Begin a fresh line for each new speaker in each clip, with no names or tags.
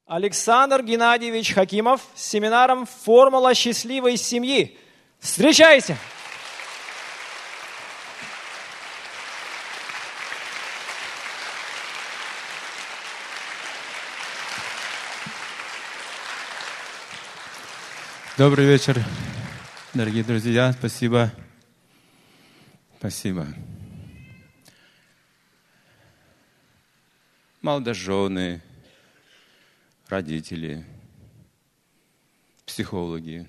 Александр Геннадьевич Хакимов с семинаром «Формула счастливой семьи». Встречайте!
Добрый вечер, дорогие друзья. Спасибо. Спасибо. Молодожены, родители, психологи,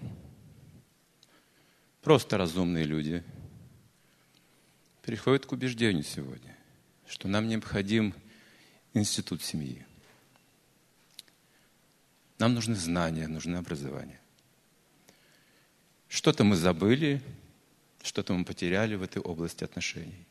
просто разумные люди приходят к убеждению сегодня, что нам необходим институт семьи. Нам нужны знания, нужно образование. Что-то мы забыли, что-то мы потеряли в этой области отношений.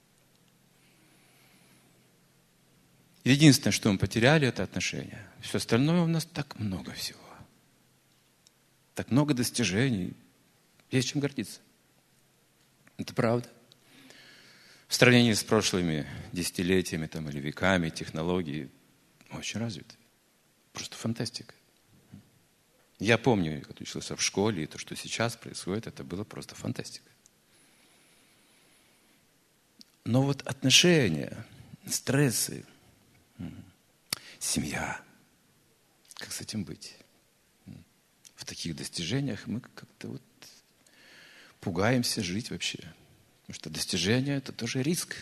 Единственное, что мы потеряли, это отношения. Все остальное у нас так много всего. Так много достижений. Есть чем гордиться. Это правда. В сравнении с прошлыми десятилетиями или веками технологии очень развиты. Просто фантастика. Я помню, как учился в школе, и то, что сейчас происходит, это было просто фантастика. Но вот отношения, стрессы, семья, как с этим быть? В таких достижениях мы как-то пугаемся жить вообще. Потому что достижения – это тоже риск.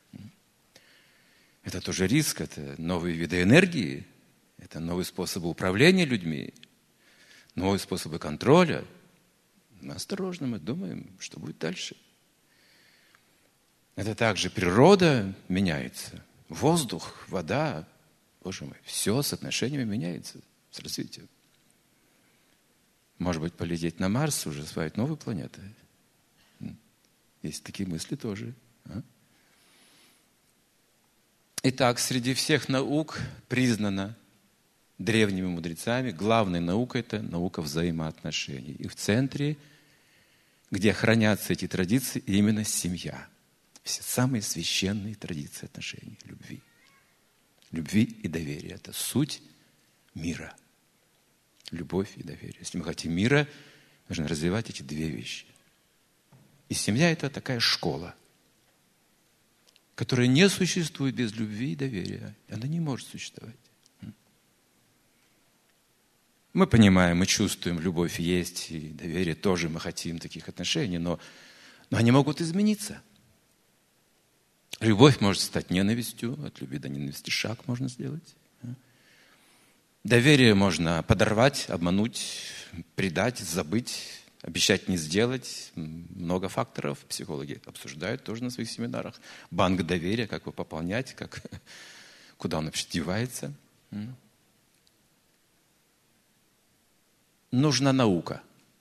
Это тоже риск, это новые виды энергии, это новые способы управления людьми, новые способы контроля. Мы осторожно, мы думаем, что будет дальше. Это также природа меняется. Воздух, вода, Боже мой, все с отношениями меняется, с развитием. Может быть, полететь на Марс, уже осваивать новые планеты. Есть такие мысли тоже. Итак, среди всех наук признано древними мудрецами, главной наукой – это наука взаимоотношений. И в центре, где хранятся эти традиции, именно семья. Все самые священные традиции отношений, любви. Любви и доверия – это суть мира. Любовь и доверие. Если мы хотим мира, нужно развивать эти две вещи. И семья – это такая школа, которая не существует без любви и доверия. Она не может существовать. Мы понимаем, мы чувствуем, любовь есть, и доверие тоже, мы хотим таких отношений, но они могут измениться. Любовь может стать ненавистью, от любви до ненависти шаг можно сделать. Доверие можно подорвать, обмануть, предать, забыть, обещать не сделать. Много факторов психологи обсуждают тоже на своих семинарах. Банк доверия, как его пополнять, куда он вообще девается. Нужна наука.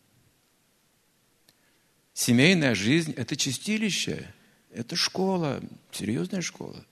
Семейная жизнь – это чистилище, это школа, серьезная школа.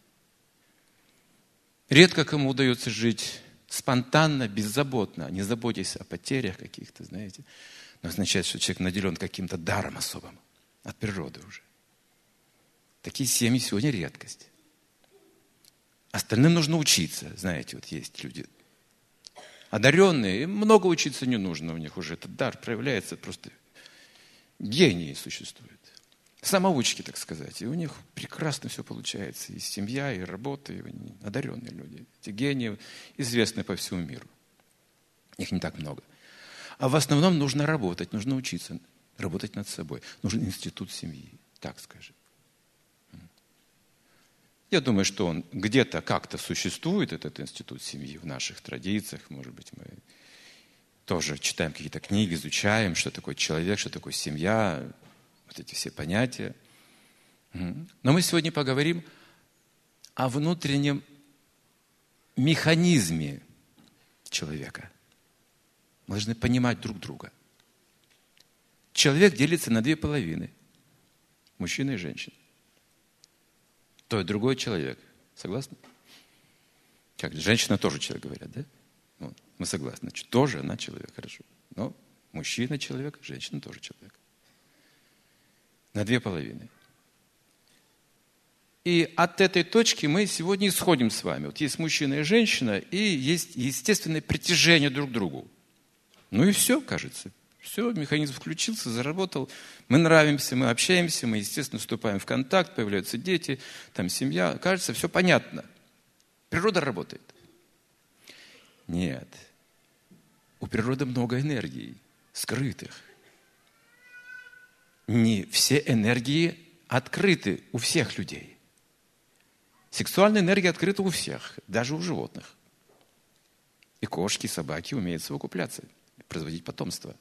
Редко кому удается жить спонтанно, беззаботно, не заботясь о потерях каких-то, знаете. Но означает, что человек наделен каким-то даром особым от природы уже. Такие семьи сегодня редкость. Остальным нужно учиться. Знаете, есть люди одаренные, им много учиться не нужно, у них уже этот дар проявляется, просто гении существуют. Самоучки, так сказать. И у них прекрасно все получается. И семья, и работа, и они одаренные люди. Эти гении известны по всему миру. Их не так много. А в основном нужно работать, нужно учиться, работать над собой. Нужен институт семьи, так скажем. Я думаю, что он где-то как-то существует, этот институт семьи, в наших традициях. Может быть, мы тоже читаем какие-то книги, изучаем, что такое человек, что такое семья, вот эти все понятия. Но мы сегодня поговорим о внутреннем механизме человека. Мы должны понимать друг друга. Человек делится на две половины. Мужчина и женщина. То и другой человек. Согласны? Как женщина тоже человек, говорят, да? Мы согласны. Значит, тоже она человек, хорошо. Но мужчина человек, женщина тоже человек. На две половины. И от этой точки мы сегодня исходим с вами. Вот есть мужчина и женщина, и есть естественное притяжение друг к другу. Ну и все, кажется. Все, механизм включился, заработал. Мы нравимся, мы общаемся, мы, естественно, вступаем в контакт, появляются дети, там семья. Кажется, все понятно. Природа работает. Нет. У природы много энергий, скрытых. Не все энергии открыты у всех людей. Сексуальная энергия открыта у всех, даже у животных. И кошки, и собаки умеют совокупляться, производить потомство.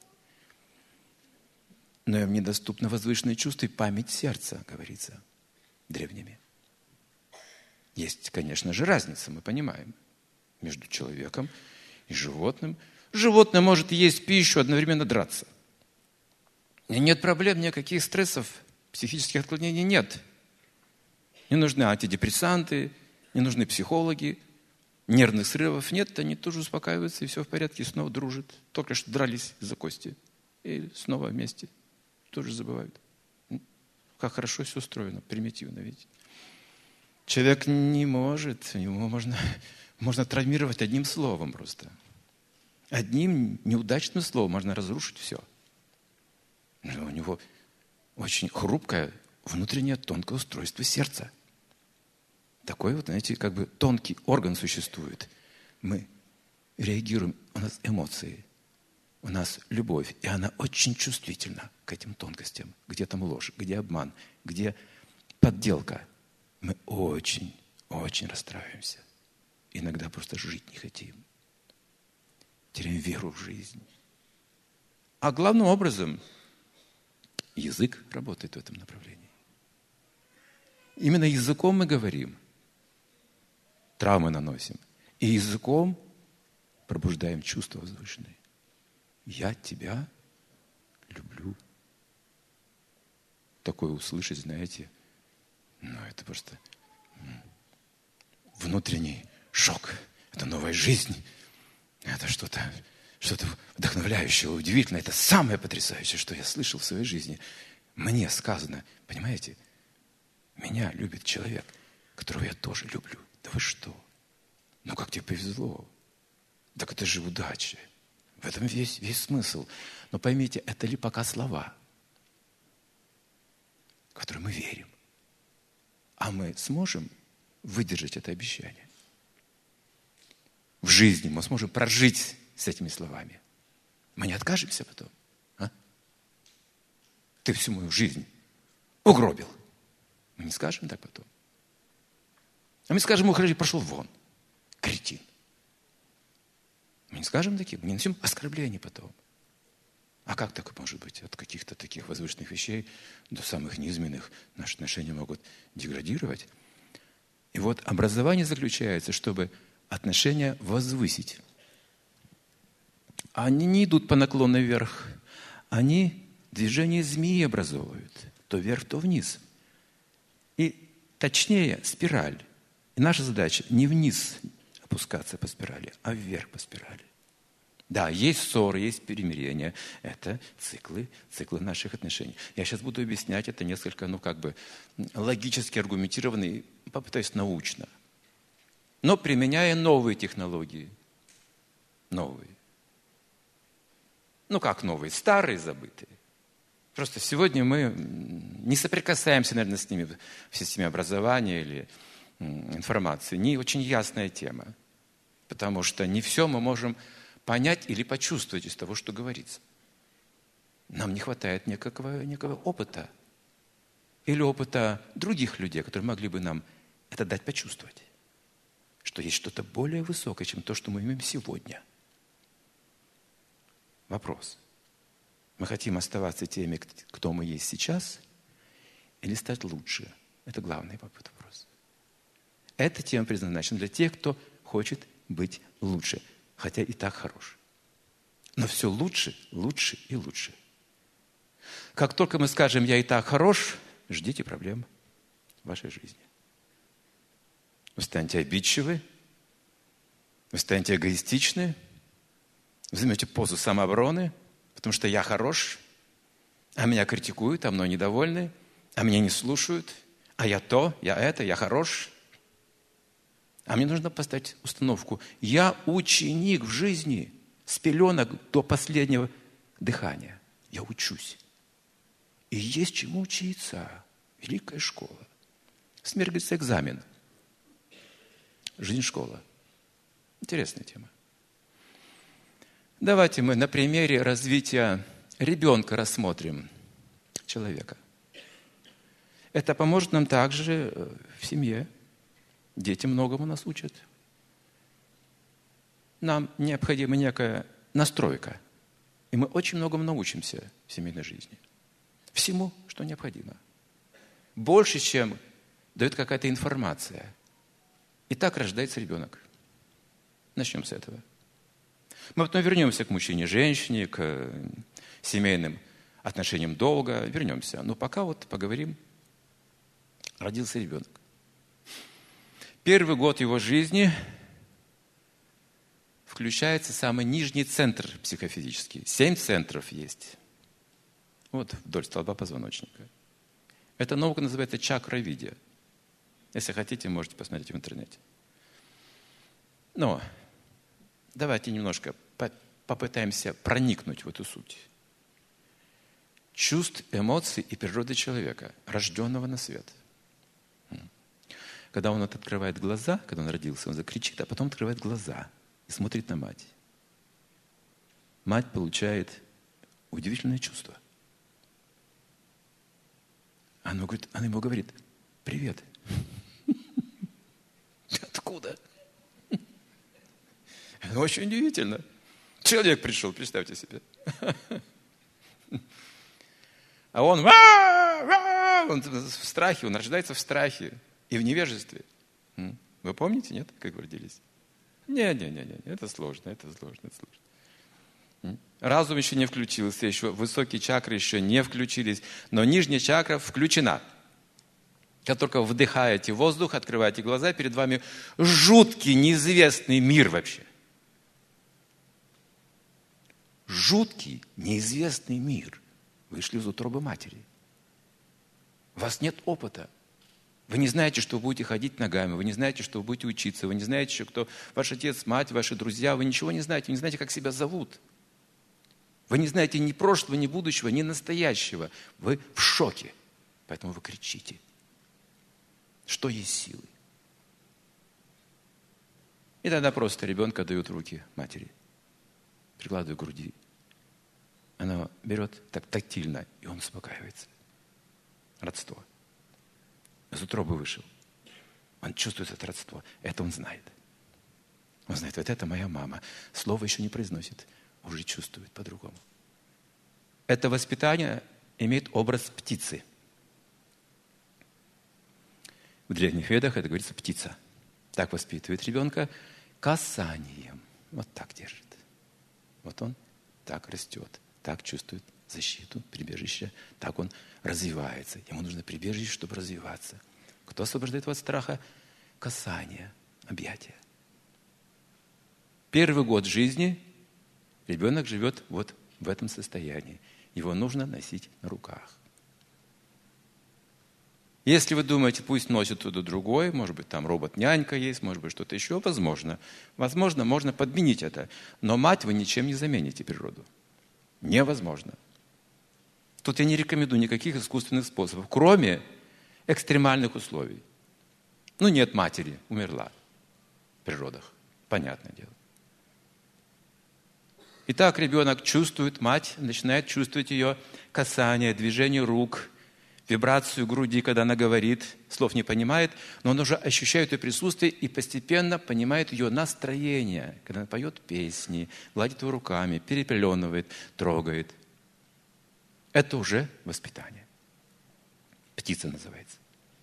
Но им недоступно возвышенное чувство и память сердца, говорится древними. Есть, конечно же, разница, мы понимаем, между человеком и животным. Животное может есть пищу, одновременно драться. И нет проблем, никаких стрессов, психических отклонений нет. Не нужны антидепрессанты, не нужны психологи, нервных срывов нет, они тоже успокаиваются, и все в порядке, и снова дружат. Только что дрались из-за кости, и снова вместе. Тоже забывают. Как хорошо все устроено, примитивно, видите. Человек не может, его можно травмировать одним словом просто. Одним неудачным словом можно разрушить все. Но у него очень хрупкое внутреннее тонкое устройство сердца. Такой вот, знаете, как бы тонкий орган существует. Мы реагируем, у нас эмоции, у нас любовь, и она очень чувствительна к этим тонкостям. Где там ложь, где обман, где подделка. Мы очень, очень расстраиваемся. Иногда просто жить не хотим. Теряем веру в жизнь. А главным образом язык работает в этом направлении. Именно языком мы говорим, травмы наносим. И языком пробуждаем чувства возвышенные. Я тебя люблю. Такое услышать, знаете, это просто внутренний шок. Это новая жизнь. Это что-то вдохновляющее, удивительное. Это самое потрясающее, что я слышал в своей жизни. Мне сказано, понимаете, меня любит человек, которого я тоже люблю. Да вы что? Ну как тебе повезло? Так это же удача. В этом весь смысл. Но поймите, это ли пока слова, в которые мы верим? А мы сможем выдержать это обещание? В жизни мы сможем прожить с этими словами. Мы не откажемся потом. А? Ты всю мою жизнь угробил. Мы не скажем так потом. А мы скажем, уходи, пошел вон, кретин. Мы не скажем таким, мы не несем оскорбления потом. А как так может быть? От каких-то таких возвышенных вещей до самых низменных наши отношения могут деградировать. И вот образование заключается, чтобы отношения возвысить. Они не идут по наклону вверх. Они движение змеи образовывают. То вверх, то вниз. И точнее спираль. И наша задача не вниз опускаться по спирали, а вверх по спирали. Да, есть ссоры, есть перемирения. Это циклы наших отношений. Я сейчас буду объяснять это несколько, логически аргументированно и попытаюсь научно. Но применяя новые технологии. Новые. Как новые? Старые, забытые. Просто сегодня мы не соприкасаемся, наверное, с ними в системе образования или информации. Не очень ясная тема. Потому что не все мы можем понять или почувствовать из того, что говорится. Нам не хватает некого опыта. Или опыта других людей, которые могли бы нам это дать почувствовать. Что есть что-то более высокое, чем то, что мы имеем сегодня. Вопрос. Мы хотим оставаться теми, кто мы есть сейчас, или стать лучше? Это главный вопрос. Эта тема предназначена для тех, кто хочет быть лучше, хотя и так хорош. Но все лучше, лучше и лучше. Как только мы скажем «я и так хорош», ждите проблем в вашей жизни. Вы станете обидчивы, вы станете эгоистичны, вы займете позу самообороны, потому что я хорош, а меня критикуют, а мной недовольны, а меня не слушают, А я то, я это, я хорош. А мне нужно поставить установку. Я ученик в жизни с пеленок до последнего дыхания. Я учусь. И есть чему учиться. Великая школа. Смерть, говорится, экзамен. Жизнь школа. Интересная тема. Давайте мы на примере развития ребенка рассмотрим человека. Это поможет нам также в семье. Дети многому нас учат. Нам необходима некая настройка. И мы очень многому научимся в семейной жизни. Всему, что необходимо. Больше, чем дает какая-то информация. И так рождается ребенок. Начнем с этого. Мы потом вернемся к мужчине, женщине, к семейным отношениям долга. Вернемся. Но пока вот поговорим. Родился ребенок. Первый год его жизни включается самый нижний центр психофизический. 7 центров есть. Вот вдоль столба позвоночника. Эта наука называется чакровидия. Если хотите, можете посмотреть в интернете. Но давайте немножко попытаемся проникнуть в эту суть. Чувств, эмоций и природы человека, рожденного на свет. Когда он открывает глаза, когда он родился, он закричит, а потом открывает глаза и смотрит на мать. Мать получает удивительное чувство. Она ему говорит: привет. Откуда? Это очень удивительно. Человек пришел, представьте себе. А он в страхе, он рождается в страхе и в невежестве. Вы помните, нет, как вы родились? Не, это сложно. Разум еще не включился, еще высокие чакры еще не включились, но нижняя чакра включена. Как только вдыхаете воздух, открываете глаза, перед вами жуткий, неизвестный мир вообще. Жуткий, неизвестный мир. Вышли из утробы матери. У вас нет опыта. Вы не знаете, что вы будете ходить ногами, вы не знаете, что вы будете учиться, вы не знаете, что кто ваш отец, мать, ваши друзья, вы ничего не знаете, вы не знаете, как себя зовут. Вы не знаете ни прошлого, ни будущего, ни настоящего. Вы в шоке, поэтому вы кричите. Что есть силы? И тогда просто ребенка дают в руки матери, прикладывают к груди. Она берет так тактильно, и он успокаивается. Родство. Из утробы вышел. Он чувствует это родство. Это он знает. Он знает, вот это моя мама. Слово еще не произносит. Уже чувствует по-другому. Это воспитание имеет образ птицы. В древних ведах это говорится птица. Так воспитывает ребенка касанием. Вот так держит. Вот он так растет. Так чувствует защиту, прибежище. Так он развивается. Ему нужно прибежище, чтобы развиваться. Кто освобождает его от страха? Касание, объятие. Первый год жизни ребенок живет вот в этом состоянии. Его нужно носить на руках. Если вы думаете, пусть носит туда другой, может быть, там робот-нянька есть, может быть, что-то еще, возможно. Возможно, можно подменить это. Но мать вы ничем не замените природу. Невозможно. Тут я не рекомендую никаких искусственных способов, кроме экстремальных условий. Ну, нет матери, умерла в природах. Понятное дело. Итак, ребенок чувствует мать, начинает чувствовать ее касание, движение рук, вибрацию груди, когда она говорит, слов не понимает, но он уже ощущает ее присутствие и постепенно понимает ее настроение, когда она поет песни, гладит его руками, перепеленывает, трогает. Это уже воспитание. Птица называется.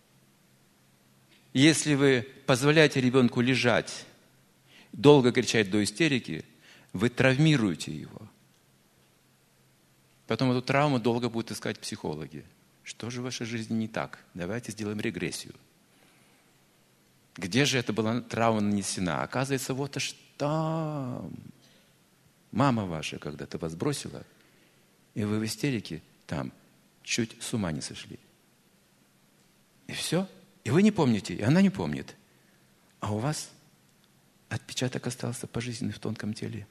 Если вы позволяете ребенку лежать, долго кричать до истерики, вы травмируете его. Потом эту травму долго будут искать психологи. Что же в вашей жизни не так? Давайте сделаем регрессию. Где же эта была травма нанесена? Оказывается, вот аж там. Мама ваша когда-то вас бросила, и вы в истерике там чуть с ума не сошли. И все. И вы не помните, и она не помнит. А у вас отпечаток остался пожизненный в тонком теле.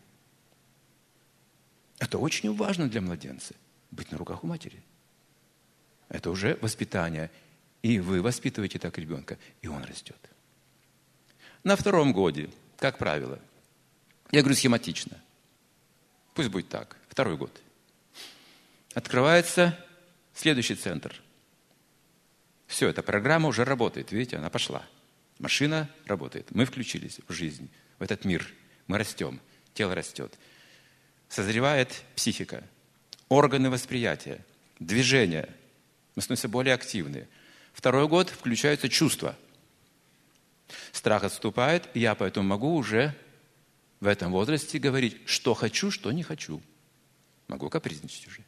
Это очень важно для младенца. Быть на руках у матери. Это уже воспитание. И вы воспитываете так ребенка, и он растет. На 2-м годе, как правило, я говорю схематично. Пусть будет так. 2-й год. Открывается следующий центр. Все, эта программа уже работает. Видите, она пошла. Машина работает. Мы включились в жизнь, в этот мир. Мы растем. Тело растет. Созревает психика. Органы восприятия. Движения. Мы становимся более активны. 2-й год включаются чувства. Страх отступает, и я поэтому могу уже в этом возрасте говорить, что хочу, что не хочу. Могу капризничать уже.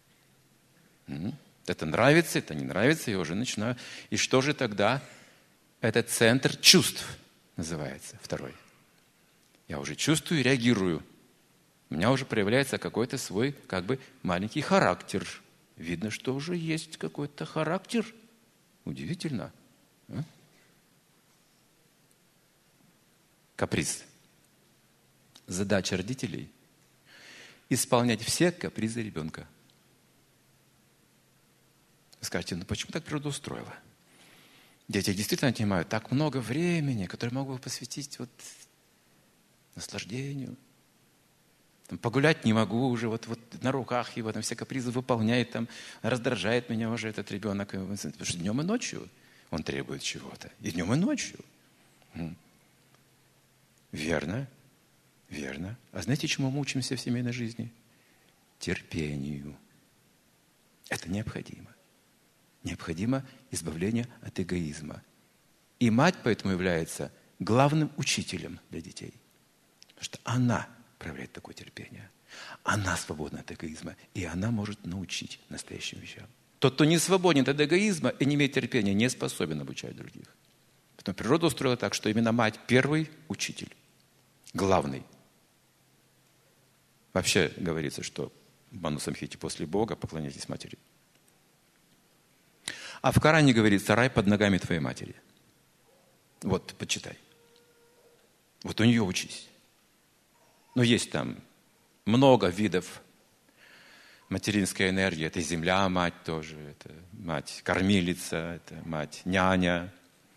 Это нравится, это не нравится, я уже начинаю. И что же тогда? Это центр чувств называется, 2-й. Я уже чувствую и реагирую. У меня уже проявляется какой-то свой, как бы, маленький характер. Видно, что уже есть какой-то характер. Удивительно. Каприз. Задача родителей – исполнять все капризы ребенка. Вы скажете, ну почему так природа устроила? Дети действительно отнимают так много времени, которое могу посвятить вот наслаждению. Там, погулять не могу уже, вот на руках его, там все капризы выполняет, там, раздражает меня уже этот ребенок. Потому что днем и ночью он требует чего-то. И днем, и ночью. Верно. Верно. А знаете, чему мы учимся в семейной жизни? Терпению. Это необходимо. Необходимо избавление от эгоизма. И мать поэтому является главным учителем для детей. Потому что она проявляет такое терпение. Она свободна от эгоизма. И она может научить настоящим вещам. Тот, кто не свободен от эгоизма и не имеет терпения, не способен обучать других. Поэтому природа устроила так, что именно мать первый учитель. Главный. Вообще говорится, что в Ману Самхите после Бога поклоняйтесь матери. А в Коране говорится, рай под ногами твоей матери. Вот, почитай. Вот у нее учись. Но есть там много видов материнской энергии. Это земля, мать тоже. Это мать кормилица, это мать няня.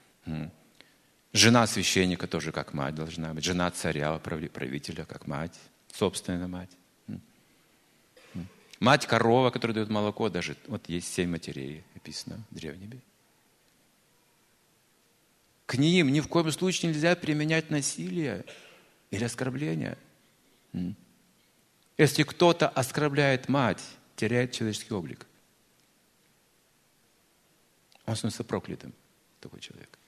Жена священника тоже как мать должна быть. Жена царя, правителя как мать. Собственная мать. Мать корова, которая дает молоко, даже вот есть 7 матерей, написано в Древнем. К ним ни в коем случае нельзя применять насилие или оскорбление. Если кто-то оскорбляет мать, теряет человеческий облик. Он становится проклятым, такой человек.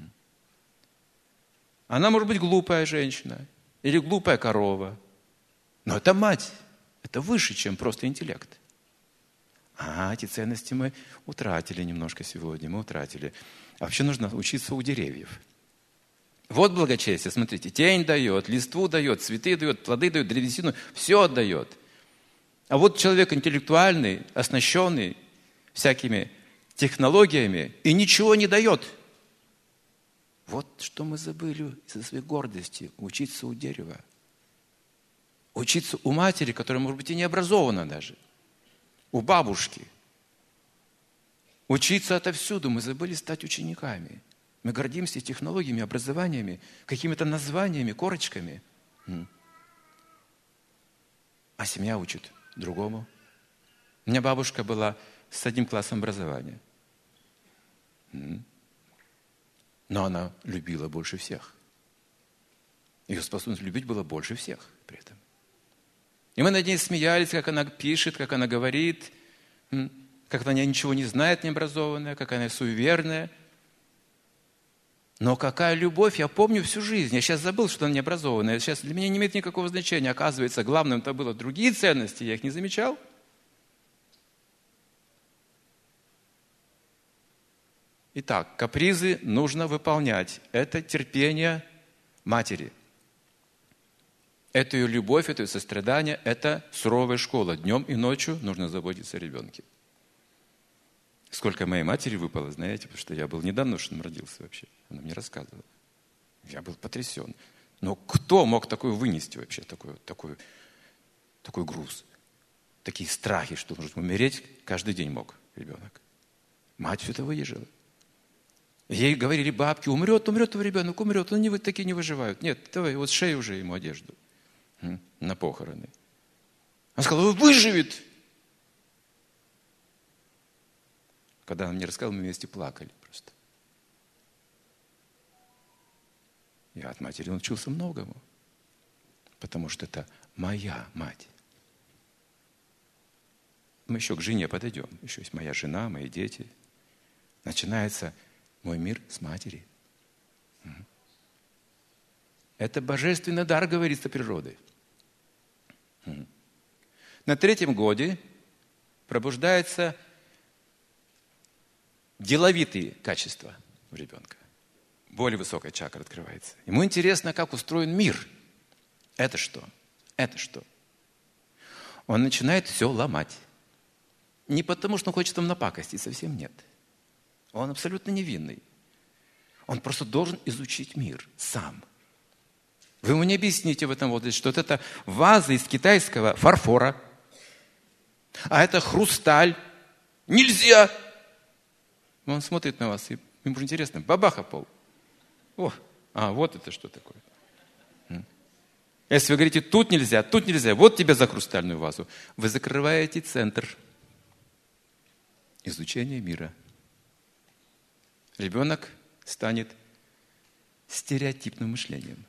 Она может быть глупая женщина или глупая корова, но это мать. Это выше, чем просто интеллект. Эти ценности мы утратили немножко сегодня, мы утратили. А вообще нужно учиться у деревьев. Вот благочестие, смотрите, тень дает, листву дает, цветы дает, плоды дает, древесину, все отдает. А вот человек интеллектуальный, оснащенный всякими технологиями и ничего не дает. Вот что мы забыли из-за своей гордости, учиться у дерева. Учиться у матери, которая, может быть, и не образована даже. У бабушки. Учиться отовсюду. Мы забыли стать учениками. Мы гордимся технологиями, образованиями, какими-то названиями, корочками. А семья учит другому. У меня бабушка была с 1 классом образования. Но она любила больше всех. Ее способность любить была больше всех при этом. И мы над ней смеялись, как она пишет, как она говорит, как она ничего не знает, необразованная, как она суеверная. Но какая любовь, я помню всю жизнь. Я сейчас забыл, что она необразованная. Сейчас для меня не имеет никакого значения. Оказывается, главным-то было другие ценности, я их не замечал. Итак, капризы нужно выполнять. Это терпение матери. Это ее любовь, это ее сострадание, это суровая школа. Днем и ночью нужно заботиться о ребенке. Сколько моей матери выпало, знаете, потому что я был недоношенным, родился вообще. Она мне рассказывала. Я был потрясен. Но кто мог такое вынести вообще, такой груз? Такие страхи, что может умереть, каждый день мог ребенок. Мать все это выдержала. Ей говорили бабки, умрет твой ребенок, умрет. Они такие не выживают. Нет, давай, вот шей уже ему одежду на похороны. Она сказала, выживет. Когда она мне рассказала, мы вместе плакали просто. Я от матери научился многому, потому что это моя мать. Мы еще к жене подойдем. Еще есть моя жена, мои дети. Начинается мой мир с матери. Это божественный дар, говорится, природы. На 3-м годе пробуждаются деловитые качества у ребенка. Более высокая чакра открывается. Ему интересно, как устроен мир. Это что? Это что? Он начинает все ломать. Не потому, что он хочет там напакостить, совсем нет. Он абсолютно невинный. Он просто должен изучить мир сам. Вы ему не объясните в этом возрасте, что вот это ваза из китайского фарфора, а это хрусталь. Нельзя! Он смотрит на вас, и ему же интересно, бабаха пол. Вот это что такое. Если вы говорите, тут нельзя, вот тебе за хрустальную вазу, вы закрываете центр изучения мира. Ребенок станет стереотипным мышлением.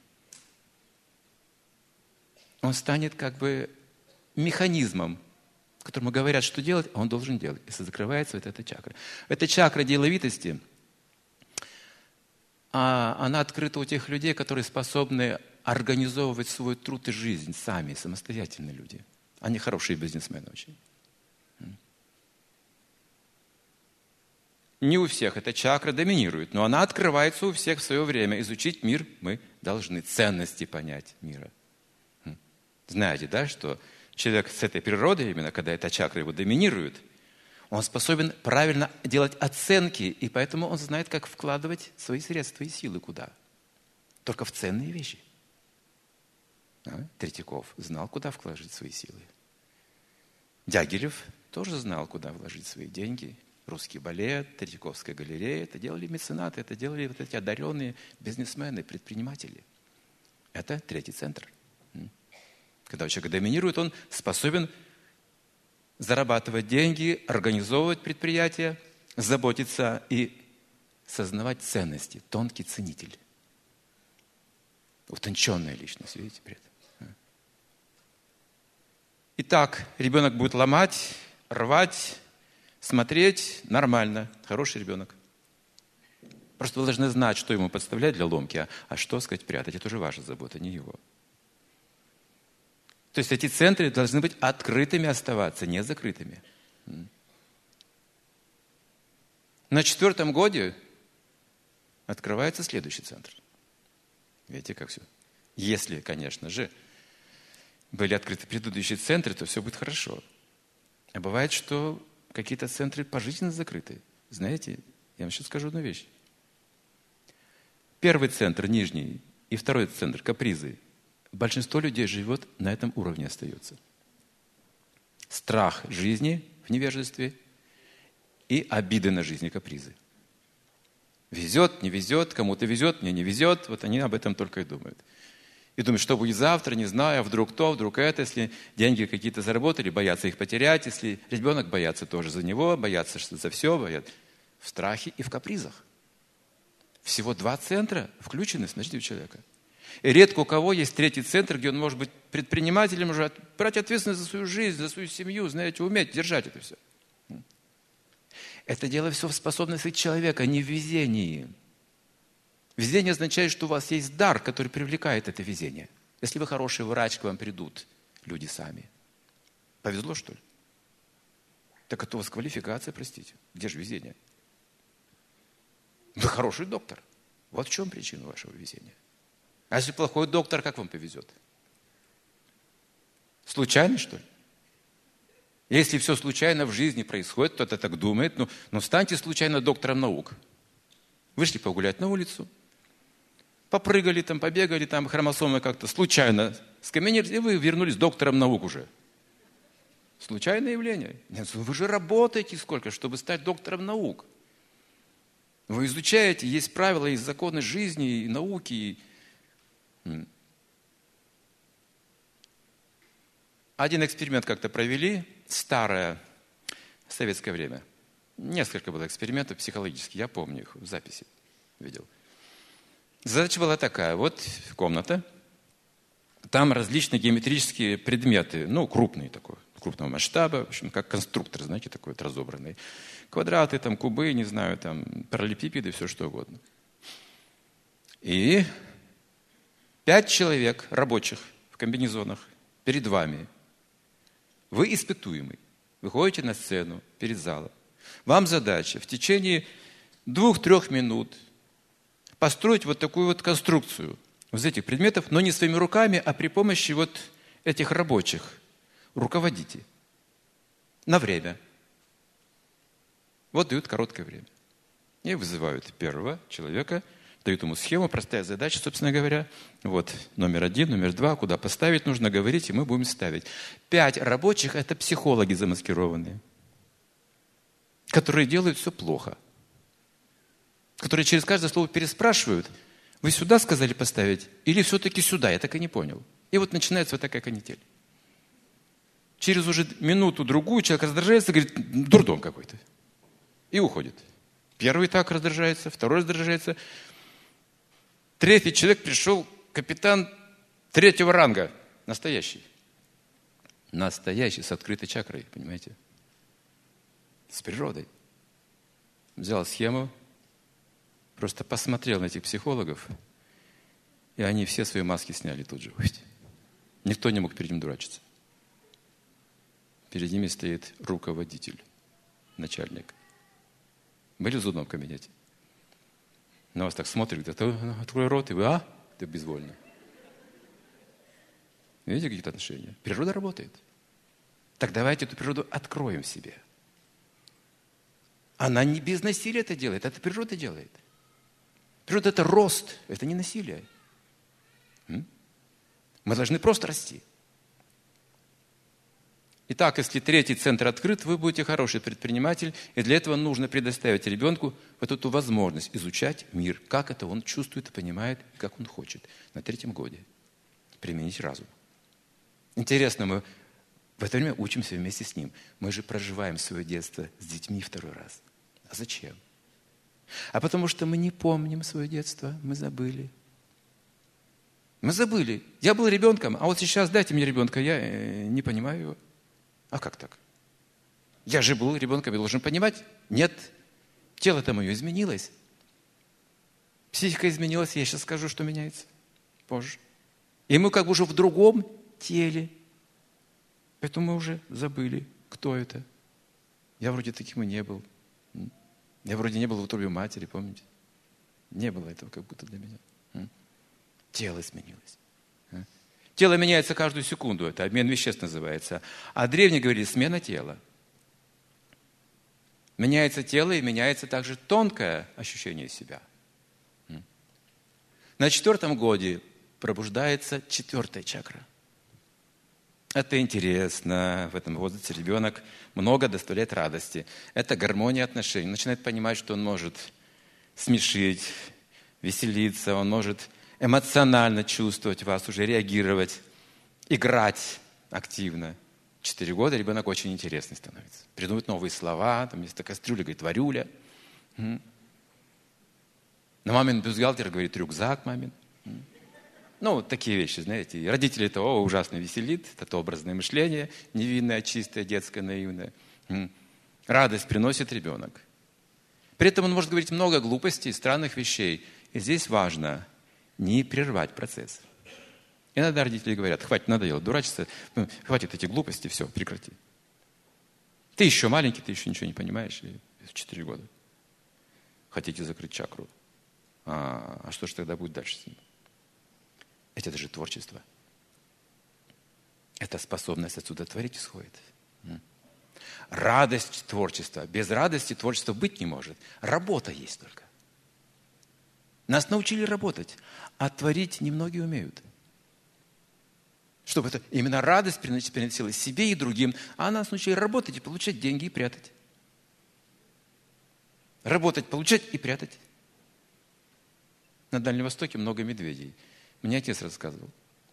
Он станет как бы механизмом, которому говорят, что делать, а он должен делать, если закрывается вот эта чакра. Эта чакра деловитости, она открыта у тех людей, которые способны организовывать свой труд и жизнь сами, самостоятельные люди. Они хорошие бизнесмены очень. Не у всех эта чакра доминирует, но она открывается у всех в свое время. Изучить мир мы должны, ценности понять мира. Знаете, да, что человек с этой природой, именно когда эта чакра его доминирует, он способен правильно делать оценки, и поэтому он знает, как вкладывать свои средства и силы куда. Только в ценные вещи. Третьяков знал, куда вкладывать свои силы. Дягилев тоже знал, куда вложить свои деньги. Русский балет, Третьяковская галерея. Это делали меценаты, это делали вот эти одаренные бизнесмены, предприниматели. Это 3-й центр. Когда у человека доминирует, он способен зарабатывать деньги, организовывать предприятия, заботиться и сознавать ценности. Тонкий ценитель. Утонченная личность, видите, при этом. Итак, ребенок будет ломать, рвать, смотреть нормально. Хороший ребенок. Просто вы должны знать, что ему подставлять для ломки, а что, сказать, прятать. Это уже ваша забота, не его. То есть эти центры должны быть открытыми оставаться, не закрытыми. На 4-м годе открывается следующий центр. Видите, как все? Если, конечно же, были открыты предыдущие центры, то все будет хорошо. А бывает, что какие-то центры пожизненно закрыты. Знаете, я вам сейчас скажу одну вещь. 1-й центр, нижний, и 2-й центр, капризы. Большинство людей живет на этом уровне, остается. Страх жизни в невежестве и обиды на жизнь и капризы. Везет, не везет, кому-то везет, мне не везет. Вот они об этом только и думают. И думают, что будет завтра, не знаю, а вдруг то, вдруг это. Если деньги какие-то заработали, боятся их потерять. Если ребенок боятся тоже за него, боятся что за все, боятся в страхе и в капризах. Всего 2 центра включены, смотрите, у человека. И редко у кого есть 3-й центр, где он может быть предпринимателем, уже брать ответственность за свою жизнь, за свою семью, знаете, уметь держать это все. Это дело все в способности человека, не в везении. Везение означает, что у вас есть дар, который привлекает это везение. Если вы хороший врач, к вам придут люди сами. Повезло, что ли? Так это у вас квалификация, простите. Где же везение? Вы хороший доктор. Вот в чем причина вашего везения. А если плохой доктор, как вам повезет? Случайно, что ли? Если все случайно в жизни происходит, кто-то так думает, ну станьте случайно доктором наук. Вышли погулять на улицу, попрыгали там, побегали там, хромосомы как-то случайно скаменировали, и вы вернулись доктором наук уже. Случайное явление. Нет, вы же работаете сколько, чтобы стать доктором наук. Вы изучаете, есть правила, есть законы жизни и науки. Один эксперимент как-то провели, старое советское время. Несколько было экспериментов психологических, я помню их в записи, видел. Задача была такая, вот комната, там различные геометрические предметы, крупные такой, крупного масштаба, в общем, как конструктор, знаете, такой вот разобранный. Квадраты, там, кубы, не знаю, там, параллелепипеды, все что угодно. И 5 человек рабочих в комбинезонах перед вами. Вы испытуемый. Выходите на сцену перед залом. Вам задача в течение 2-3 минут построить вот такую вот конструкцию из этих предметов, но не своими руками, а при помощи вот этих рабочих. Руководите. На время. Вот дают короткое время. И вызывают первого человека, дают ему схему, простая задача, собственно говоря. Вот номер 1, номер 2, куда поставить нужно, говорить, и мы будем ставить. 5 рабочих – это психологи замаскированные, которые делают все плохо. Которые через каждое слово переспрашивают, вы сюда сказали поставить или все-таки сюда, я так и не понял. И вот начинается вот такая канитель. Через уже минуту-другую человек раздражается и говорит, дурдом какой-то. И уходит. Первый так раздражается, второй раздражается. 3-й человек пришел, капитан 3-го ранга. Настоящий. Настоящий, с открытой чакрой, понимаете? С природой. Взял схему, просто посмотрел на этих психологов, и они все свои маски сняли тут же. Никто не мог перед ним дурачиться. Перед ними стоит руководитель, начальник. Были в зубном кабинете? На вас так смотрит, открой рот, и вы, ты безвольный. Видите, какие-то отношения? Природа работает. Так давайте эту природу откроем в себе. Она не без насилия это делает, это природа делает. Природа – это рост, это не насилие. Мы должны просто расти. Итак, если 3-й центр открыт, вы будете хороший предприниматель, и для этого нужно предоставить ребенку вот эту возможность изучать мир, как это он чувствует, понимает, как он хочет. На 3-м годе применить разум. Интересно, мы в это время учимся вместе с ним. Мы же проживаем свое детство с детьми 2-й раз. А зачем? А потому что мы не помним свое детство, мы забыли. Мы забыли. Я был ребенком, а вот сейчас дайте мне ребенка, я не понимаю его. А как так? Я же был ребенком, я должен понимать. Нет, тело-то мое изменилось. Психика изменилась, я сейчас скажу, что меняется позже. И мы как бы уже в другом теле. Поэтому мы уже забыли, кто это. Я вроде таким и не был. Я вроде не был в утробе матери, помните? Не было этого как будто для меня. Тело изменилось. Тело меняется каждую секунду, это обмен веществ называется. А древние говорили, смена тела. Меняется тело и меняется также тонкое ощущение себя. На 4-м годе пробуждается 4-я чакра. Это интересно. В этом возрасте ребенок много доставляет радости. Это гармония отношений. Он начинает понимать, что он может смешить, веселиться, он может эмоционально чувствовать вас, уже реагировать, играть активно. 4 года ребенок очень интересный становится. Придумывает новые слова, там вместо кастрюли говорит «варюля». На мамин бюстгальтер говорит «рюкзак мамин». Вот такие вещи, знаете. И родители это ужасно веселит, это образное мышление, невинное, чистое, детское, наивное. Радость приносит ребенок. При этом он может говорить много глупостей, странных вещей. И здесь важно не прервать процесс. Иногда родители говорят, хватит, надоело дурачиться, хватит эти глупости, все, прекрати. Ты еще маленький, ты еще ничего не понимаешь, и в 4 года. Хотите закрыть чакру. А что же тогда будет дальше с ним? Это же творчество. Это способность отсюда творить исходит. радость творчества. Без радости творчества быть не может. Работа есть только. Нас научили работать, а творить немногие умеют. Чтобы это именно радость приносила себе и другим, а нас научили работать и получать деньги и прятать. Работать, получать и прятать. На Дальнем Востоке много медведей. Мне отец рассказывал.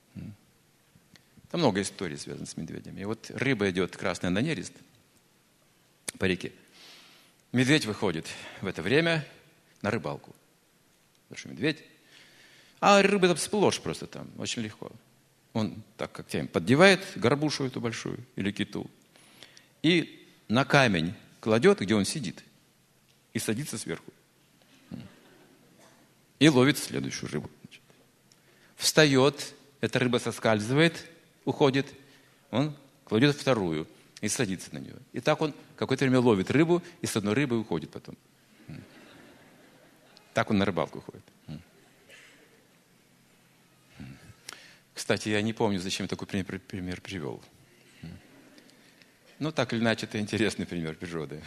Там много историй связано с медведями. И вот рыба идет красная на нерест по реке. Медведь выходит в это время на рыбалку. Большой медведь. А рыба там сплошь просто там, очень легко. Он так когтями поддевает горбушу эту большую или киту и на камень кладет, где он сидит, и садится сверху. И ловит следующую рыбу. Встает, эта рыба соскальзывает, уходит, он кладет вторую и садится на нее. И так он какое-то время ловит рыбу, и с одной рыбой уходит потом. Так он на рыбалку ходит. Кстати, я не помню, зачем я такой пример привел. Ну, так или иначе, это интересный пример природы.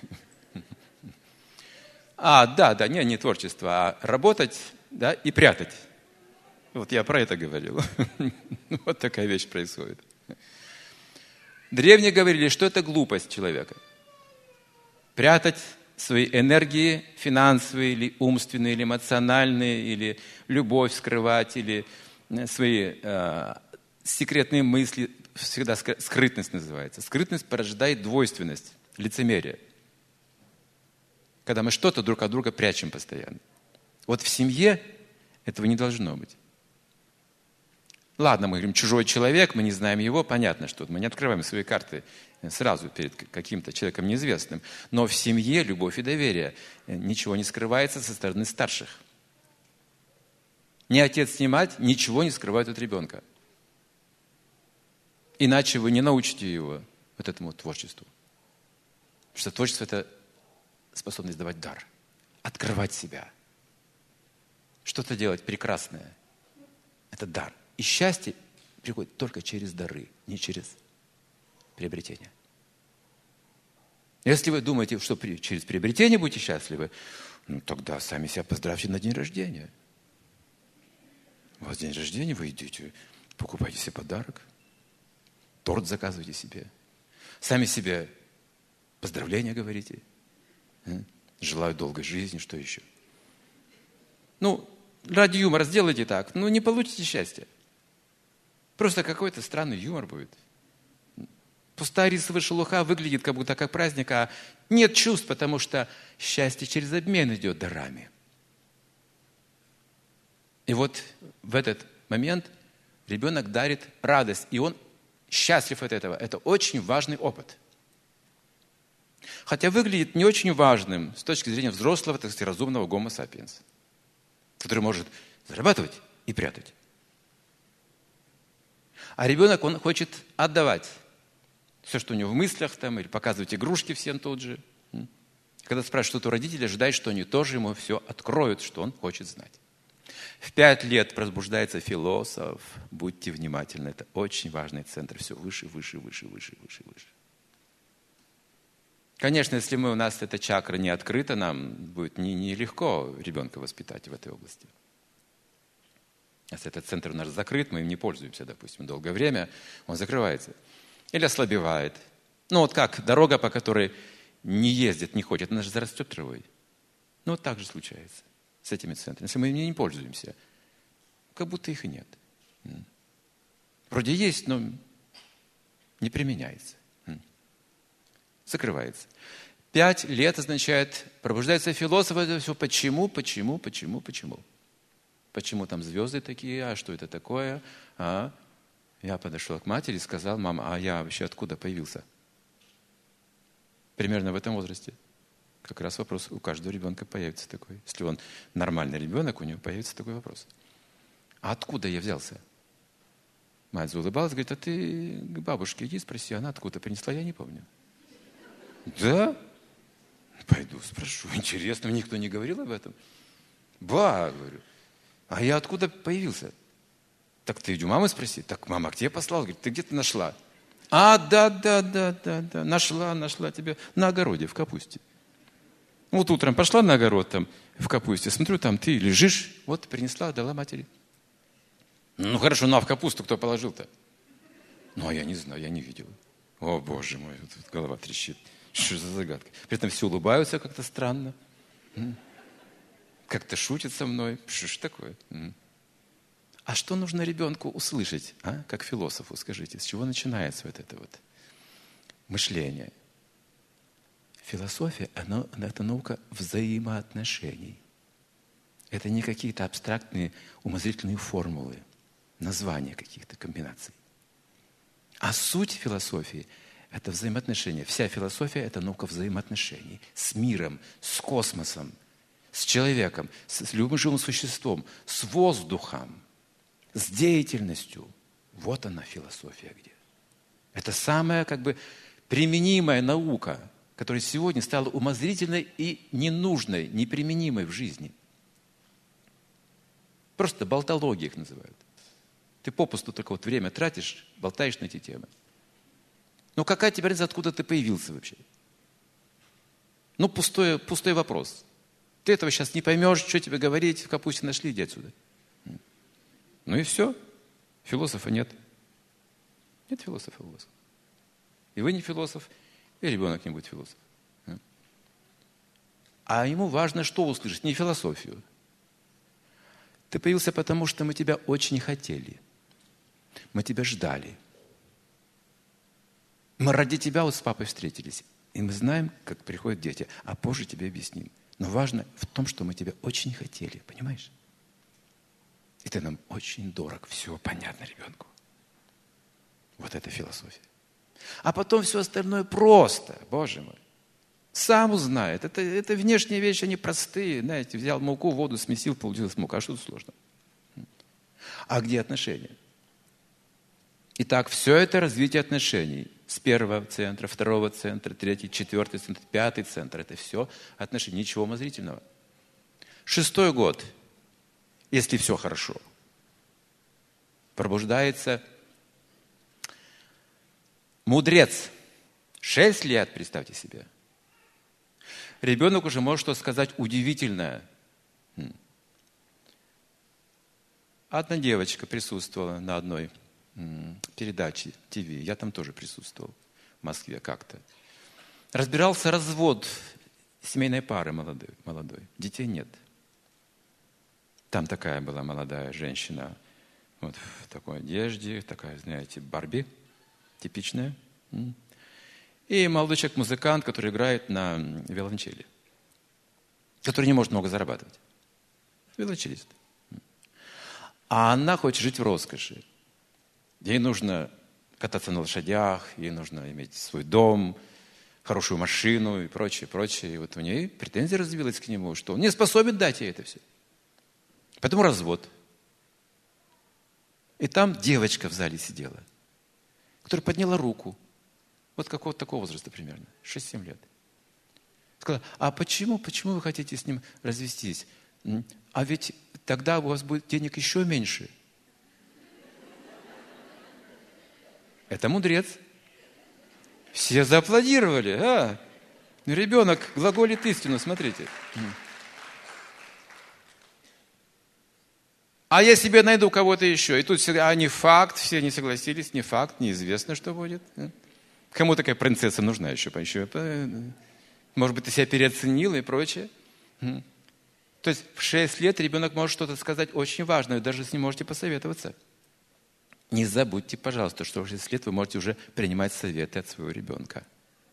Не творчество, а работать, да, и прятать. Вот я про это говорил. Вот такая вещь происходит. Древние говорили, что это глупость человека. Прятать свои энергии финансовые, или умственные, или эмоциональные, или любовь скрывать, или свои секретные мысли. Всегда скрытность называется. Скрытность порождает двойственность, лицемерие. Когда мы что-то друг от друга прячем постоянно. Вот в семье этого не должно быть. Ладно, мы говорим, чужой человек, мы не знаем его, понятно, что мы не открываем свои карты сразу перед каким-то человеком неизвестным. Но в семье любовь и доверие. Ничего не скрывается со стороны старших. Ни отец, ни мать ничего не скрывают от ребенка. Иначе вы не научите его вот этому творчеству. Потому что творчество – это способность давать дар, открывать себя. Что-то делать прекрасное – это дар. И счастье приходит только через дары, не через приобретение. Если вы думаете, что через приобретение будете счастливы, ну тогда сами себя поздравьте на день рождения. У вас день рождения, вы идете, покупаете себе подарок, торт заказывайте себе, сами себе поздравления говорите, желаю долгой жизни, что еще. Ну, ради юмора сделайте так, но не получите счастья. Просто какой-то странный юмор будет. Пустая рисовая шелуха выглядит как будто как праздник, а нет чувств, потому что счастье через обмен идет дарами. И вот в этот момент ребенок дарит радость, и он счастлив от этого. Это очень важный опыт. Хотя выглядит не очень важным с точки зрения взрослого, так сказать, разумного гомо сапиенс, который может зарабатывать и прятать. А ребенок, он хочет отдавать все, что у него в мыслях, там, или показывать игрушки всем тут же. Когда спрашивают что-то у родителей, ожидает, что они тоже ему все откроют, что он хочет знать. В 5 лет пробуждается философ. Будьте внимательны. Это очень важный центр. Все выше, выше, выше, выше, выше, выше. Конечно, если у нас эта чакра не открыта, нам будет нелегко ребенка воспитать в этой области. Если этот центр у нас закрыт, мы им не пользуемся, допустим, долгое время, он закрывается. Или ослабевает. Ну вот как дорога, по которой не ездит, не ходит, она же зарастет травой. Ну вот так же случается с этими центрами. Если мы ими не пользуемся, как будто их и нет. Вроде есть, но не применяется. Закрывается. 5 лет означает, пробуждается философ, это все почему? Почему там звезды такие, а что это такое? Я подошел к матери и сказал: мама, а я вообще откуда появился? Примерно в этом возрасте. Как раз вопрос у каждого ребенка появится такой. Если он нормальный ребенок, у него появится такой вопрос. А откуда я взялся? Мать заулыбалась, говорит: а ты к бабушке иди спроси, она откуда принесла, я не помню. Да? Пойду спрошу. Интересно, мне никто не говорил об этом? Говорю. А я откуда появился? Так ты иди у мамы спроси. Так мама где послала? Говорит, ты где-то нашла. Да. Нашла тебя на огороде в капусте. Вот утром пошла на огород там в капусте, смотрю, там ты лежишь, вот принесла, дала матери. Ну хорошо, ну а в капусту кто положил-то? Ну, а я не знаю, я не видел. О, Боже мой, вот голова трещит. Что за загадка? При этом все улыбаются как-то странно. Как-то шутят со мной. Что ж такое? А что нужно ребенку услышать, как философу, скажите? С чего начинается вот это вот мышление? Философия, это наука взаимоотношений. Это не какие-то абстрактные умозрительные формулы, названия каких-то комбинаций. А суть философии – это взаимоотношения. Вся философия – это наука взаимоотношений с миром, с космосом, с человеком, с любым живым существом, с воздухом, с деятельностью. Вот она философия где. Это самая применимая наука, которая сегодня стала умозрительной и ненужной, неприменимой в жизни. Просто болтология их называют. Ты попусту только время тратишь, болтаешь на эти темы. Ну какая тебе разница, откуда ты появился вообще? Ну пустой вопрос. Ты этого сейчас не поймешь, что тебе говорить, в капусте нашли, иди отсюда. Ну и все. Философа нет. Нет философа у вас. И вы не философ, и ребенок не будет философ. А ему важно что услышать? Не философию. Ты появился потому, что мы тебя очень хотели. Мы тебя ждали. Мы ради тебя с папой встретились. И мы знаем, как приходят дети. А позже тебе объясним. Но важно в том, что мы тебя очень хотели. Понимаешь? И ты нам очень дорог. Все понятно ребенку. Вот это философия. А потом все остальное просто. Боже мой. Сам узнает. Это внешние вещи, они простые. Знаете, взял муку, воду смесил, получилась мука. А что тут сложно? А где отношения? Итак, все это развитие отношений. С первого центра, второго центра, третий, четвертый центр, пятый центр. Это все отношения. Ничего умозрительного. 6-й год, если все хорошо, пробуждается мудрец. 6 лет, представьте себе. Ребенок уже может что сказать удивительное. Одна девочка присутствовала на одной передаче ТВ. Я там тоже присутствовал в Москве как-то. Разбирался развод семейной пары молодой. Детей нет. Там такая была молодая женщина. Вот в такой одежде, такая, знаете, Барби типичная. И молодой человек-музыкант, который играет на виолончели. Который не может много зарабатывать. Виолончелист. А она хочет жить в роскоши. Ей нужно кататься на лошадях, ей нужно иметь свой дом, хорошую машину и прочее, прочее. И вот у нее претензия развилась к нему, что он не способен дать ей это все. Поэтому развод. И там девочка в зале сидела, которая подняла руку. Вот какого-то такого возраста примерно, 6-7 лет. Сказала, а почему вы хотите с ним развестись? А ведь тогда у вас будет денег еще меньше. Это мудрец. Все зааплодировали. Ребенок глаголит истину, смотрите. А я себе найду кого-то еще. И тут всегда, не факт, все не согласились, не факт, неизвестно, что будет. Кому такая принцесса нужна еще? Может быть, ты себя переоценила и прочее. То есть в 6 лет ребенок может что-то сказать очень важное, даже с ним можете посоветоваться. Не забудьте, пожалуйста, что в 6 лет вы можете уже принимать советы от своего ребенка.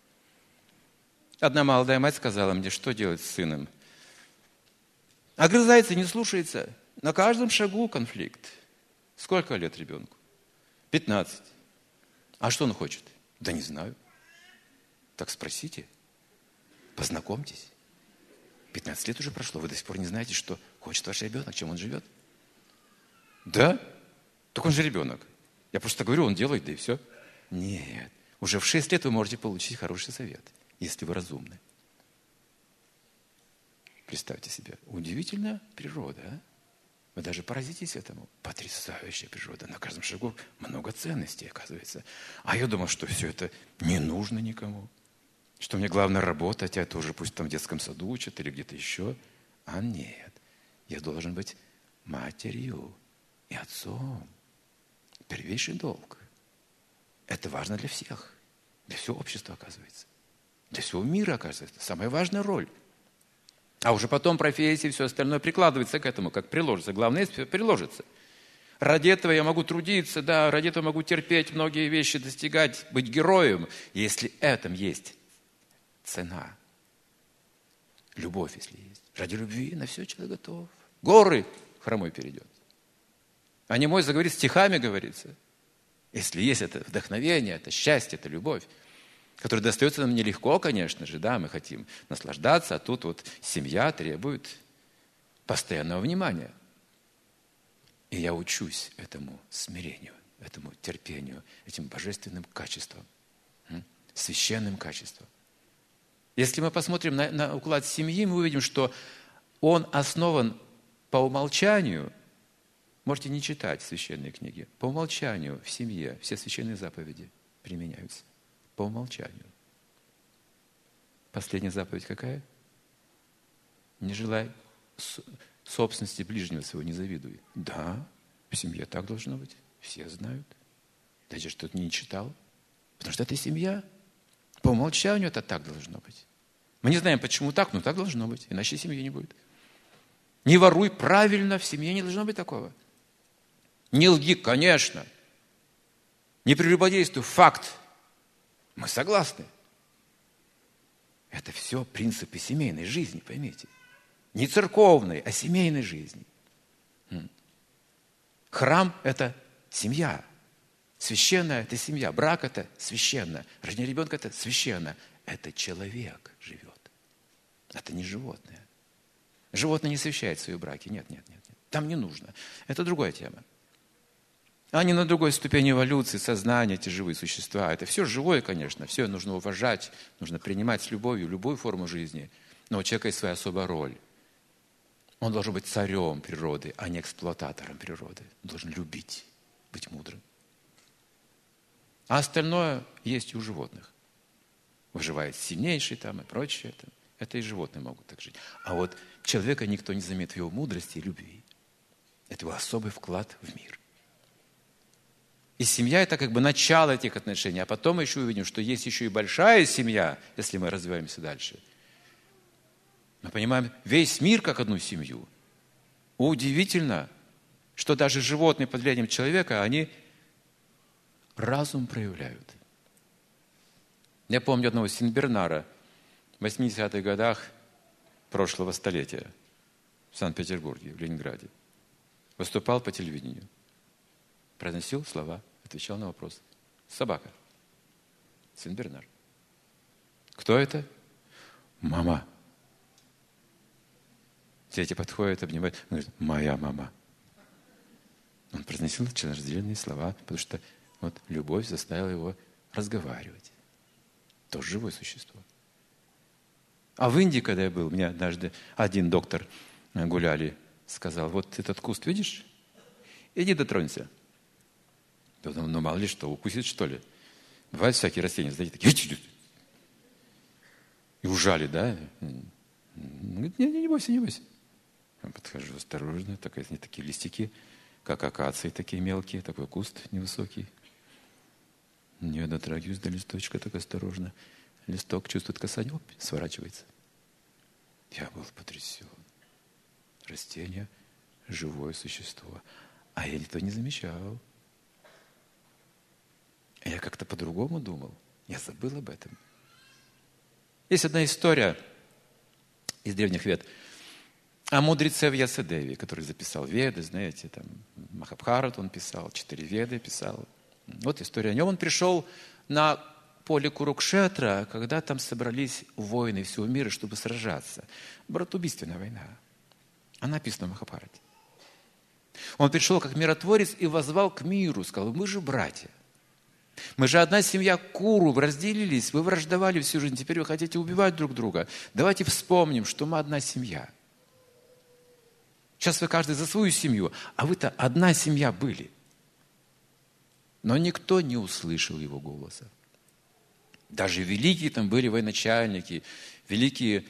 Одна молодая мать сказала мне, что делать с сыном. Огрызается, не слушается. На каждом шагу конфликт. Сколько лет ребенку? 15. А что он хочет? Да не знаю. Так спросите. Познакомьтесь. 15 лет уже прошло. Вы до сих пор не знаете, что хочет ваш ребенок, чем он живет. Да? Так он же ребенок. Я просто говорю, он делает, да и все. Нет. Уже в 6 лет вы можете получить хороший совет, если вы разумны. Представьте себе. Удивительная природа, а? Вы даже поразитесь этому. Потрясающая природа. На каждом шагу много ценностей, оказывается. А я думал, что все это не нужно никому. Что мне главное работать, а это уже пусть там в детском саду учат или где-то еще. А нет. Я должен быть матерью и отцом. Первейший долг. Это важно для всех. Для всего общества, оказывается. Для всего мира, оказывается. Самая важная роль. А уже потом профессии и все остальное прикладывается к этому, как приложится. Главное, все приложится. Ради этого я могу трудиться, да, ради этого могу терпеть многие вещи, достигать, быть героем, если в этом есть цена. Любовь, если есть. Ради любви на все человек готов. Горы хромой перейдет. А не мой заговорит стихами, говорится. Если есть это вдохновение, это счастье, это любовь, которая достается нам нелегко, конечно же, да, мы хотим наслаждаться, а тут вот семья требует постоянного внимания. И я учусь этому смирению, этому терпению, этим божественным качествам, священным качествам. Если мы посмотрим на уклад семьи, мы увидим, что он основан по умолчанию. Можете не читать священные книги. По умолчанию в семье все священные заповеди применяются. По умолчанию. Последняя заповедь какая? Не желай собственности ближнего своего, не завидуй. Да, в семье так должно быть. Все знают. Даже что-то не читал. Потому что это семья. По умолчанию это так должно быть. Мы не знаем, почему так, но так должно быть. Иначе семьи не будет. Не воруй, правильно, в семье не должно быть такого. Не лги, конечно. Не прелюбодействуй, факт. Мы согласны. Это все принципы семейной жизни, поймите. Не церковной, а семейной жизни. Храм – это семья. Священная – это семья. Брак – это священно. Рождение ребенка – это священно. Это человек живет. Это не животное. Животное не свящает свои браки. Нет. Там не нужно. Это другая тема. Они на другой ступени эволюции, сознания, эти живые существа. Это все живое, конечно. Все нужно уважать, нужно принимать с любовью любую форму жизни. Но у человека есть своя особая роль. Он должен быть царем природы, а не эксплуататором природы. Он должен любить, быть мудрым. А остальное есть и у животных. Выживает сильнейший там и прочее. Это и животные могут так жить. А вот человека никто не заметит в его мудрости и любви. Это его особый вклад в мир. И семья – это как бы начало этих отношений. А потом мы еще увидим, что есть еще и большая семья, если мы развиваемся дальше. Мы понимаем весь мир как одну семью. Удивительно, что даже животные под влиянием человека, они разум проявляют. Я помню одного Синбернара в 80-х годах прошлого столетия в Санкт-Петербурге, в Ленинграде. Выступал по телевидению. Произносил слова, отвечал на вопросы. Собака. Синбернар. Кто это? Мама. Дети подходят, обнимают. Он говорит, моя мама. Он произносил членораздельные слова, потому что вот любовь заставила его разговаривать. Тоже живое существо. А в Индии, когда я был, меня однажды один доктор гуляли, сказал, вот этот куст видишь? Иди дотронься. Ну, мало ли что, укусит, что ли. Бывают всякие растения, знаете, такие. И ужали, да? Говорит, не бойся, не бойся. Я подхожу осторожно, такие листики, как акации, такие мелкие, такой куст невысокий. Не дотрагиваюсь до листочка, так осторожно. Листок чувствует касание, оп, сворачивается. Я был потрясен. Растение, живое существо. А я этого не замечал. Я как-то по-другому думал. Я забыл об этом. Есть одна история из древних вед о мудреце Вьясадеве, который записал Веды, знаете, там Махабхарат он писал, 4 Веды писал. Вот история о нем. Он пришел на поле Курукшетра, когда там собрались воины всего мира, чтобы сражаться. Братоубийственная война. Она написана в Махабхарате. Он пришел как миротворец и воззвал к миру, сказал, мы же братья. Мы же одна семья Куру, вы разделились, вы враждовали всю жизнь, теперь вы хотите убивать друг друга. Давайте вспомним, что мы одна семья. Сейчас вы каждый за свою семью, а вы-то одна семья были. Но никто не услышал его голоса. Даже великие там были военачальники, великие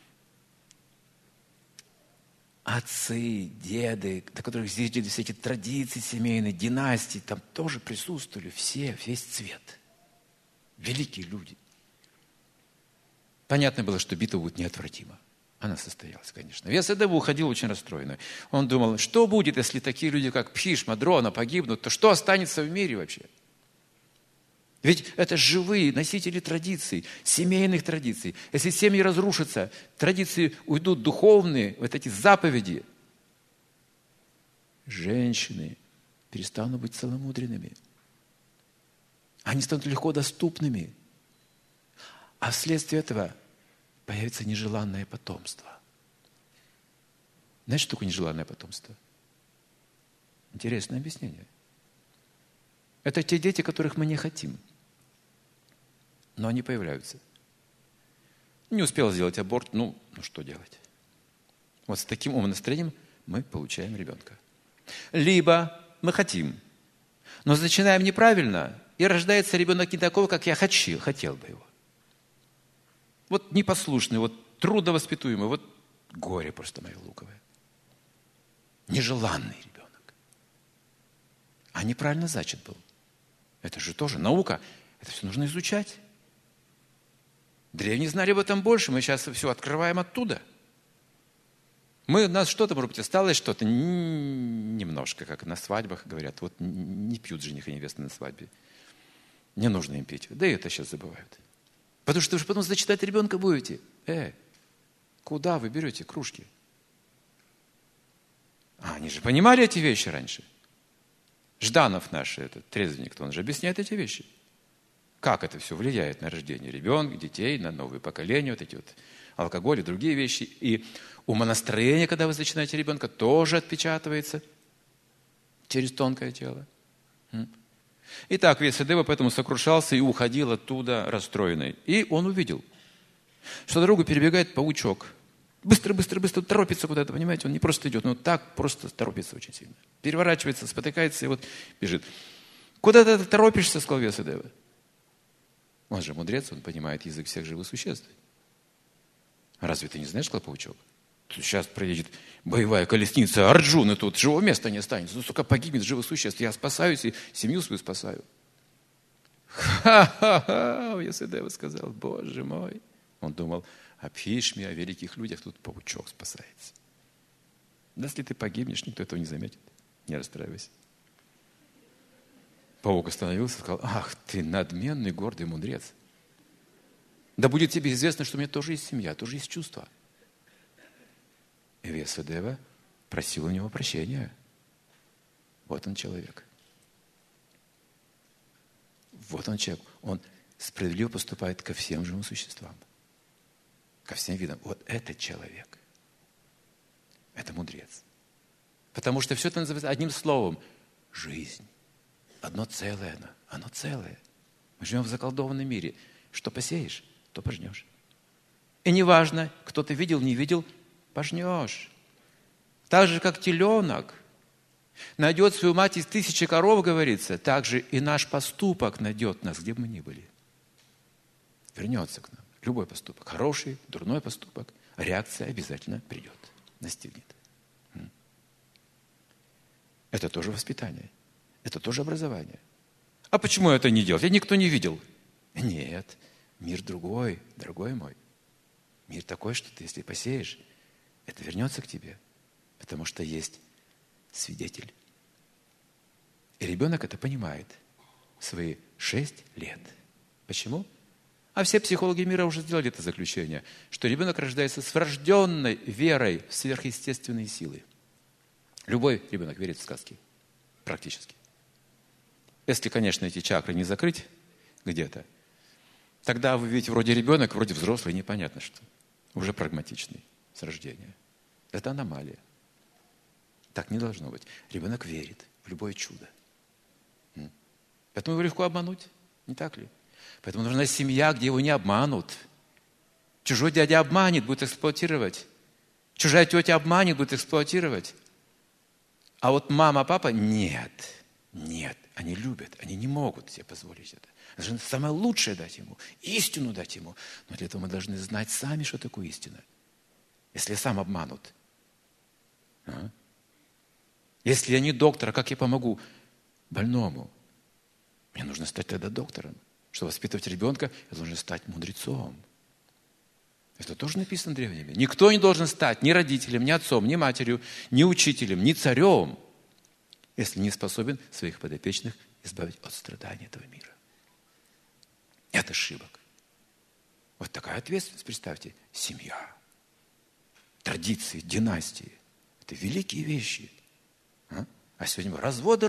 отцы, деды, до которых зиждили все эти традиции семейные, династии, там тоже присутствовали все, весь цвет. Великие люди. Понятно было, что битва будет неотвратима. Она состоялась, конечно. Весадева уходил очень расстроенный. Он думал, что будет, если такие люди, как Пхишма, Дрона, погибнут, то что останется в мире вообще? Ведь это живые носители традиций, семейных традиций. Если семьи разрушатся, традиции уйдут духовные, вот эти заповеди. Женщины перестанут быть целомудренными. Они станут легко доступными. А вследствие этого появится нежеланное потомство. Знаете, что такое нежеланное потомство? Интересное объяснение. Это те дети, которых мы не хотим. Но они появляются. Не успел сделать аборт, ну что делать? Вот с таким умонастроением мы получаем ребенка. Либо мы хотим, но начинаем неправильно, и рождается ребенок не такого, как я хотел бы его. Вот непослушный, вот трудновоспитуемый, вот горе просто мое луковое. Нежеланный ребенок. А неправильно зачат был. Это же тоже наука. Это все нужно изучать. Древние знали об этом больше. Мы сейчас все открываем оттуда. У нас что-то, может быть, осталось что-то немножко, как на свадьбах говорят. Вот не пьют жених и невеста на свадьбе. Не нужно им пить. Да и это сейчас забывают. Потому что вы же потом зачитать ребенка будете. Куда вы берете кружки? Они же понимали эти вещи раньше. Жданов наш, этот трезвенник, он же объясняет эти вещи. Как это все влияет на рождение ребенка, детей, на новые поколения, вот эти вот алкоголь и другие вещи. И умонастроение, когда вы зачинаете ребенка, тоже отпечатывается через тонкое тело. Итак, Весадева поэтому сокрушался и уходил оттуда расстроенный. И он увидел, что дорогу перебегает паучок. Быстро торопится куда-то, понимаете? Он не просто идет, но так просто торопится очень сильно. Переворачивается, спотыкается и вот бежит. Куда ты торопишься, сказал Весадева. Он же мудрец, он понимает язык всех живых существ. Разве ты не знаешь, сказал паучок? Тут сейчас проедет боевая колесница Арджуны, тут живого места не останется. Ну, сука, погибнет живых существ. Я спасаюсь и семью свою спасаю. Ха-ха-ха, Весадева сказал, Боже мой. Он думал о Пхишме, о великих людях, тут паучок спасается. Да если ты погибнешь, никто этого не заметит. Не расстраивайся. Паук остановился и сказал, ах ты надменный, гордый мудрец. Да будет тебе известно, что у меня тоже есть семья, тоже есть чувства. И Весадева просил у него прощения. Вот он человек. Вот он человек. Он справедливо поступает ко всем живым существам. Ко всем видам. Вот это человек. Это мудрец. Потому что все это называется одним словом. Жизнь. Одно целое оно. Оно целое. Мы живем в заколдованном мире. Что посеешь, то пожнешь. И неважно, кто ты видел, не видел, пожнешь. Так же, как теленок найдет свою мать из 1000 коров, говорится, так же и наш поступок найдет нас, где бы мы ни были. Вернется к нам. Любой поступок. Хороший, дурной поступок. Реакция обязательно придет. Настигнет. Это тоже воспитание. Это тоже образование. А почему это не делать? Никто не видел. Нет. Мир другой, дорогой мой. Мир такой, что ты, если посеешь, это вернется к тебе. Потому что есть свидетель. И ребенок это понимает в свои 6 лет. Почему? А все психологи мира уже сделали это заключение, что ребенок рождается с врожденной верой в сверхъестественные силы. Любой ребенок верит в сказки. Практически. Если, конечно, эти чакры не закрыть где-то, тогда вы ведь вроде ребенок, вроде взрослый, непонятно что. Уже прагматичный с рождения. Это аномалия. Так не должно быть. Ребенок верит в любое чудо. Поэтому его легко обмануть, не так ли? Поэтому нужна семья, где его не обманут. Чужой дядя обманет, будет эксплуатировать. Чужая тетя обманет, будет эксплуатировать. А вот мама, папа, нет. Они любят, они не могут себе позволить это. Должны самое лучшее дать ему, истину дать ему. Но для этого мы должны знать сами, что такое истина. Если сам обманут. Если я не доктор, а как я помогу больному? Мне нужно стать тогда доктором. Чтобы воспитывать ребенка, я должен стать мудрецом. Это тоже написано древними. Никто не должен стать ни родителем, ни отцом, ни матерью, ни учителем, ни царем, если не способен своих подопечных избавить от страданий этого мира. От ошибок. Вот такая ответственность, представьте, семья, традиции, династии. Это великие вещи. А сегодня разводы.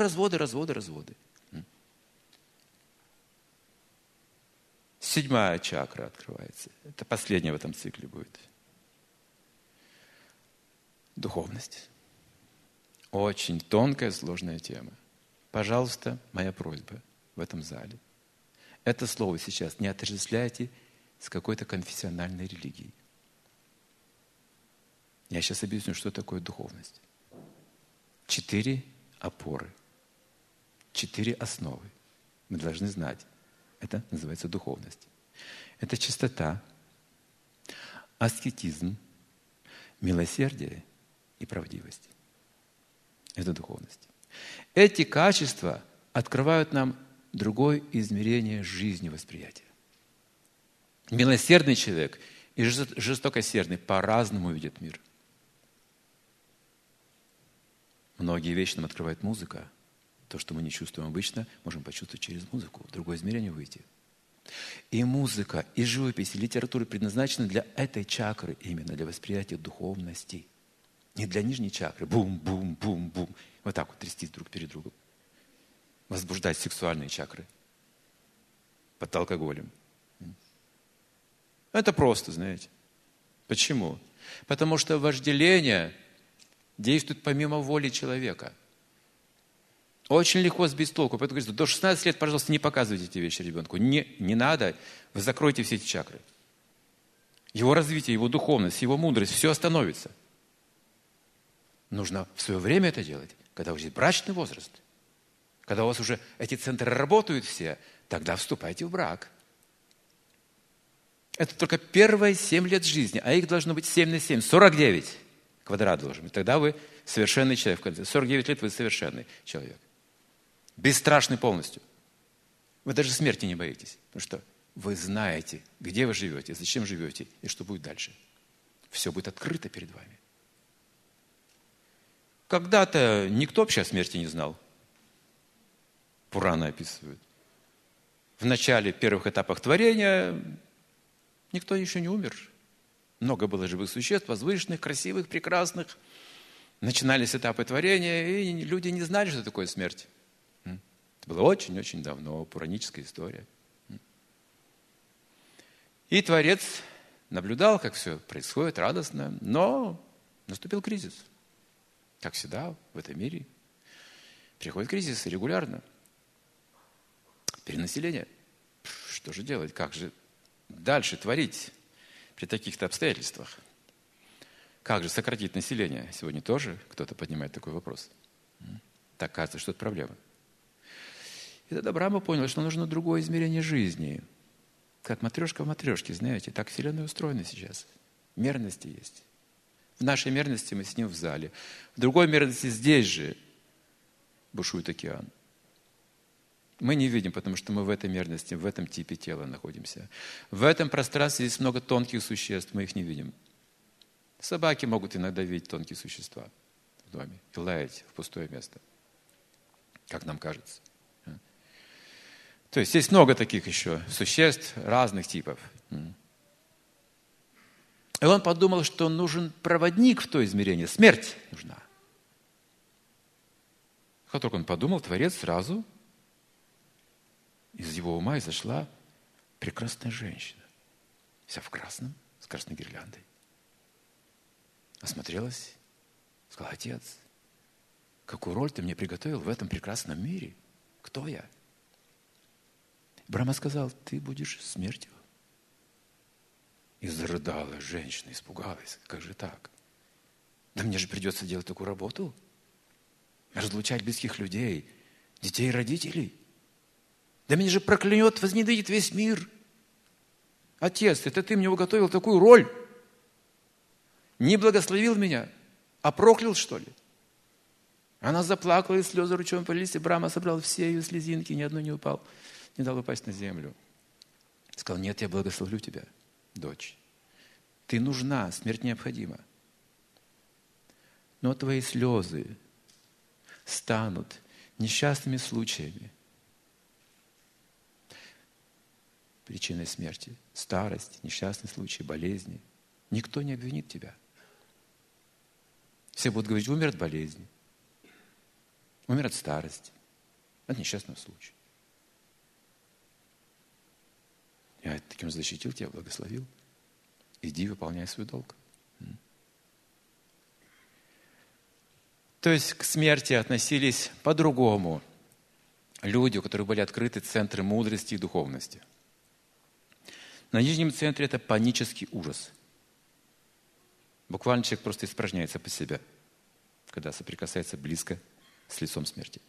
7-я чакра открывается. Это последняя в этом цикле будет. Духовность. Очень тонкая, сложная тема. Пожалуйста, моя просьба в этом зале. Это слово сейчас не отождествляйте с какой-то конфессиональной религией. Я сейчас объясню, что такое духовность. 4 опоры, 4 основы. Мы должны знать. Это называется духовность. Это чистота, аскетизм, милосердие и правдивость. Это духовность. Эти качества открывают нам другое измерение жизни, восприятия. Милосердный человек и жестокосердный по-разному видят мир. Многие вещи нам открывает музыка. То, что мы не чувствуем обычно, можем почувствовать через музыку, в другое измерение выйти. И музыка, и живопись, и литература предназначены для этой чакры, именно для восприятия духовности. Не для нижней чакры. Бум-бум-бум-бум. Вот так вот трястись друг перед другом. Возбуждать сексуальные чакры. Под алкоголем. Это просто, знаете. Почему? Потому что вожделение действует помимо воли человека. Очень легко сбить с толку. Поэтому говорится, до 16 лет, пожалуйста, не показывайте эти вещи ребенку. Не надо. Вы закройте все эти чакры. Его развитие, его духовность, его мудрость, все остановится. Нужно в свое время это делать, когда уже брачный возраст. Когда у вас уже эти центры работают все, тогда вступайте в брак. Это только первые 7 лет жизни, а их должно быть 7 на 7, 49 квадрат должен быть. Тогда вы совершенный человек в конце. 49 лет вы совершенный человек. Бесстрашный полностью. Вы даже смерти не боитесь. Потому что вы знаете, где вы живете, зачем живете и что будет дальше. Все будет открыто перед вами. Когда-то никто вообще о смерти не знал. Пураны описывают. В начале первых этапах творения никто еще не умер. Много было живых существ, возвышенных, красивых, прекрасных. Начинались этапы творения, и люди не знали, что такое смерть. Это было очень-очень давно, пураническая история. И Творец наблюдал, как все происходит радостно, но наступил кризис. Как всегда в этом мире приходят кризисы регулярно. Перенаселение. Что же делать? Как же дальше творить при таких-то обстоятельствах? Как же сократить население? Сегодня тоже кто-то поднимает такой вопрос. Так кажется, что это проблема. И тогда Брахма понял, что нужно другое измерение жизни. Как матрешка в матрешке, знаете, так Вселенная устроена сейчас. Мерности есть. В нашей мерности мы сидим в зале. В другой мерности здесь же бушует океан. Мы не видим, потому что мы в этой мерности, в этом типе тела находимся. В этом пространстве здесь много тонких существ, мы их не видим. Собаки могут иногда видеть тонкие существа в доме и лаять в пустое место, как нам кажется. То есть есть много таких еще существ разных типов. И он подумал, что нужен проводник в то измерение. Смерть нужна. Как только он подумал, Творец сразу из его ума изошла прекрасная женщина. Вся в красном, с красной гирляндой. Осмотрелась, сказала: Отец, какую роль ты мне приготовил в этом прекрасном мире? Кто я? Брахма сказал: ты будешь смертью. И зарыдала женщина, испугалась. Как же так? Да мне же придется делать такую работу. Разлучать близких людей, детей и родителей. Да меня же проклянет, возненавидит весь мир. Отец, это ты мне уготовил такую роль. Не благословил меня, а проклял, что ли? Она заплакала, и слезы ручьем полились, и Брахма собрал все ее слезинки, ни одной не упал, не дал упасть на землю. Сказал, нет, я благословлю тебя, дочь. Ты нужна, смерть необходима. Но твои слезы станут несчастными случаями, причиной смерти. Старость, несчастные случаи, болезни. Никто не обвинит тебя. Все будут говорить, умер от болезни, умер от старости, от несчастного случая. Я таким защитил тебя, благословил. Иди, выполняй свой долг. То есть к смерти относились по-другому люди, у которых были открыты центры мудрости и духовности. На нижнем центре это панический ужас. Буквально человек просто испражняется по себе, когда соприкасается близко с лицом смерти.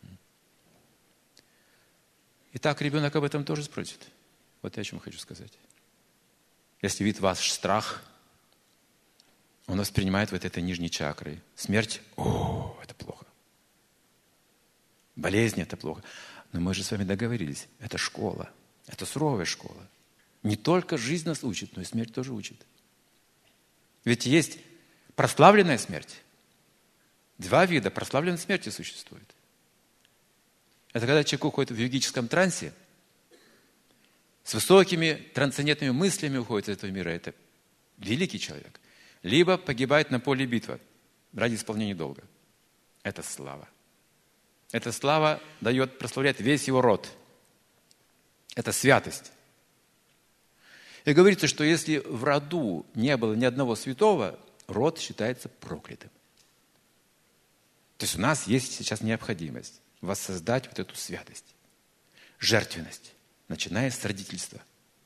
Итак, ребенок об этом тоже спросит. Вот я о чем хочу сказать. Если видит ваш страх, он воспринимает вот этой нижней чакрой. Смерть, это плохо. Болезнь, это плохо. Но мы же с вами договорились, это школа, это суровая школа. Не только жизнь нас учит, но и смерть тоже учит. Ведь есть прославленная смерть. 2 вида прославленной смерти существует. Это когда человек уходит в йогическом трансе, с высокими трансцендентными мыслями уходит из этого мира. Это великий человек. Либо погибает на поле битвы ради исполнения долга. Это слава. Эта слава прославляет весь его род. Это святость. И говорится, что если в роду не было ни одного святого, род считается проклятым. То есть у нас есть сейчас необходимость воссоздать вот эту святость, жертвенность, начиная с родительства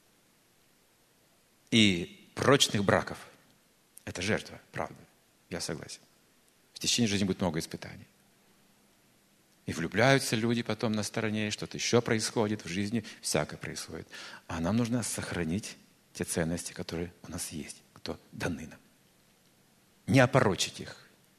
и прочных браков. Это жертва, правда, я согласен. В течение жизни будет много испытаний. И влюбляются люди потом на стороне, что-то еще происходит в жизни, всякое происходит. А нам нужно сохранить те ценности, которые у нас есть, кто даны нам. Не опорочить их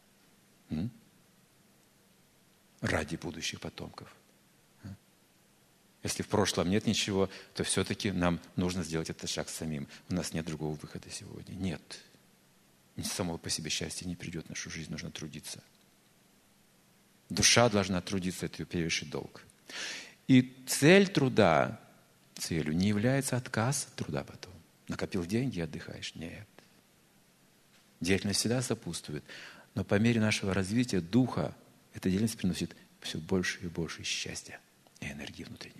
ради будущих потомков. Если в прошлом нет ничего, то все-таки нам нужно сделать этот шаг самим. У нас нет другого выхода сегодня. Нет. Само по себе счастье не придет в нашу жизнь, нужно трудиться. Душа должна трудиться, это ее первейший долг. И цель труда, целью не является отказ от труда потом. Накопил деньги и отдыхаешь. Нет. Деятельность всегда сопутствует. Но по мере нашего развития духа эта деятельность приносит все больше и больше счастья и энергии внутренней.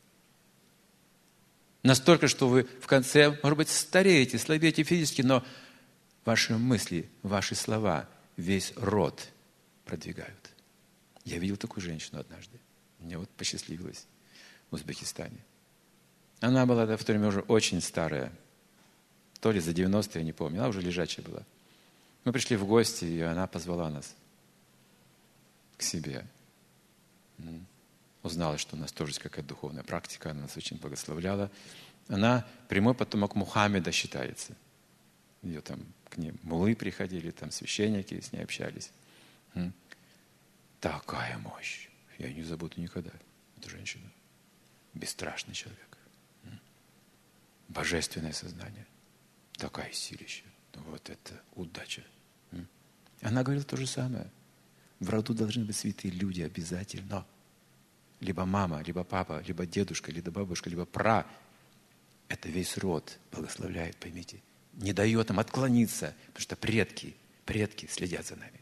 Настолько, что вы в конце, может быть, стареете, слабеете физически, но ваши мысли, ваши слова, весь род продвигают. Я видел такую женщину однажды. Мне вот посчастливилось в Узбекистане. Она была в то время уже очень старая. То ли за 90, я не помню. Она уже лежачая была. Мы пришли в гости, и она позвала нас к себе. Узнала, что у нас тоже есть какая-то духовная практика. Она нас очень благословляла. Она прямой потомок Мухаммеда считается. Ее там к ней муллы приходили, там священники с ней общались. Такая мощь. Я не забуду никогда эту женщину. Бесстрашный человек. Божественное сознание. Такая силища. Вот это удача. Она говорила то же самое. В роду должны быть святые люди обязательно. Либо мама, либо папа, либо дедушка, либо бабушка, либо пра. Это весь род благословляет, поймите. Не дает им отклониться, потому что предки следят за нами.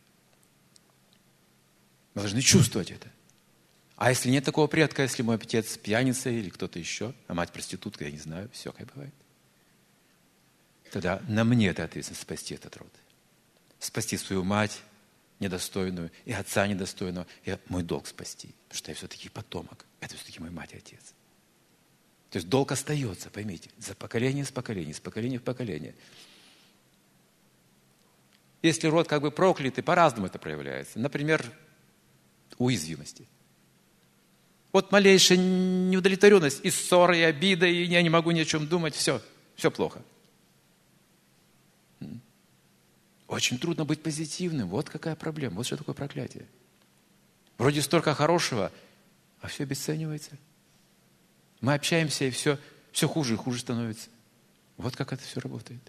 Мы должны чувствовать это. А если нет такого предка, если мой отец пьяница или кто-то еще, а мать проститутка, я не знаю, всякое бывает, тогда на мне это ответственность спасти этот род. Спасти свою мать недостойную и отца недостойного. И мой долг спасти, потому что я все-таки потомок. Это все-таки мой мать и отец. То есть долг остается, поймите, за поколение с поколения, с поколения в поколение. Если род как бы проклятый, по-разному это проявляется. Например, уязвимости. Вот малейшая неудовлетворенность, и ссоры, и обида, и я не могу ни о чем думать, все плохо. Очень трудно быть позитивным. Вот какая проблема, вот что такое проклятие. Вроде столько хорошего, а все обесценивается. Мы общаемся, и все хуже и хуже становится. Вот как это все работает.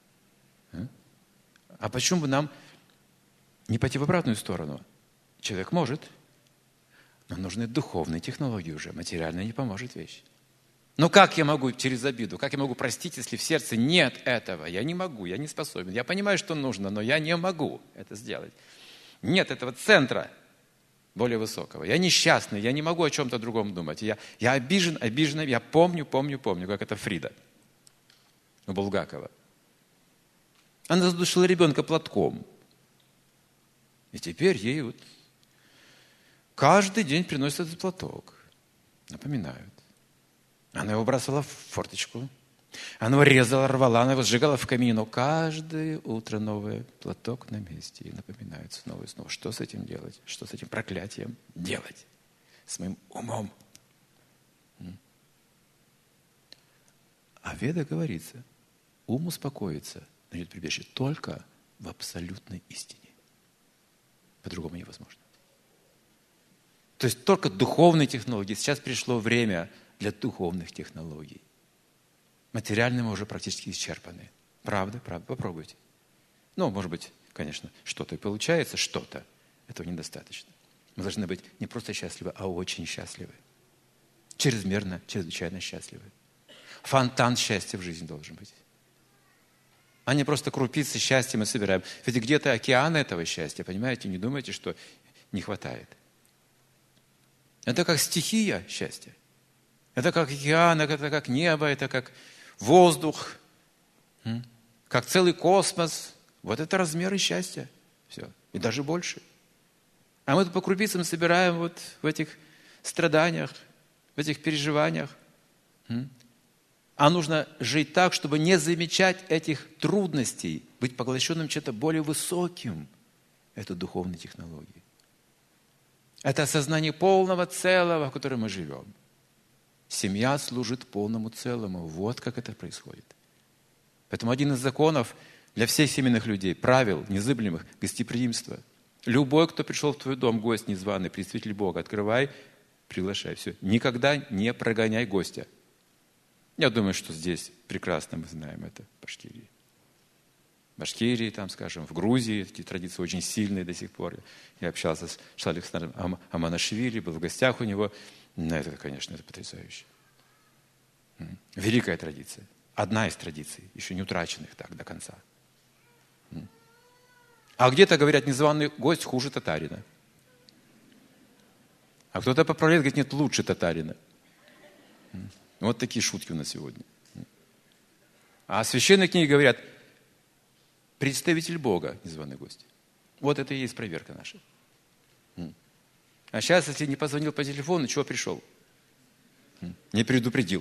А почему бы нам не пойти в обратную сторону? Человек может, но нужны духовные технологии уже. Материально не поможет вещь. Но как я могу через обиду, как я могу простить, если в сердце нет этого? Я не могу, я не способен. Я понимаю, что нужно, но я не могу это сделать. Нет этого центра более высокого. Я несчастный, я не могу о чем-то другом думать. Я обижен, я помню, как это Фрида у Булгакова. Она задушила ребенка платком. И теперь ей вот каждый день приносят этот платок. Напоминают. Она его бросала в форточку. Она его резала, рвала, она его сжигала в камине. Но каждое утро новый платок на месте. И напоминают снова и снова. Что с этим делать? Что с этим проклятием делать? С моим умом. А в Ведах говорится, ум успокоится, найдет прибежище только в абсолютной истине. По-другому невозможно. То есть только духовные технологии. Сейчас пришло время для духовных технологий. Материальные мы уже практически исчерпаны. Правда? Попробуйте. Ну, может быть, конечно, что-то и получается, что-то. Этого недостаточно. Мы должны быть не просто счастливы, а очень счастливы. Чрезмерно, чрезвычайно счастливы. Фонтан счастья в жизни должен быть. А не просто крупицы счастья мы собираем. Ведь где-то океан этого счастья, понимаете? Не думайте, что не хватает. Это как стихия счастья. Это как океан, это как небо, это как воздух, как целый космос. Вот это размеры счастья. Все. И даже больше. А мы тут по крупицам собираем вот в этих страданиях, в этих переживаниях. А нужно жить так, чтобы не замечать этих трудностей, быть поглощенным чем-то более высоким. Это духовные технологии. Это осознание полного целого, в котором мы живем. Семья служит полному целому. Вот как это происходит. Поэтому один из законов для всех семейных людей, правил незыблемых, гостеприимства. Любой, кто пришел в твой дом, гость незваный, представитель Бога, открывай, приглашай. Все. Никогда не прогоняй гостя. Я думаю, что здесь прекрасно мы знаем это в Башкирии. В Башкирии, там, скажем, в Грузии эти традиции очень сильные до сих пор. Я общался с Александром Аманашвили, был в гостях у него. Это, конечно, это потрясающе. Великая традиция. Одна из традиций, еще не утраченных так до конца. А где-то, говорят, незваный гость хуже татарина. А кто-то поправляет, говорит, нет, лучше татарина. Вот такие шутки у нас сегодня. А священные книги говорят, представитель Бога, незваный гость. Вот это и есть проверка наша. А сейчас, если не позвонил по телефону, чего пришел? Не предупредил.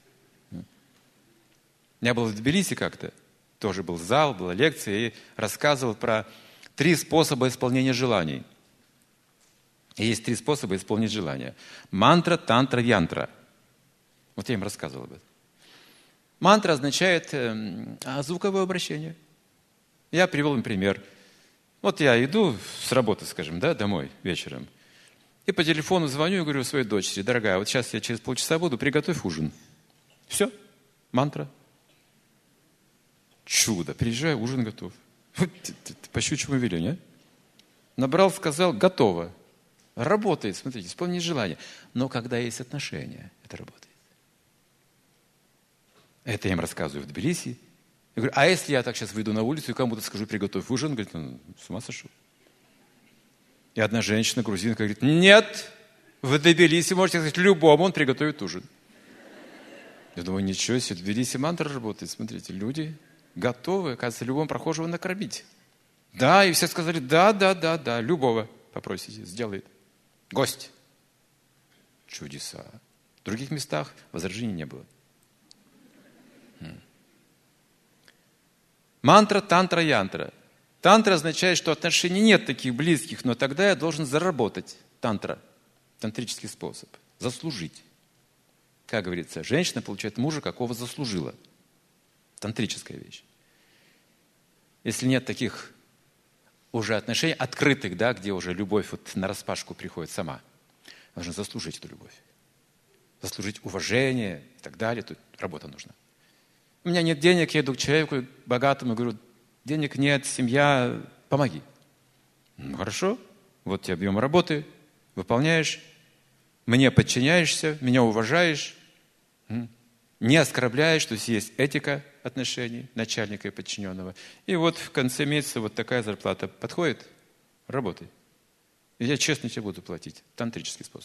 Я был в Тбилиси как-то, тоже был зал, была лекция, и рассказывал про 3 способа исполнения желаний. И есть 3 способа исполнить желания. Мантра, тантра, янтра. Вот я им рассказывал об этом. Мантра означает звуковое обращение. Я привел им пример. Вот я иду с работы, скажем, домой вечером. И по телефону звоню и говорю своей дочери, дорогая, вот сейчас я через полчаса буду, приготовь ужин. Все, мантра. Чудо. Приезжаю, ужин готов. По щучьему велению, Набрал, сказал, готово. Работает, смотрите, исполнить желание. Но когда есть отношения, это работает. Это я им рассказываю в Тбилиси. Я говорю, а если я так сейчас выйду на улицу и кому-то скажу, приготовь ужин? Он говорит, с ума сошел. И одна женщина, грузинка, говорит, нет, в Тбилиси можете сказать любому, он приготовит ужин. Я думаю, ничего себе, в Тбилиси мантра работает. Смотрите, люди готовы, оказывается, любому прохожего накормить. Да, и все сказали, да, любого попросите, сделает. Гость. Чудеса. В других местах возражений не было. Мантра, тантра, янтра. Тантра означает, что отношений нет таких близких, но тогда я должен заработать. Тантра, тантрический способ, заслужить. Как говорится, женщина получает мужа, какого заслужила. Тантрическая вещь. Если нет таких уже отношений открытых, да, где уже любовь вот нараспашку приходит сама, нужно заслужить эту любовь. Заслужить уважение и так далее. Тут работа нужна. У меня нет денег, я иду к человеку богатому и говорю, денег нет, семья, помоги. Ну, хорошо, вот тебе объем работы, выполняешь, мне подчиняешься, меня уважаешь, не оскорбляешь, то есть этика отношений начальника и подчиненного. И вот в конце месяца вот такая зарплата подходит, работай. И я честно тебе буду платить. Тантрический способ.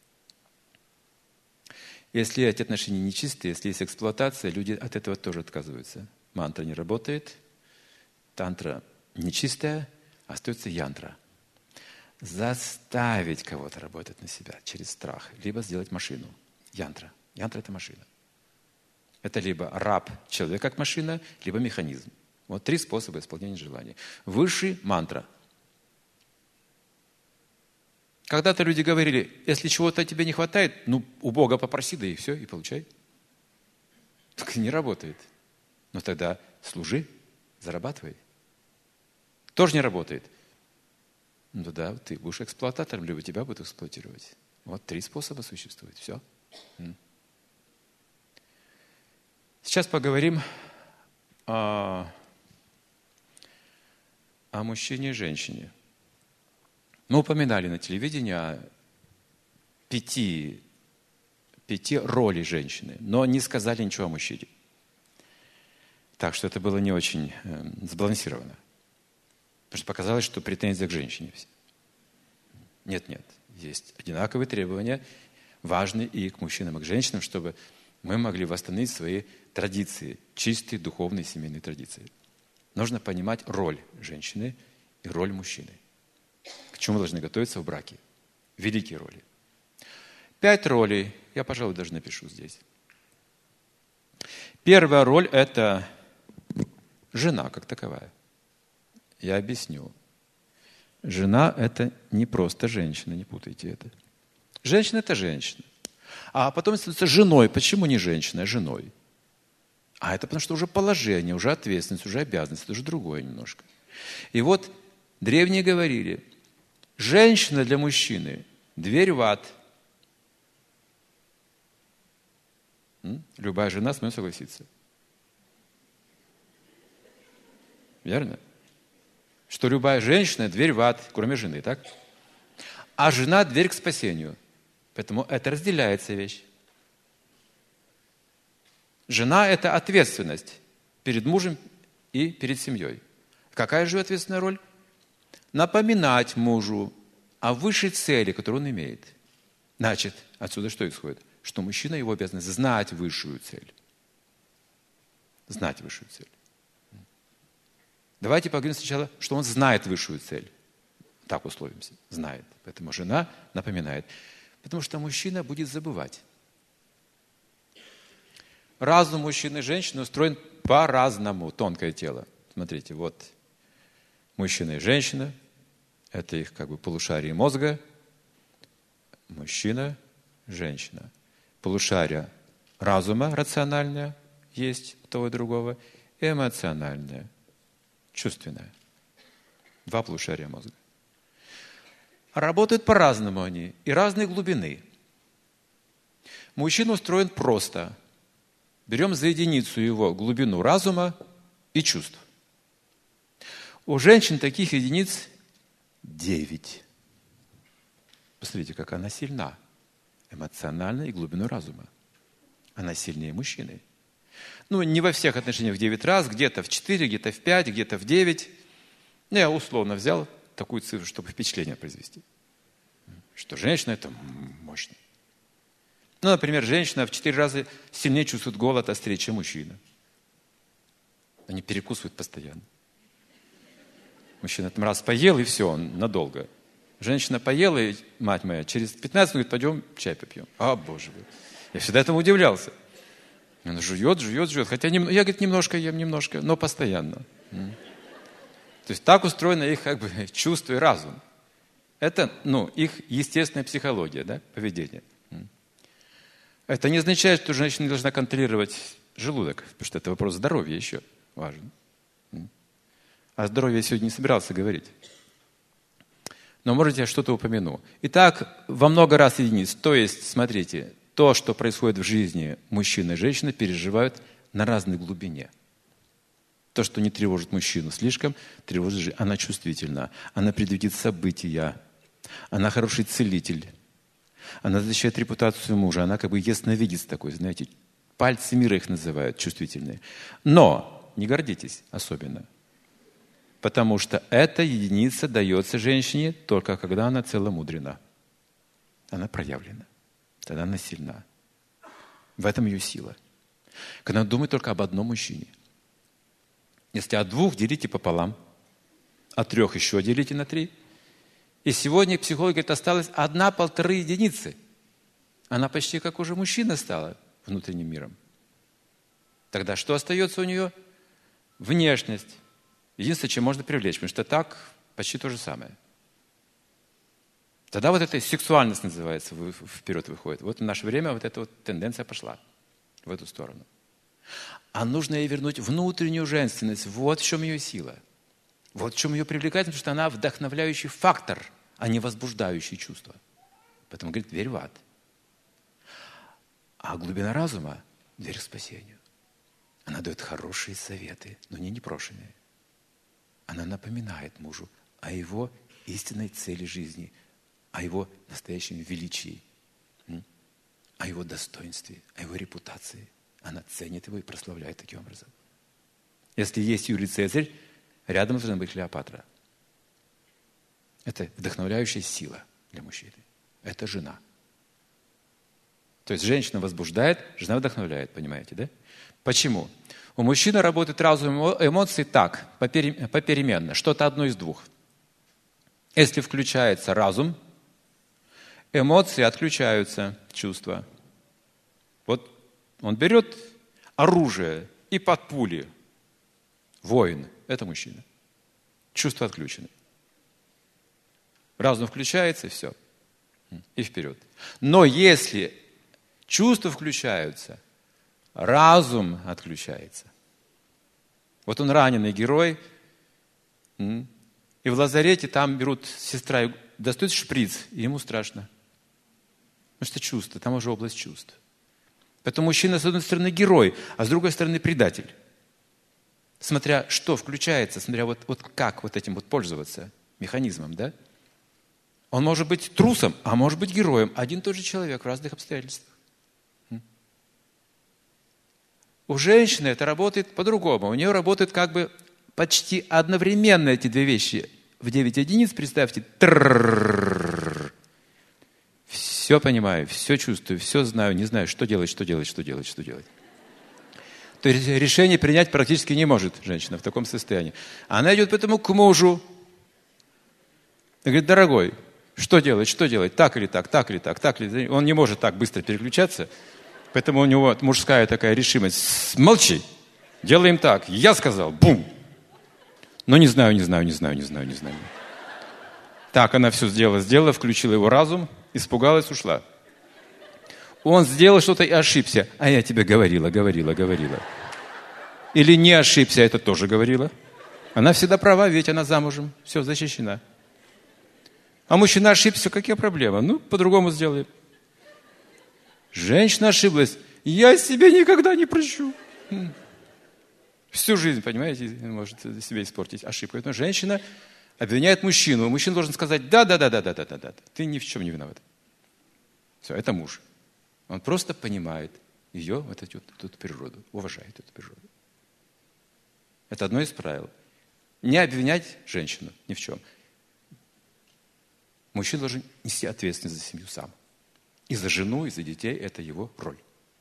Если эти отношения нечистые, если есть эксплуатация, люди от этого тоже отказываются. Мантра не работает, тантра нечистая, остается янтра. Заставить кого-то работать на себя через страх, либо сделать машину. Янтра. Янтра – это машина. Это либо раб человека как машина, либо механизм. Вот 3 способа исполнения желаний. Высший – мантра. Когда-то люди говорили, если чего-то тебе не хватает, ну, у Бога попроси, да и все, и получай. Так не работает. Но тогда служи, зарабатывай. Тоже не работает. Ну тогда ты будешь эксплуататором, либо тебя будут эксплуатировать. Вот 3 способа существует. Все. Сейчас поговорим о мужчине и женщине. Мы упоминали на телевидении о 5 ролей женщины, но не сказали ничего о мужчине. Так что это было не очень сбалансировано. Потому что показалось, что претензия к женщине. Нет. Есть одинаковые требования, важные и к мужчинам, и к женщинам, чтобы мы могли восстановить свои традиции, чистые духовные семейные традиции. Нужно понимать роль женщины и роль мужчины. К чему мы должны готовиться в браке? Великие роли. 5 ролей. Я, пожалуй, даже напишу здесь. Первая роль – это жена как таковая. Я объясню. Жена – это не просто женщина, не путайте это. Женщина – это женщина. А потом становится женой. Почему не женщина, а женой? А это потому что уже положение, уже ответственность, уже обязанность. Это уже другое немножко. И вот древние говорили, женщина для мужчины – дверь в ад. Любая жена с мной согласится. Верно? Что любая женщина – дверь в ад, кроме жены, так? А жена – дверь к спасению. Поэтому это разделяется вещь. Жена – это ответственность перед мужем и перед семьей. Какая же ответственная роль? Напоминать мужу о высшей цели, которую он имеет. Значит, отсюда что исходит? Что мужчина, его обязанность знать высшую цель. Знать высшую цель. Давайте поговорим сначала, что он знает высшую цель. Так условимся. Знает. Поэтому жена напоминает. Потому что мужчина будет забывать. Разум мужчины и женщины устроен по-разному. Тонкое тело. Смотрите, вот мужчина и женщина. Это их как бы полушарие мозга. Мужчина, женщина. Полушарие разума рациональное есть у того и другого. И эмоциональное, чувственное. 2 полушария мозга. Работают по-разному они и разной глубины. Мужчина устроен просто. Берем за единицу его глубину разума и чувств. У женщин таких единиц 9. Посмотрите, как она сильна. Эмоционально и глубину разума. Она сильнее мужчины. Ну, не во всех отношениях в 9 раз, где-то в 4, где-то в 5, где-то в 9. Я условно взял такую цифру, чтобы впечатление произвести. Что женщина – это мощно. Ну, например, женщина в 4 раза сильнее чувствует голод, острее, чем мужчина. Они перекусывают постоянно. Мужчина там раз поел, и все, он надолго. Женщина поела, и, мать моя, через 15 минут пойдем чай попьем. А, Боже мой. Я всегда этому удивлялся. Он жует. Хотя я, говорит, немножко ем, но постоянно. То есть так устроено их как бы чувство и разум. Это, их естественная психология, да, поведение. Это не означает, что женщина не должна контролировать желудок, потому что это вопрос здоровья еще важен. О здоровье я сегодня не собирался говорить. Но, может, я что-то упомяну. Итак, во много раз единиц. То есть, смотрите, то, что происходит в жизни мужчины и женщины, переживают на разной глубине. То, что не тревожит мужчину слишком, тревожит женщину. Она чувствительна, она предвидит события, она хороший целитель, она защищает репутацию мужа, она как бы ясновидец такой, знаете, пальцы мира их называют, чувствительные. Но не гордитесь особенно, потому что эта единица дается женщине только когда она целомудрена, она проявлена, тогда она сильна. В этом ее сила. Когда она думает только об одном мужчине. Если от 2 делите пополам, от 3 еще делите на 3. И сегодня психологи говорят, осталось 1-1,5 единицы. Она почти как уже мужчина стала внутренним миром. Тогда что остается у нее? Внешность. Единственное, чем можно привлечь, потому что так почти то же самое. Тогда вот эта сексуальность называется, вперед выходит. Вот в наше время вот эта вот тенденция пошла в эту сторону. А нужно ей вернуть внутреннюю женственность. Вот в чем ее сила. Вот в чем ее привлекательность, потому что она вдохновляющий фактор, а не возбуждающий чувство. Поэтому говорит, дверь в ад. А глубина разума – дверь к спасению. Она дает хорошие советы, но не непрошенные. Она напоминает мужу о его истинной цели жизни, о его настоящем величии, о его достоинстве, о его репутации. Она ценит его и прославляет таким образом. Если есть Юлий Цезарь, рядом должна быть Клеопатра. Это вдохновляющая сила для мужчины. Это жена. То есть женщина возбуждает, жена вдохновляет, понимаете, да? Почему? У мужчины работает разум и эмоции так, попеременно, что-то одно из двух. Если включается разум, эмоции отключаются, чувства. Вот он берет оружие и под пули. Воин – это мужчина. Чувства отключены. Разум включается, и все. И вперед. Но если чувства включаются, разум отключается. Вот он раненый герой, и в лазарете там берут сестра, и достают шприц, и ему страшно. Потому что чувство, там уже область чувств. Поэтому мужчина, с одной стороны, герой, а с другой стороны, предатель. Смотря что включается, смотря вот как вот этим вот пользоваться механизмом, да? Он может быть трусом, а может быть героем. Один и тот же человек в разных обстоятельствах. У женщины это работает по-другому. У нее работают как бы почти одновременно эти две вещи. В 9 единиц, представьте, все понимаю, все чувствую, все знаю, не знаю, что делать. То есть решение принять практически не может женщина в таком состоянии. Она идет поэтому к мужу. И говорит, дорогой, что делать, так или так. Он не может так быстро переключаться, поэтому у него мужская такая решимость. Молчи, делаем так, я сказал, бум. Но не знаю. Так, она все сделала, включила его разум, испугалась, ушла. Он сделал что-то и ошибся. А я тебе говорила. Или не ошибся, это тоже говорила. Она всегда права, ведь она замужем. Все, защищена. А мужчина ошибся, какие проблемы? По-другому сделаем. Женщина ошиблась. Я себе никогда не прощу. Всю жизнь, понимаете, может себе испортить ошибкой. Но женщина обвиняет мужчину. Мужчина должен сказать, да. Ты ни в чем не виноват. Все, это муж. Он просто понимает ее, вот эту природу, уважает эту природу. Это одно из правил. Не обвинять женщину ни в чем. Мужчина должен нести ответственность за семью сам. И за жену, и за детей. Это его роль.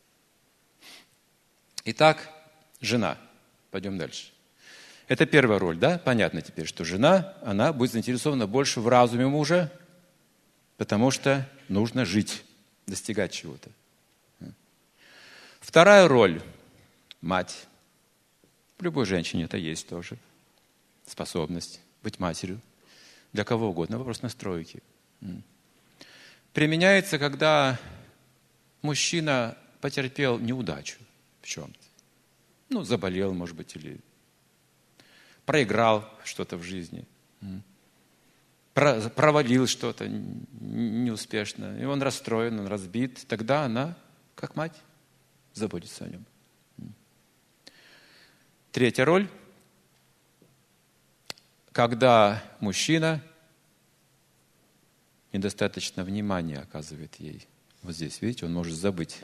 Итак, жена. Пойдем дальше. Это первая роль, да? Понятно теперь, что жена, она будет заинтересована больше в разуме мужа, потому что нужно жить, достигать чего-то. Вторая роль – мать. В любой женщине это есть тоже. способность быть матерью. Для кого угодно. Вопрос настройки. Применяется, когда мужчина потерпел неудачу в чем-то. Ну, заболел, может быть, или проиграл что-то в жизни. Провалил что-то неуспешно. И он расстроен, он разбит. Тогда она, как мать, заботится о нем. Третья роль. Когда мужчина недостаточно внимания оказывает ей. Вот здесь, видите, он может забыть.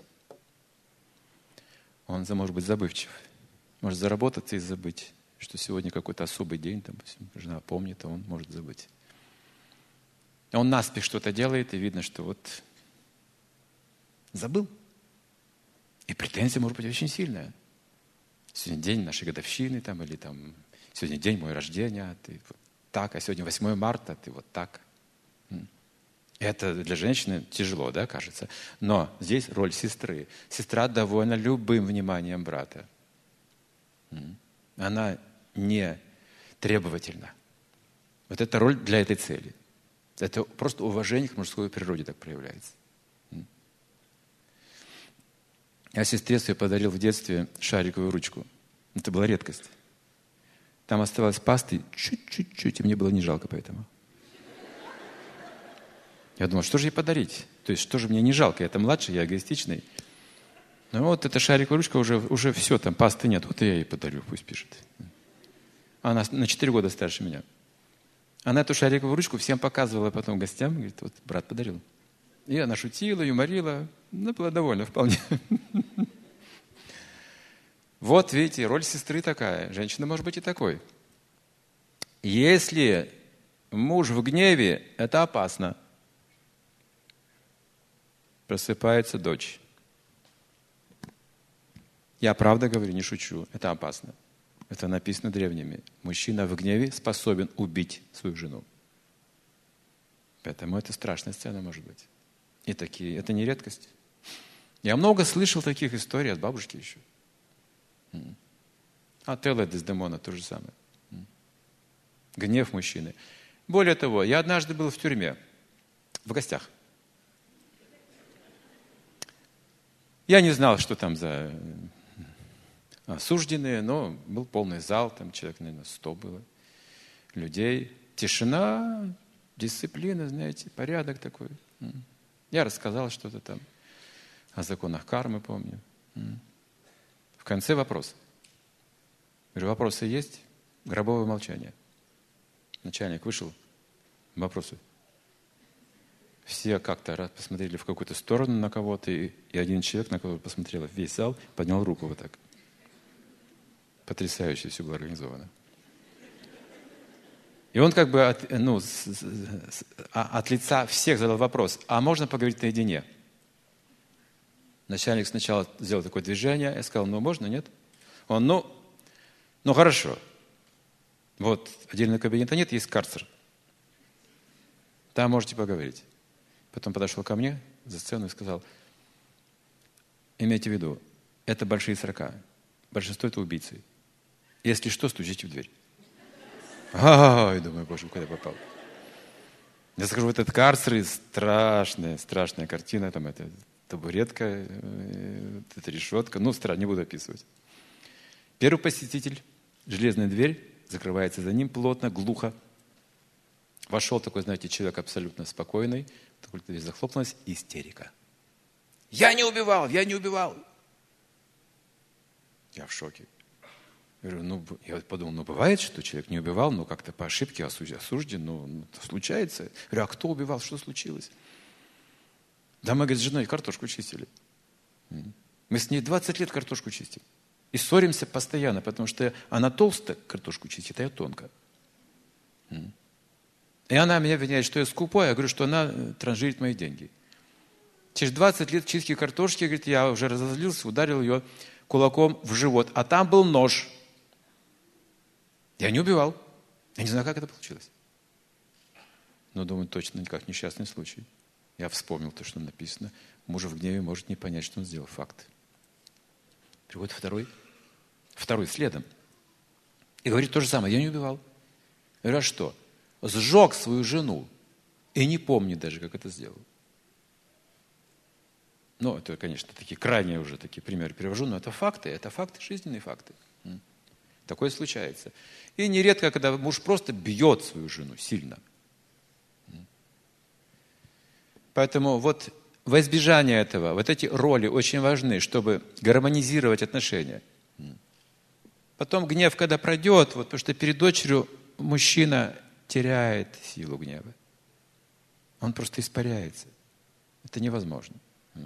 Он может быть забывчив. Может заработаться и забыть, что сегодня какой-то особый день, там, жена помнит, а он может забыть. Он наспех что-то делает, и видно, что вот забыл. И претензия может быть очень сильная. Сегодня день нашей годовщины, там, или там, сегодня день моего рождения, а ты вот так, а сегодня 8 марта, ты вот так. Это для женщины тяжело, да, кажется. Но здесь роль сестры. Сестра довольна любым вниманием брата. Она не требовательна. Вот это роль для этой цели. Это просто уважение к мужской природе так проявляется. Я сестре своей подарил в детстве шариковую ручку. Это была редкость. Там оставалось пасты чуть-чуть, и мне было не жалко поэтому. Я думал, что же ей подарить? То есть, что же мне не жалко? Я-то младший, я эгоистичный. Ну вот эта шариковая ручка уже все, там пасты нет. Вот и я ей подарю, пусть пишет. Она на 4 года старше меня. Она эту шариковую ручку всем показывала потом гостям. Говорит, вот брат подарил. И она шутила, юморила. Она была довольна вполне. Вот видите, роль сестры такая. Женщина может быть и такой. Если муж в гневе, это опасно. Просыпается дочь. Я правда говорю, не шучу. Это опасно. Это написано древними. Мужчина в гневе способен убить свою жену. Поэтому это страшная сцена может быть. И такие, это не редкость. Я много слышал таких историй от бабушки еще. Отелло Дездемона то же самое. Гнев мужчины. Более того, я однажды был в тюрьме, в гостях. Я не знал, что там за осужденные, но был полный зал, там человек, наверное, 100 было людей. Тишина, дисциплина, знаете, порядок такой. Я рассказал что-то там о законах кармы, помню. В конце вопрос. Говорю, вопросы есть? Гробовое молчание. Начальник вышел. Вопросы. Все как-то посмотрели в какую-то сторону на кого-то, и один человек, на кого посмотрел весь зал, поднял руку вот так. Потрясающе все было организовано. И он как бы от лица всех задал вопрос, а можно поговорить наедине? Начальник сначала сделал такое движение, я сказал, можно, нет? Он, ну хорошо. Вот отдельного кабинета нет, есть карцер. Там можете поговорить. Потом подошел ко мне за сцену и сказал, имейте в виду, это большие 40. Большинство это убийцы. Если что, стучите в дверь. Ай, думаю, боже, куда я попал? Я скажу, вот этот карцер, страшная картина, там это табуретка, это решетка. Не буду описывать. Первый посетитель, железная дверь, закрывается за ним плотно, глухо. Вошел такой, знаете, человек абсолютно спокойный. Только дверь захлопнулась, истерика. Я не убивал! Я в шоке. Я подумал, бывает, что человек не убивал, но как-то по ошибке осужден, случается. Я говорю, а кто убивал, что случилось? Да мы, говорит, с женой картошку чистили. Мы с ней 20 лет картошку чистим. И ссоримся постоянно, потому что она толстая картошку чистит, а я тонко. И она меня обвиняет, что я скупой, я говорю, что она транжирит мои деньги. Через 20 лет чистки картошки, говорит, я уже разозлился, ударил ее кулаком в живот, а там был нож. Я не убивал. Я не знаю, как это получилось. Но думаю, точно как несчастный случай. Я вспомнил то, что написано. Муж в гневе может не понять, что он сделал. Факт. Приходит второй следом. И говорит то же самое. Я не убивал. Я говорю, а что? Сжег свою жену и не помнит даже, как это сделал. Ну, это, конечно, такие крайние уже такие примеры привожу, но это факты, жизненные факты. Такое случается. И нередко, когда муж просто бьет свою жену сильно. Поэтому вот во избежание этого, вот эти роли очень важны, чтобы гармонизировать отношения. Потом гнев, когда пройдет, вот, потому что перед дочерью мужчина теряет силу гнева. Он просто испаряется. Это невозможно.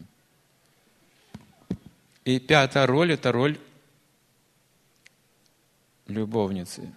И пятая роль – это роль любовницы.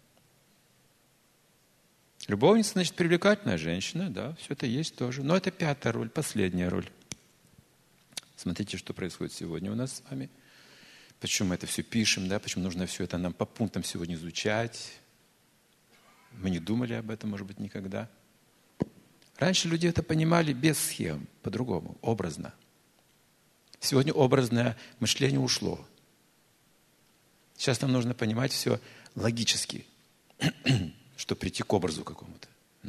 Любовница, значит, привлекательная женщина, да, все это есть тоже. Но это пятая роль, последняя роль. Смотрите, что происходит сегодня у нас с вами. Почему мы это все пишем, да, почему нужно все это нам по пунктам сегодня изучать. Мы не думали об этом, может быть, никогда. Раньше люди это понимали без схем, по-другому, образно. Сегодня образное мышление ушло. Сейчас нам нужно понимать все логически, чтобы прийти к образу какому-то.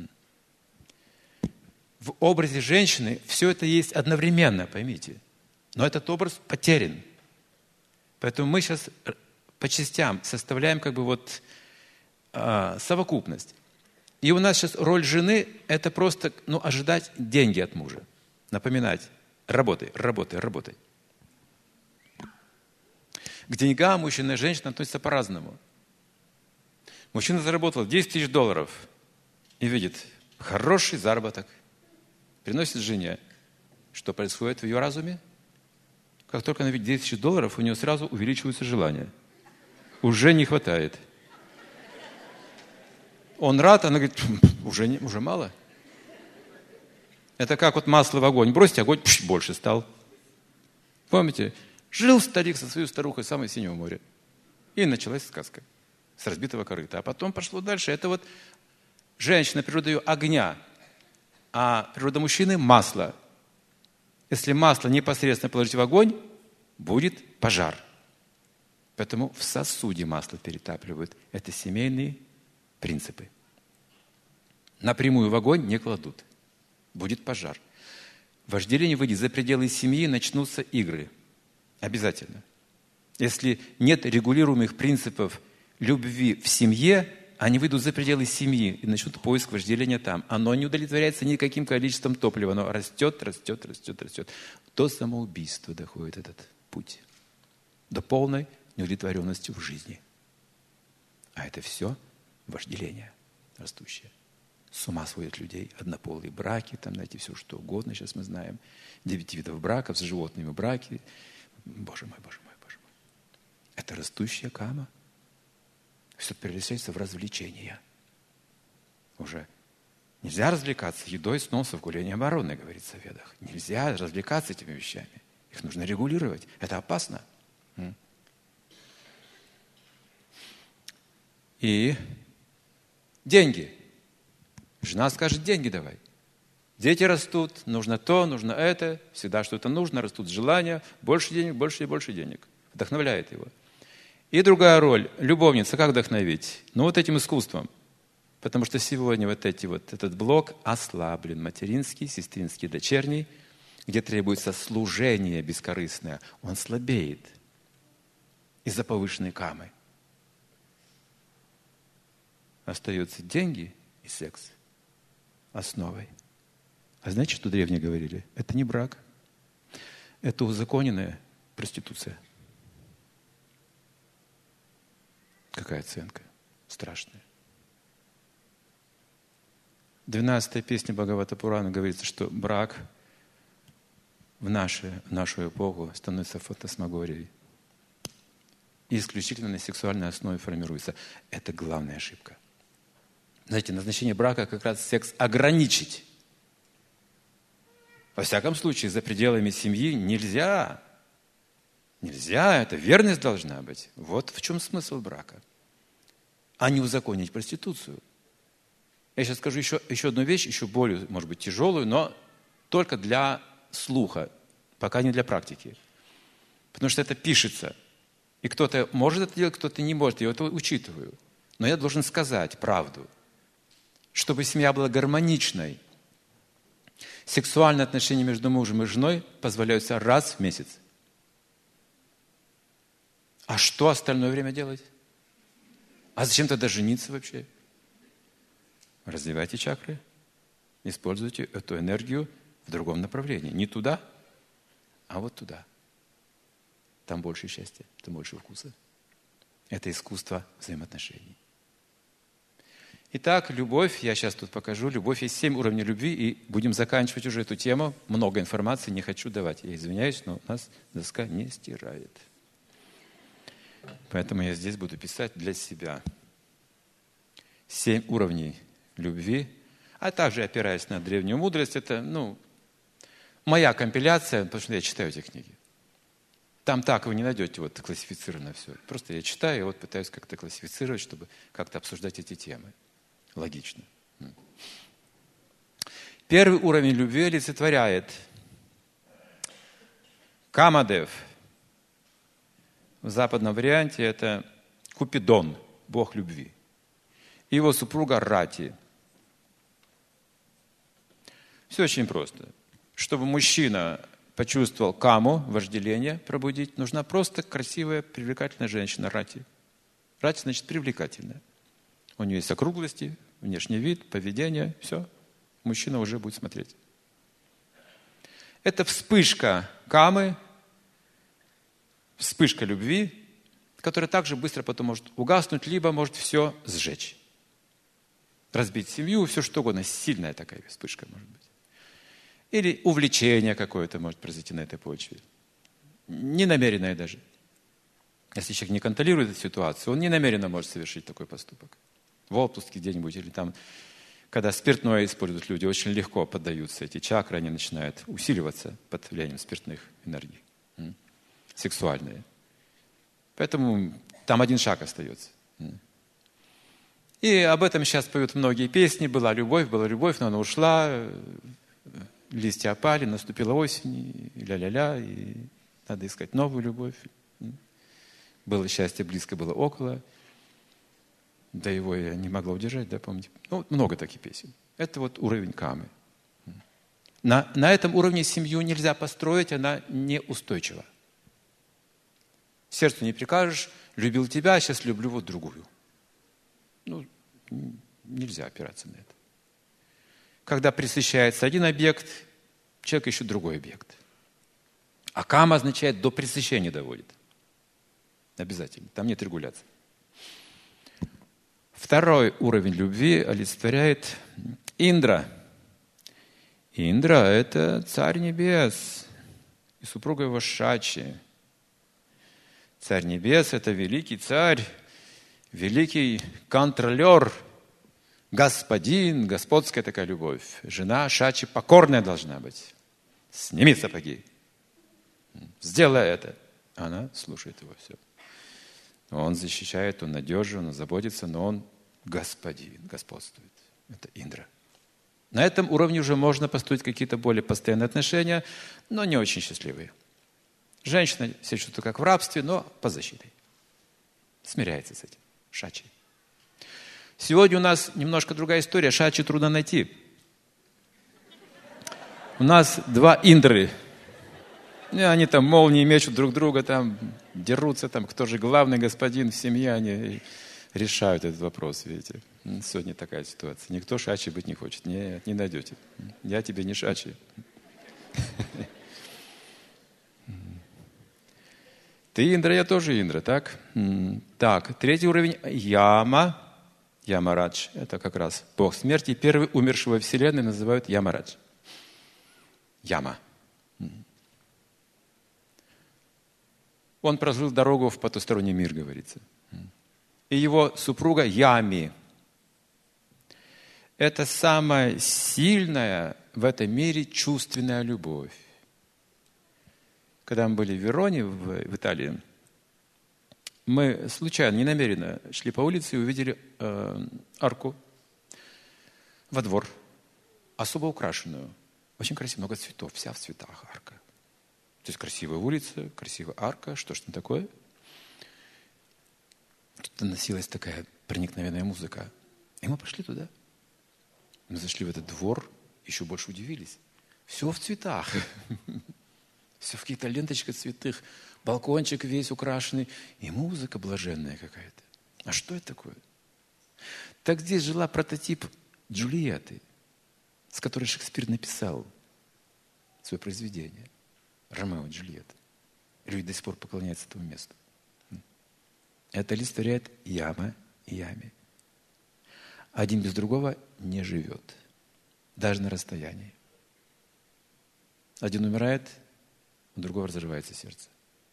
В образе женщины все это есть одновременно, поймите. Но этот образ потерян. Поэтому мы сейчас по частям составляем как бы вот совокупность. И у нас сейчас роль жены – это просто ожидать деньги от мужа. Напоминать: работай, работай, работай. К деньгам мужчина и женщина относятся по-разному. Мужчина заработал $10 000 и видит хороший заработок, приносит жене. Что происходит в ее разуме? Как только она видит $10 000, у нее сразу увеличивается желание. Уже не хватает. Он рад, она говорит, уже мало. Это как вот масло в огонь. Бросьте огонь, больше стал. Помните? Жил старик со своей старухой в самое Синего моря. И началась сказка с разбитого корыта. А потом пошло дальше. Это вот женщина, природа ее огня, а природа мужчины – масло. Если масло непосредственно положить в огонь, будет пожар. Поэтому в сосуде масло перетапливают. Это семейные принципы. Напрямую в огонь не кладут. Будет пожар. Вожделение выйдет за пределы семьи, начнутся игры. Обязательно. Если нет регулируемых принципов любви в семье, они выйдут за пределы семьи и начнут поиск вожделения там. Оно не удовлетворяется никаким количеством топлива. Оно растет. До самоубийства доходит этот путь. До полной неудовлетворенности в жизни. А это все вожделение растущее. С ума сводят людей. Однополые браки, там, знаете, все что угодно. Сейчас мы знаем. 9 видов браков, с животными браки. Боже мой. Это растущая кама. Все превращается в развлечение. Уже нельзя развлекаться едой, сном, совокуплением обороны, говорится в Ведах. Нельзя развлекаться этими вещами. Их нужно регулировать. Это опасно. И деньги. Жена скажет: деньги давай. Дети растут, нужно то, нужно это. Всегда что-то нужно, растут желания. Больше денег, больше и больше денег. Вдохновляет его. И другая роль. Любовница. Как вдохновить? Вот этим искусством. Потому что сегодня этот блок ослаблен. Материнский, сестринский, дочерний, где требуется служение бескорыстное. Он слабеет из-за повышенной камы. Остаются деньги и секс основой. А знаете, что древние говорили? Это не брак. Это узаконенная проституция. Какая оценка? Страшная. 12-я песня Бхагавата Пурана говорится, что брак в нашу эпоху становится фантасмагорией. И исключительно на сексуальной основе формируется. Это главная ошибка. Знаете, назначение брака как раз секс ограничить. Во всяком случае, за пределами семьи нельзя. Нельзя, это верность должна быть. Вот в чем смысл брака. А не узаконить проституцию. Я сейчас скажу еще одну вещь, еще более, может быть, тяжелую, но только для слуха, пока не для практики. Потому что это пишется. И кто-то может это делать, кто-то не может. Я это учитываю. Но я должен сказать правду. чтобы семья была гармоничной. Сексуальные отношения между мужем и женой позволяются раз в месяц. А что остальное время делать? А зачем тогда жениться вообще? Развивайте чакры. Используйте эту энергию в другом направлении. Не туда, а вот туда. Там больше счастья, там больше вкуса. Это искусство взаимоотношений. Итак, любовь, я сейчас тут покажу. Любовь есть 7 уровней любви, и будем заканчивать уже эту тему. Много информации не хочу давать. Я извиняюсь, но у нас доска не стирает. Поэтому я здесь буду писать для себя. 7 уровней любви, а также опираясь на древнюю мудрость. Это, моя компиляция, потому что я читаю эти книги. Там так вы не найдете вот классифицированно все. Просто я читаю и вот пытаюсь как-то классифицировать, чтобы как-то обсуждать эти темы. Логично. Первый уровень любви олицетворяет Камадев. В западном варианте это Купидон, бог любви. И его супруга Рати. Все очень просто. Чтобы мужчина почувствовал каму, вожделение пробудить, нужна просто красивая, привлекательная женщина Рати. Рати значит привлекательная. У нее есть округлости, внешний вид, поведение, все. Мужчина уже будет смотреть. Это вспышка камы, вспышка любви, которая также быстро потом может угаснуть, либо может все сжечь. Разбить семью, все что угодно. Сильная такая вспышка может быть. Или увлечение какое-то может произойти на этой почве. Ненамеренное даже. Если человек не контролирует эту ситуацию, он ненамеренно может совершить такой поступок. В отпуске где-нибудь, или там, когда спиртное используют люди, очень легко поддаются эти чакры, они начинают усиливаться под влиянием спиртных энергий, сексуальные. Поэтому там один шаг остается. И об этом сейчас поют многие песни. Была любовь, но она ушла, листья опали, наступила осень, и ля-ля-ля, и надо искать новую любовь. Было счастье близко, было около. Да его я не могла удержать, да, помните? Много таких песен. Это вот уровень камы. На этом уровне семью нельзя построить, она неустойчива. Сердцу не прикажешь, любил тебя, сейчас люблю вот другую. Нельзя опираться на это. Когда пресыщается один объект, человек ищет другой объект. А кама означает до пресыщения доводит. Обязательно. Там нет регуляции. Второй уровень любви олицетворяет Индра. Индра – это царь небес и супруга его Шачи. Царь небес – это великий царь, великий контролер, господин, господская такая любовь. Жена Шачи покорная должна быть. Сними сапоги. Сделай это. Она слушает его все. Он защищает, он надежен, он заботится, но он господин, господствует. Это Индра. На этом уровне уже можно построить какие-то более постоянные отношения, но не очень счастливые. Женщина себя чувствует как в рабстве, но под защитой. Смиряется с этим. Шачи. Сегодня у нас немножко другая история. Шачи трудно найти. У нас 2 Индры. И они там молнии мечут друг друга, там дерутся, там кто же главный господин в семье, они решают этот вопрос, видите. Сегодня такая ситуация. Никто Шачи быть не хочет. Нет, не найдете. Я тебе не Шачи. Ты Индра, я тоже Индра, так? Так, 3-й уровень Яма. Ямарадж. Это как раз бог смерти. Первый умерший во Вселенной называют Ямарадж. Яма. Он прожил дорогу в потусторонний мир, говорится. И его супруга Ями. Это самая сильная в этом мире чувственная любовь. Когда мы были в Вероне, в Италии, мы случайно, ненамеренно шли по улице и увидели арку во двор, особо украшенную. Очень красиво, много цветов, вся в цветах арка. То есть красивая улица, красивая арка, что ж там такое? Тут доносилась такая проникновенная музыка. И мы пошли туда. Мы зашли в этот двор, еще больше удивились. Все в цветах. Все в каких-то ленточках цветных. Балкончик весь украшенный. И музыка блаженная какая-то. А что это такое? Так здесь жила прототип Джульетты, с которой Шекспир написал свое произведение. Ромео и Джульетта. Люди до сих пор поклоняются этому месту. Это олицетворяет яма и яме. Один без другого не живет. Даже на расстоянии. Один умирает, у другого разрывается сердце.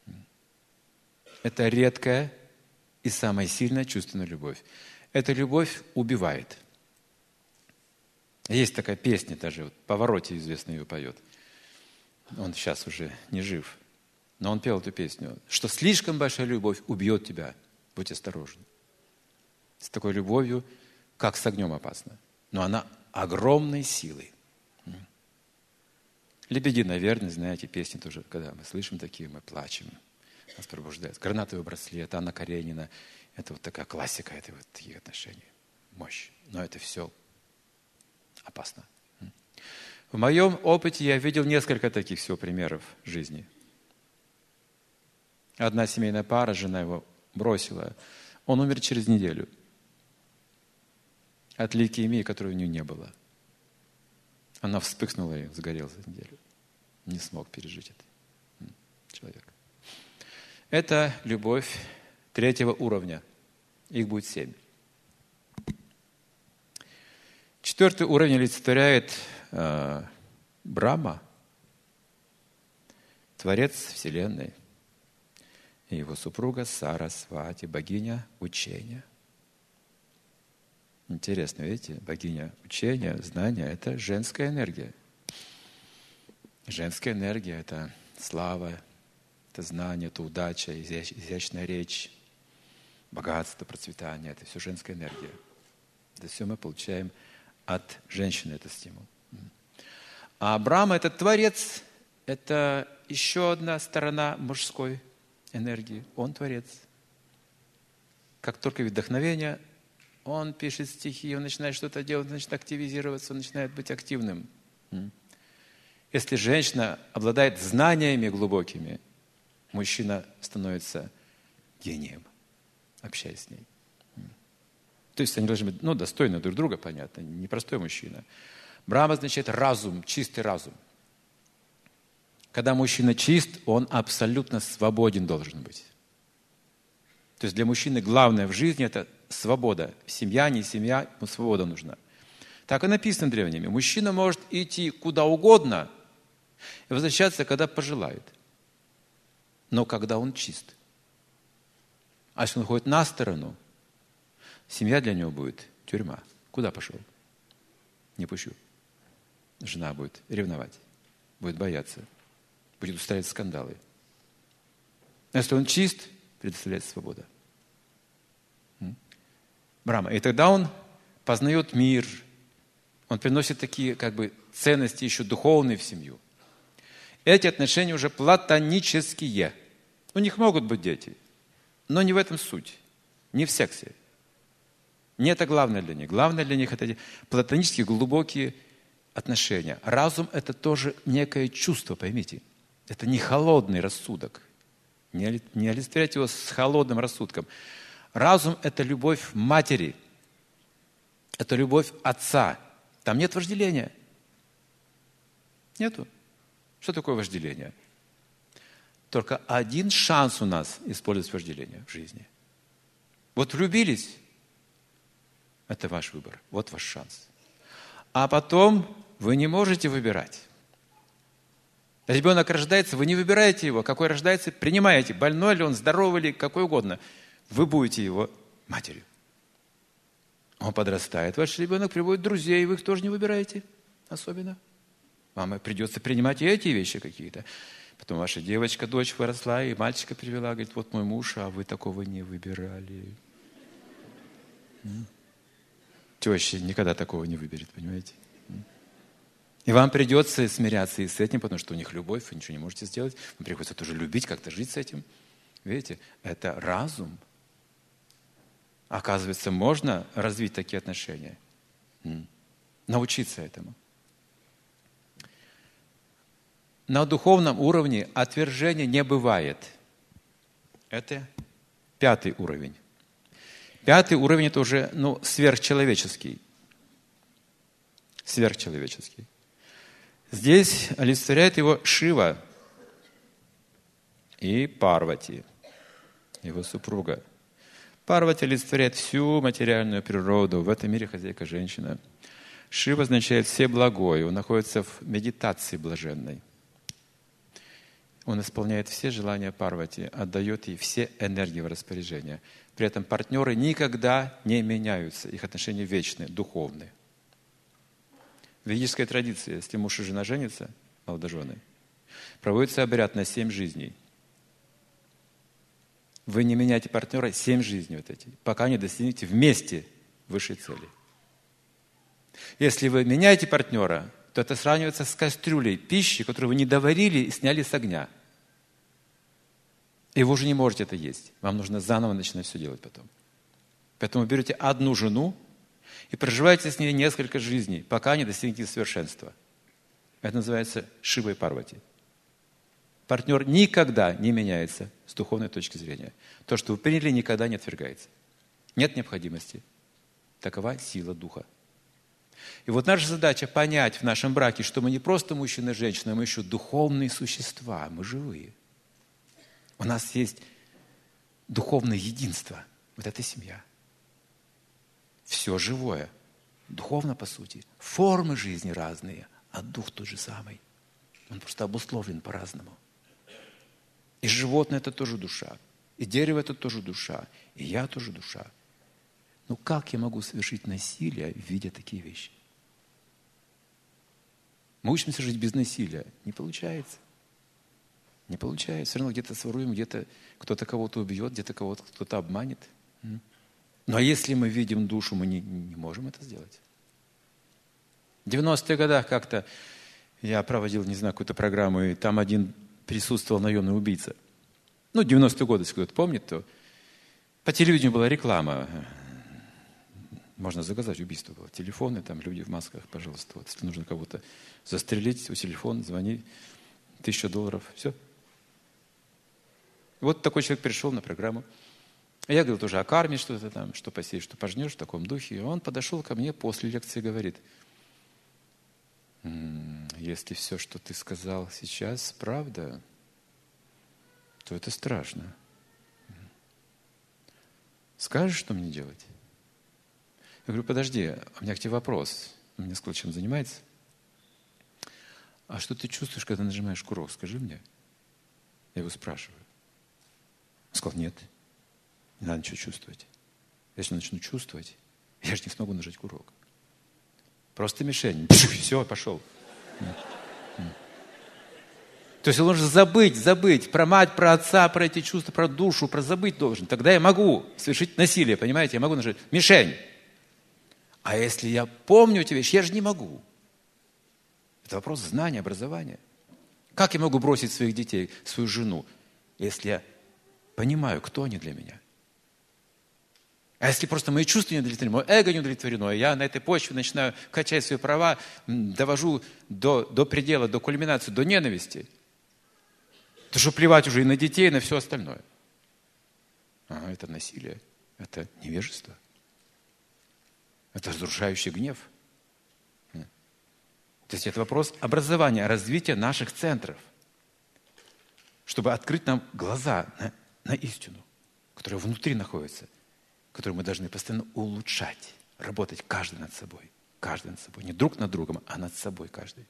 Это редкая и самая сильная чувственная любовь. Эта любовь убивает. Есть такая песня даже, вот Паваротти известно ее поет. Он сейчас уже не жив. Но он пел эту песню, что слишком большая любовь убьет тебя. Будь осторожен. С такой любовью, как с огнем опасно. Но она огромной силы. Лебеди, наверное, знаете, песни тоже, когда мы слышим такие, мы плачем. Нас пробуждает. Гранатовый браслет, Анна Каренина. Это вот такая классика, это вот такие отношения. Мощь. Но это все опасно. В моем опыте я видел несколько таких всего примеров жизни. Одна семейная пара, жена его бросила. Он умер через неделю. От лейкемии, которой у нее не было. Она вспыхнула и сгорела за неделю. Не смог пережить это человек. Это любовь 3-го уровня. Их будет 7. 4-й уровень олицетворяет Брахма, Творец Вселенной, и его супруга Сарасвати, богиня учения. Интересно, видите, богиня учения, знания – это женская энергия. Женская энергия – это слава, это знание, это удача, изящная речь, богатство, процветание – это все женская энергия. Это все мы получаем от женщины, это стимул. А Брахма – это Творец, это еще одна сторона мужской энергии. Он Творец. Как только видит вдохновение, он пишет стихи, он начинает что-то делать, он начинает активизироваться, он начинает быть активным. Если женщина обладает знаниями глубокими, мужчина становится гением, общаясь с ней. То есть они должны быть достойны друг друга, понятно, непростой мужчина. Брахма означает разум, чистый разум. Когда мужчина чист, он абсолютно свободен должен быть. То есть для мужчины главное в жизни – это свобода. Семья, не семья, ему свобода нужна. Так и написано древними. Мужчина может идти куда угодно и возвращаться, когда пожелает. Но когда он чист. А если он ходит на сторону, семья для него будет тюрьма. Куда пошел? Не пущу. Жена будет ревновать, будет бояться, будет устраивать скандалы. А если он чист, предоставляется свобода. Брахма. И тогда он познает мир. Он приносит такие ценности еще духовные в семью. Эти отношения уже платонические. У них могут быть дети, но не в этом суть. Не в сексе. Не это главное для них. Главное для них – это эти платонические, глубокие отношения. Разум – это тоже некое чувство, поймите. Это не холодный рассудок. Не олицетворять его с холодным рассудком. Разум – это любовь матери. Это любовь отца. Там нет вожделения. Нету. Что такое вожделение? Только один шанс у нас использовать вожделение в жизни. Вот влюбились – это ваш выбор. Вот ваш шанс. А потом вы не можете выбирать. Ребенок рождается, вы не выбираете его. Какой рождается, принимаете. Больной ли он, здоровый ли, какой угодно. Вы будете его матерью. Он подрастает. Ваш ребенок приводит друзей, вы их тоже не выбираете особенно. Вам придется принимать и эти вещи какие-то. Потом ваша девочка, дочь выросла, и мальчика привела, говорит, вот мой муж, а вы такого не выбирали. Теща никогда такого не выберет, понимаете? И вам придется смиряться и с этим, потому что у них любовь, вы ничего не можете сделать. Вам приходится тоже любить, как-то жить с этим. Видите, это разум. Оказывается, можно развить такие отношения. Но Научиться этому. На духовном уровне отвержения не бывает. Это 5-й уровень. 5-й уровень – это уже сверхчеловеческий. Сверхчеловеческий. Здесь олицетворяет его Шива и Парвати, его супруга. Парвати олицетворяет всю материальную природу. В этом мире хозяйка женщина. Шива означает всеблагое. Он находится в медитации блаженной. Он исполняет все желания Парвати, отдает ей все энергии в распоряжение. При этом партнеры никогда не меняются. Их отношения вечны, духовны. В ведической традиции, если муж и жена женятся, молодожены, проводится обряд на 7 жизней. Вы не меняете партнера 7 жизней вот эти, пока не достигнете вместе высшей цели. Если вы меняете партнера, то это сравнивается с кастрюлей пищи, которую вы не доварили и сняли с огня. И вы уже не можете это есть. Вам нужно заново начинать все делать потом. Поэтому берете одну жену и проживаете с ней несколько жизней, пока не достигнете совершенства. Это называется Шива и Парвати. Партнер никогда не меняется с духовной точки зрения. То, что вы приняли, никогда не отвергается. Нет необходимости. Такова сила духа. И вот наша задача понять в нашем браке, что мы не просто мужчина и женщина, мы еще духовные существа, мы живые. У нас есть духовное единство. Вот это семья. Все живое. Духовно, по сути. Формы жизни разные, а дух тот же самый. Он просто обусловлен по-разному. И животное – это тоже душа. И дерево – это тоже душа. И я тоже душа. Ну как я могу совершить насилие, видя такие вещи? Мы учимся жить без насилия. Не получается. Не получается. Все равно где-то своруем, где-то кто-то кого-то убьет, где-то кого-то кто-то обманет. Но если мы видим душу, мы не можем это сделать. В 90-е годах как-то я проводил, не знаю, какую-то программу, и там один присутствовал наемный убийца. 90-е годы, если кто-то помнит, то по телевидению была реклама. Можно заказать убийство было. Телефоны, там люди в масках, пожалуйста. Вот, если нужно кого-то застрелить, у телефона, звони, $1000, все. Вот такой человек пришел на программу. Я говорил тоже о карме, что-то там, что посеешь, что пожнешь, в таком духе. И он подошел ко мне после лекции и говорит: если все, что ты сказал сейчас, правда, то это страшно. Скажешь, что мне делать? Я говорю: подожди, у меня к тебе вопрос. Он мне сказал, чем занимается. А что ты чувствуешь, когда нажимаешь курок? Скажи мне. Я его спрашиваю. Он сказал: нет, не надо ничего чувствовать. Если начну чувствовать, я же не смогу нажать курок. Просто мишень. Все, пошел. То есть он должен забыть про мать, про отца, про эти чувства, про душу, про забыть должен. Тогда я могу совершить насилие, понимаете? Я могу нажать мишень. А если я помню эти вещи, я же не могу. Это вопрос знания, образования. Как я могу бросить своих детей, свою жену, если я понимаю, кто они для меня? А если просто мои чувства не удовлетворены, мое эго не удовлетворено, я на этой почве начинаю качать свои права, довожу до предела, до кульминации, до ненависти, то что плевать уже и на детей, и на все остальное. Это насилие, это невежество, это разрушающий гнев. То есть это вопрос образования, развития наших центров, чтобы открыть нам глаза на истину, которая внутри находится, которую мы должны постоянно улучшать, работать каждый над собой. Не друг над другом, а над собой каждый.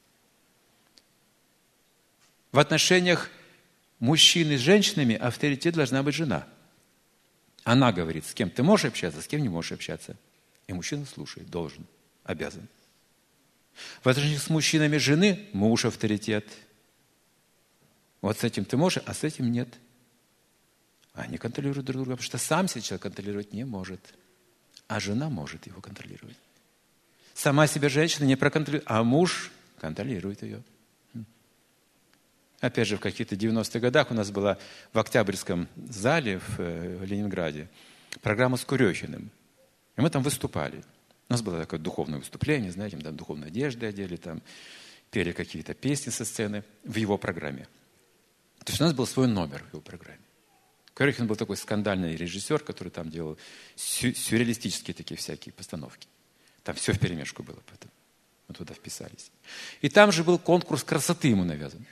В отношениях мужчины с женщинами авторитет должна быть жена. Она говорит, с кем ты можешь общаться, с кем не можешь общаться. И мужчина слушает, должен, обязан. В отношениях с мужчинами жены муж авторитет. Вот с этим ты можешь, а с этим нет. Они контролируют друг друга, потому что сам себя человек контролировать не может. А жена может его контролировать. Сама себя женщина не проконтролирует, а муж контролирует ее. Опять же, в каких-то 90-х годах у нас была в Октябрьском зале в Ленинграде программа с Курехиным. И мы там выступали. У нас было такое духовное выступление, знаете, там духовные одежды одели, там пели какие-то песни со сцены в его программе. То есть у нас был свой номер в его программе. Во-первых, он был такой скандальный режиссер, который там делал сюрреалистические такие всякие постановки. Там все вперемешку было, поэтому мы туда вписались. И там же был конкурс красоты ему навязан.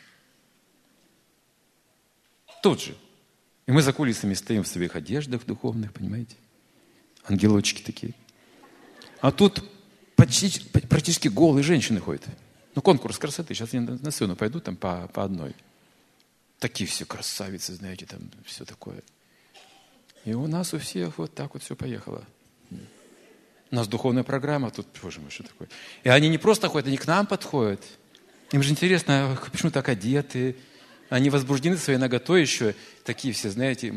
Тут же. И мы за кулисами стоим в своих одеждах духовных, понимаете? Ангелочки такие. А тут практически голые женщины ходят. Ну, конкурс красоты. Сейчас я на сцену пойду там по одной. Такие все красавицы, знаете, там все такое. И у нас у всех вот так вот все поехало. У нас духовная программа, а тут, боже мой, что такое? И они не просто ходят, они к нам подходят. Им же интересно, почему так одеты. Они возбуждены своей наготой еще. Такие все, знаете,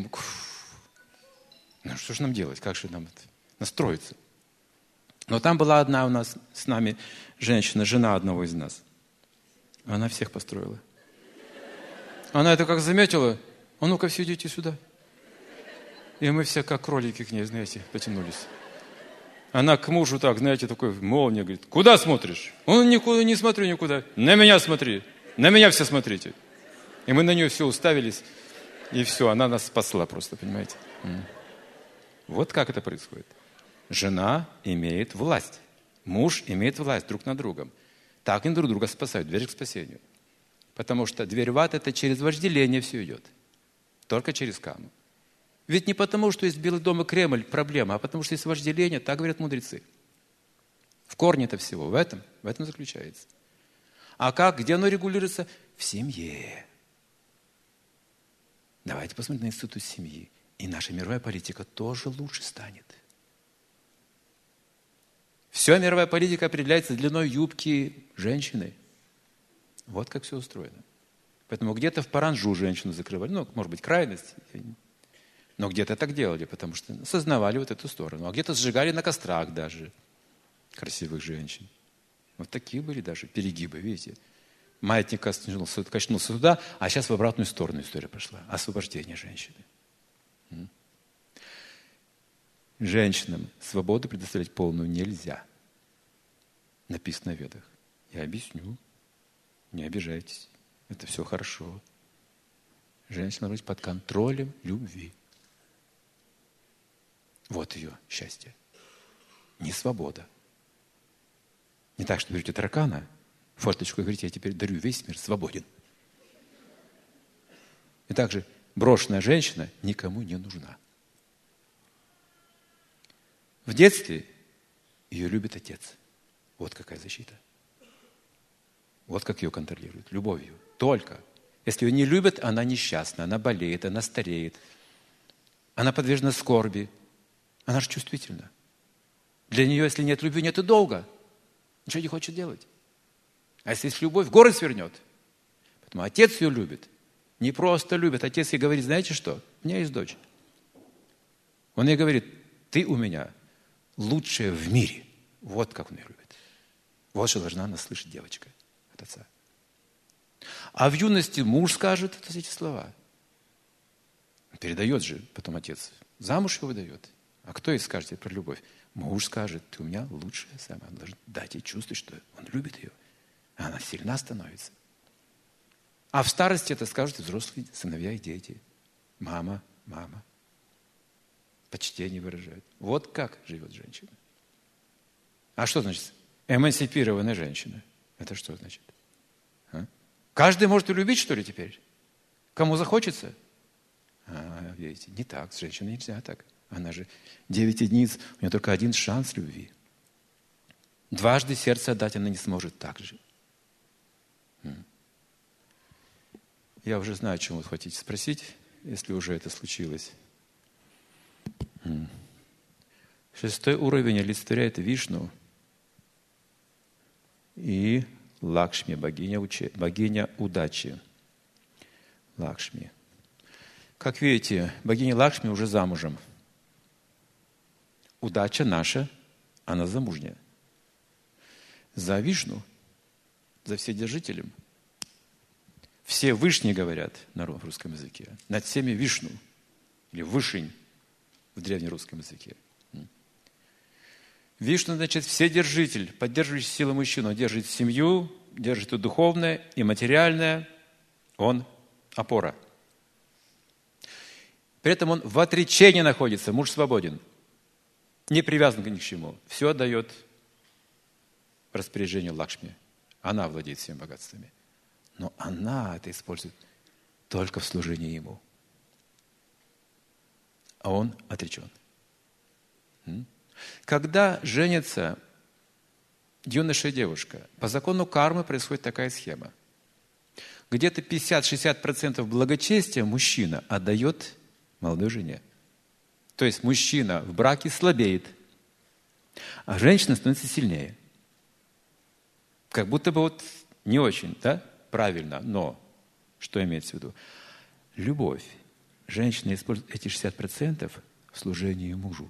ну что же нам делать? Как же нам настроиться? Но там была одна у нас с нами женщина, жена одного из нас. Она всех построила. Она это как заметила, а ну-ка все идите сюда. И мы все как кролики к ней, знаете, потянулись. Она к мужу так, знаете, такой молния, говорит, куда смотришь? Он никуда не смотрю никуда. На меня смотри. На меня все смотрите. И мы на нее все уставились. И все, она нас спасла просто, понимаете? Вот как это происходит. Жена имеет власть. Муж имеет власть друг над другом. Так они друг друга спасают. Дверь к спасению. Потому что дверь в ад – это через вожделение все идет. Только через каму. Ведь не потому, что есть Белый дом и Кремль проблема, а потому, что есть вожделение, так говорят мудрецы. В корне это всего, в этом заключается. А как, где оно регулируется? В семье. Давайте посмотрим на институт семьи. И наша мировая политика тоже лучше станет. Вся мировая политика определяется длиной юбки женщины. Вот как все устроено. Поэтому где-то в паранжу женщину закрывали. Ну, может быть, крайность. Но где-то так делали, потому что осознавали вот эту сторону. А где-то сжигали на кострах даже красивых женщин. Вот такие были даже перегибы, видите. Маятник качнулся туда, а сейчас в обратную сторону история пошла. Освобождение женщины. Женщинам свободу предоставлять полную нельзя. Написано в Ведах. Я объясню. Не обижайтесь. Это все хорошо. Женщина должна быть под контролем любви. Вот ее счастье. Не свобода. Не так, что берете таракана, форточку и говорите, я теперь дарю весь мир, свободен. И также брошенная женщина никому не нужна. В детстве ее любит отец. Вот какая защита. Вот как ее контролируют. Любовью. Только. Если ее не любят, она несчастна, она болеет, она стареет. Она подвержена скорби. Она же чувствительна. Для нее, если нет любви, нет и долга. Ничего не хочет делать. А если есть любовь, горы свернет. Поэтому отец ее любит. Не просто любит. Отец ей говорит, знаете что? У меня есть дочь. Он ей говорит, ты у меня лучшая в мире. Вот как он ее любит. Вот что должна она слышать девочка от отца. А в юности муж скажет эти слова. Передает же потом отец. Замуж его выдает. А кто ей скажет про любовь? Муж скажет, ты у меня лучшая самая. Он должен дать ей чувствовать, что он любит ее. А она сильна становится. А в старости это скажут и взрослые сыновья и дети. Мама. Почтение выражают. Вот как живет женщина. А что значит эмансипированная женщина? Это что значит? А? Каждый может и любить, что ли, теперь? Кому захочется? Видите, не так. С женщиной нельзя так. Она же 9 единиц, у нее только один шанс любви. Дважды сердце отдать она не сможет так же. Я уже знаю, о чем вы хотите спросить, если уже это случилось. 6-й уровень олицетворяет Вишну и Лакшми, богиня удачи. Лакшми. Как видите, богиня Лакшми уже замужем. Удача наша, она замужняя. За Вишну, за Вседержителем. Все Вышни говорят на русском языке. Над всеми Вишну. Или Вышень в древнерусском языке. Вишну, значит, вседержитель, поддерживающий силы мужчину. Он держит семью, держит и духовное, и материальное. Он опора. При этом он в отречении находится, муж свободен. Не привязан ни к чему. Все отдает распоряжению Лакшми. Она владеет всеми богатствами. Но она это использует только в служении ему. А он отречен. Когда женится юноша и девушка, по закону кармы происходит такая схема. Где-то 50-60% благочестия мужчина отдает молодой жене. То есть мужчина в браке слабеет, а женщина становится сильнее. Как будто бы вот не очень, да, правильно, но что имеется в виду? Любовь. Женщина использует эти 60% в служении мужу.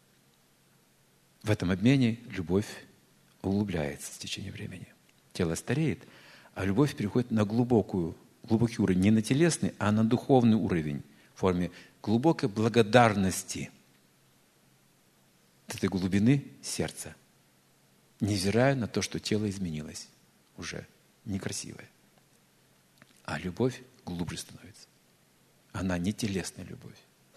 В этом обмене любовь углубляется с течением времени. Тело стареет, а любовь переходит на глубокий уровень, не на телесный, а на духовный уровень в форме глубокой благодарности от этой глубины сердца, невзирая на то, что тело изменилось уже некрасивое. А любовь глубже становится. Она не телесная любовь.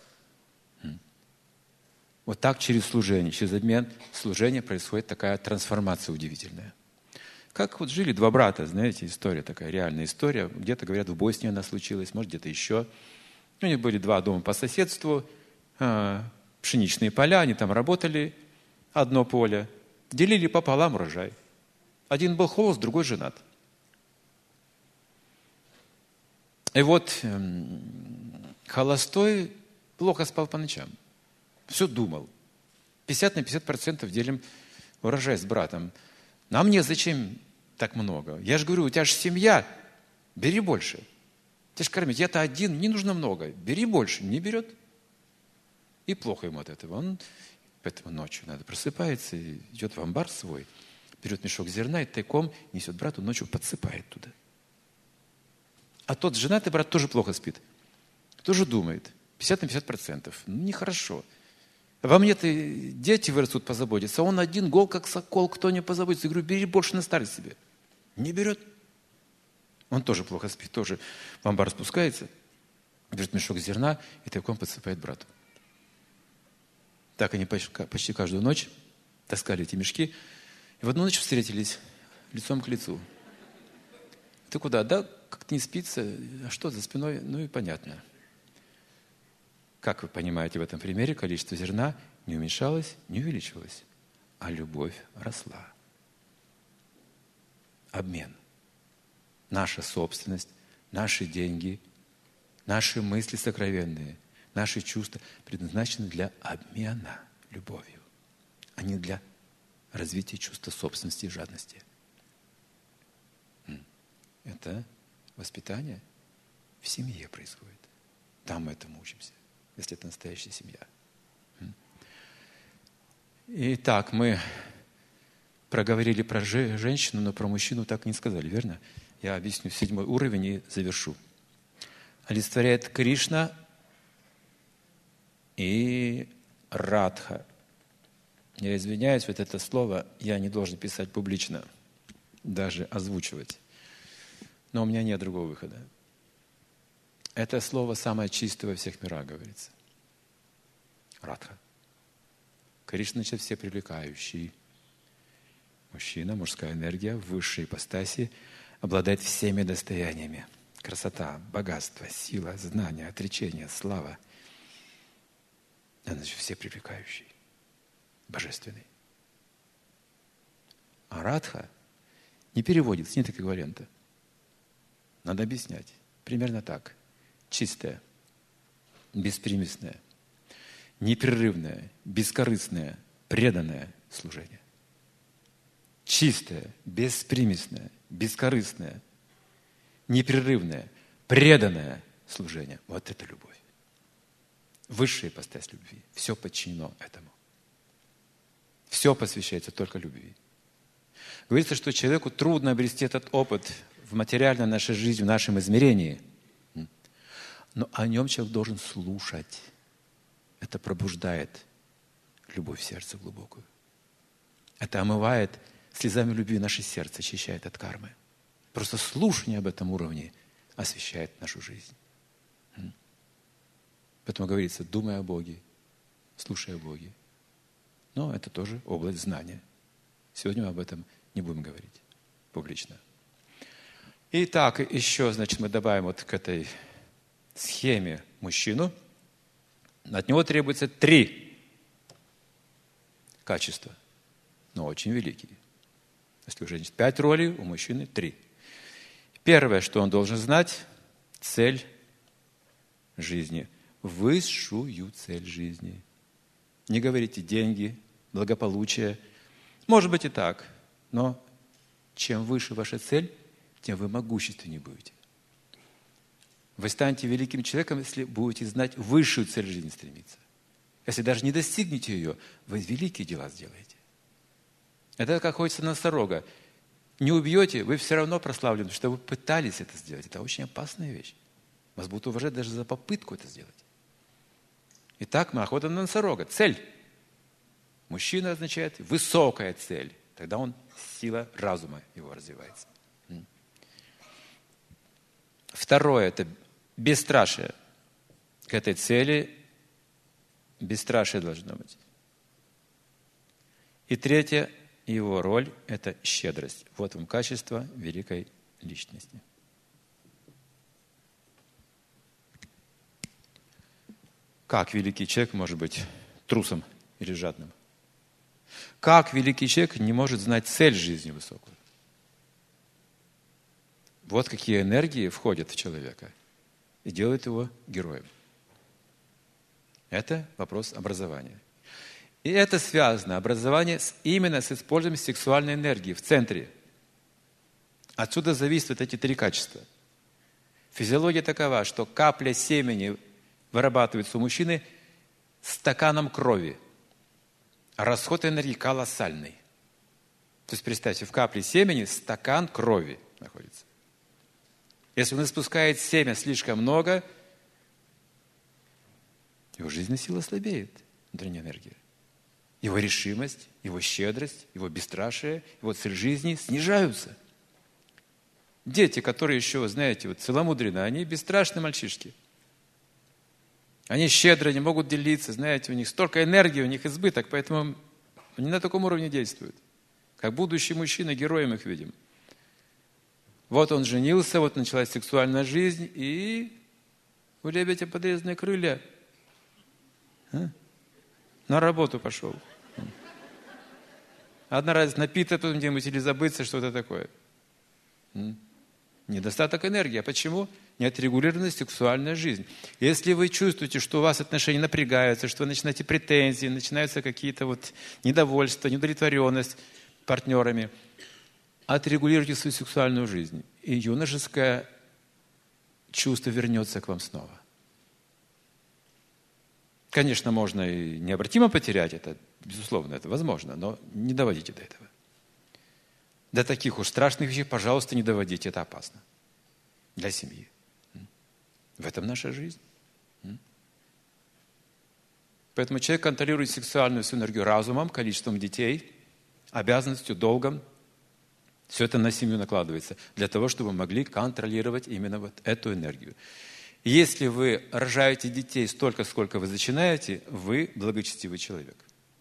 Вот так через служение, через обмен служения происходит такая трансформация удивительная. Как вот жили два брата, знаете, история такая, реальная история. Где-то, говорят, в Боснии она случилась, может, где-то еще. У них были два дома по соседству, пшеничные поля, они там работали, одно поле, делили пополам урожай. Один был холост, другой женат. И вот холостой плохо спал по ночам. Все думал. 50 на 50% делим урожай с братом. А мне зачем так много? Я же говорю, у тебя же семья, бери больше. Ты же кормить, я-то один, не нужно много. Бери больше, не берет. И плохо ему от этого. Он поэтому ночью надо просыпается, идет в амбар свой, берет мешок зерна и тайком несет брату, ночью подсыпает туда. А тот женатый брат тоже плохо спит. Тоже думает. 50 на 50%. Ну, нехорошо. Во мне-то дети вырастут, позаботятся, а он один гол, как сокол, кто не позаботится. Я говорю, бери больше на старость себе. Не берет. Он тоже плохо спит, тоже в амбар спускается, берет мешок зерна и тайком подсыпает брату. Так они почти каждую ночь таскали эти мешки. И в одну ночь встретились лицом к лицу. Ты куда? Да, как-то не спится. А что за спиной? Ну и понятно. Как вы понимаете в этом примере, количество зерна не уменьшалось, не увеличивалось, а любовь росла. Обмен. Наша собственность, наши деньги, наши мысли сокровенные, наши чувства предназначены для обмена любовью, а не для развития чувства собственности и жадности. Это воспитание в семье происходит. Там мы этому учимся, если это настоящая семья. Итак, мы проговорили про женщину, но про мужчину так и не сказали, верно? Я объясню 7 уровень и завершу. Олицетворяет Кришна и Радха. Я извиняюсь, вот это слово я не должен писать публично, даже озвучивать. Но у меня нет другого выхода. Это слово самое чистое во всех мирах, говорится. Радха. Кришна, значит, все привлекающий. Мужчина, мужская энергия в высшей ипостаси обладает всеми достояниями. Красота, богатство, сила, знание, отречение, слава. Значит, все привлекающий. Божественный. А Радха не переводится, нет эквивалента. Надо объяснять. Примерно так. Чистое, беспримесное, непрерывное, бескорыстное, преданное служение. Чистое, беспримесное, бескорыстное, непрерывное, преданное служение. Вот это любовь. Высшая ипостась любви. Все подчинено этому. Все посвящается только любви. Говорится, что человеку трудно обрести этот опыт в материальной нашей жизни, в нашем измерении. Но о нем человек должен слушать. Это пробуждает любовь в сердце глубокую. Это омывает слезами любви наше сердце, очищает от кармы. Просто слушание об этом уровне освещает нашу жизнь. Поэтому говорится, думай о Боге, слушай о Боге. Но это тоже область знания. Сегодня мы об этом не будем говорить публично. Итак, еще, значит, мы добавим вот к этой схеме мужчину. От него требуется 3 качества, но очень великие. Если у женщины 5 ролей, у мужчины 3. Первое, что он должен знать, цель жизни. Высшую цель жизни. Не говорите деньги, благополучие. Может быть и так, но чем выше ваша цель, тем вы могущественнее будете. Вы станете великим человеком, если будете знать высшую цель жизни стремиться. Если даже не достигнете ее, вы великие дела сделаете. Это как охотиться на носорога. Не убьете, вы все равно прославлены, что вы пытались это сделать. Это очень опасная вещь. Вас будут уважать даже за попытку это сделать. Итак, мы охота на носорога. Цель. Мужчина означает высокая цель. Тогда он сила разума его развивается. Второе – это бесстрашие. К этой цели бесстрашие должно быть. И третье, его роль – это щедрость. Вот вам качество великой личности. Как великий человек может быть трусом или жадным? Как великий человек не может знать цель жизни высокую? Вот какие энергии входят в человека и делают его героем. Это вопрос образования. И это связано, образование, именно с использованием сексуальной энергии в центре. Отсюда зависят вот эти 3 качества. Физиология такова, что капля семени вырабатывается у мужчины стаканом крови. А расход энергии колоссальный. То есть, представьте, в капле семени стакан крови находится. Если он испускает семя слишком много, его жизненная сила слабеет, внутренняя энергия. Его решимость, его щедрость, его бесстрашие, его цель жизни снижаются. Дети, которые еще, знаете, вот целомудренные, они бесстрашные мальчишки. Они щедро, не могут делиться, знаете, у них столько энергии, у них избыток, поэтому они на таком уровне действуют. Как будущий мужчина, героем их видим. Вот он женился, вот началась сексуальная жизнь, и у лебедя подрезанные крылья. На работу пошел. Одна раз напиться где-нибудь или забыться, что-то такое. Недостаток энергии. А почему? Неотрегулированная сексуальная жизнь. Если вы чувствуете, что у вас отношения напрягаются, что вы начинаете претензии, начинаются какие-то вот недовольства, неудовлетворенность партнерами, отрегулируйте свою сексуальную жизнь. И юношеское чувство вернется к вам снова. Конечно, можно и необратимо потерять это, безусловно, это возможно, но не доводите до этого. До таких уж страшных вещей, пожалуйста, не доводите, это опасно для семьи. В этом наша жизнь. Поэтому человек контролирует сексуальную свою энергию разумом, количеством детей, обязанностью, долгом. Все это на семью накладывается для того, чтобы мы могли контролировать именно вот эту энергию. Если вы рожаете детей столько, сколько вы зачинаете, вы благочестивый человек.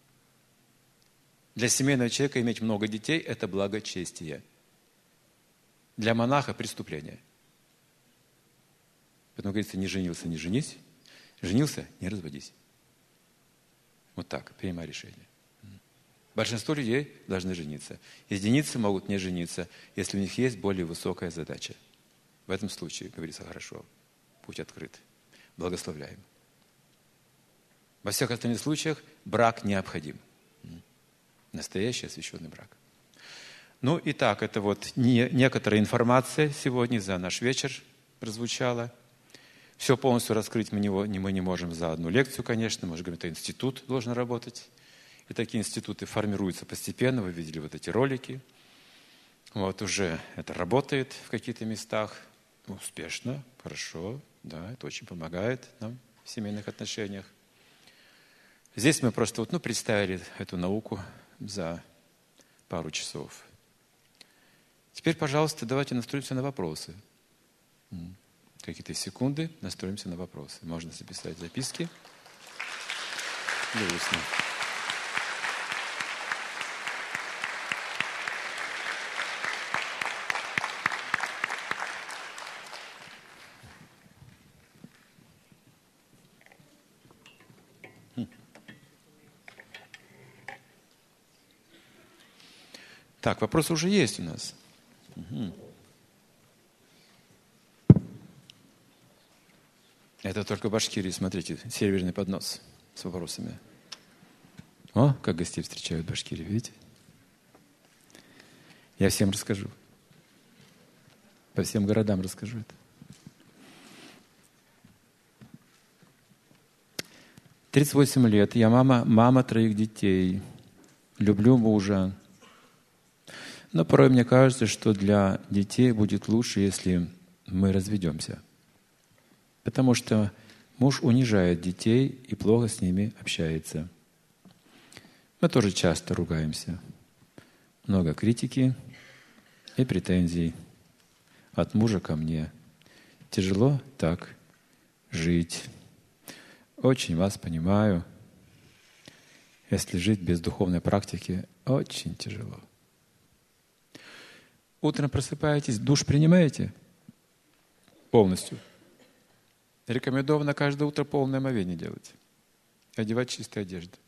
Для семейного человека иметь много детей – это благочестие. Для монаха – преступление. Поэтому говорится, не женился – не женись, женился – не разводись. Вот так, принимай решение. Большинство людей должны жениться. Единицы могут не жениться, если у них есть более высокая задача. В этом случае, говорится, хорошо, путь открыт, благословляем. Во всех остальных случаях брак необходим. Настоящий освященный брак. Ну, итак, это вот некоторая информация сегодня за наш вечер прозвучала. Все полностью раскрыть мы не можем за одну лекцию, конечно. Может, говорим, это институт должен работать. И такие институты формируются постепенно. Вы видели вот эти ролики. Вот уже это работает в каких-то местах. Успешно, хорошо. Да, это очень помогает нам в семейных отношениях. Здесь мы просто представили эту науку за пару часов. Теперь, пожалуйста, давайте настроимся на вопросы. Какие-то секунды настроимся на вопросы. Можно записать записки. Или устно. Так, вопросы уже есть у нас. Это только в Башкирии, смотрите, серверный поднос с вопросами. О, как гостей встречают в Башкирии, видите? Я всем расскажу. По всем городам расскажу это. 38 лет. Я мама 3 детей. Люблю мужа. Но порой мне кажется, что для детей будет лучше, если мы разведемся. Потому что муж унижает детей и плохо с ними общается. Мы тоже часто ругаемся. Много критики и претензий от мужа ко мне. Тяжело так жить. Очень вас понимаю. Если жить без духовной практики, очень тяжело. Утром просыпаетесь, душ принимаете полностью. Рекомендовано каждое утро полное омовение делать. Одевать чистые одежды.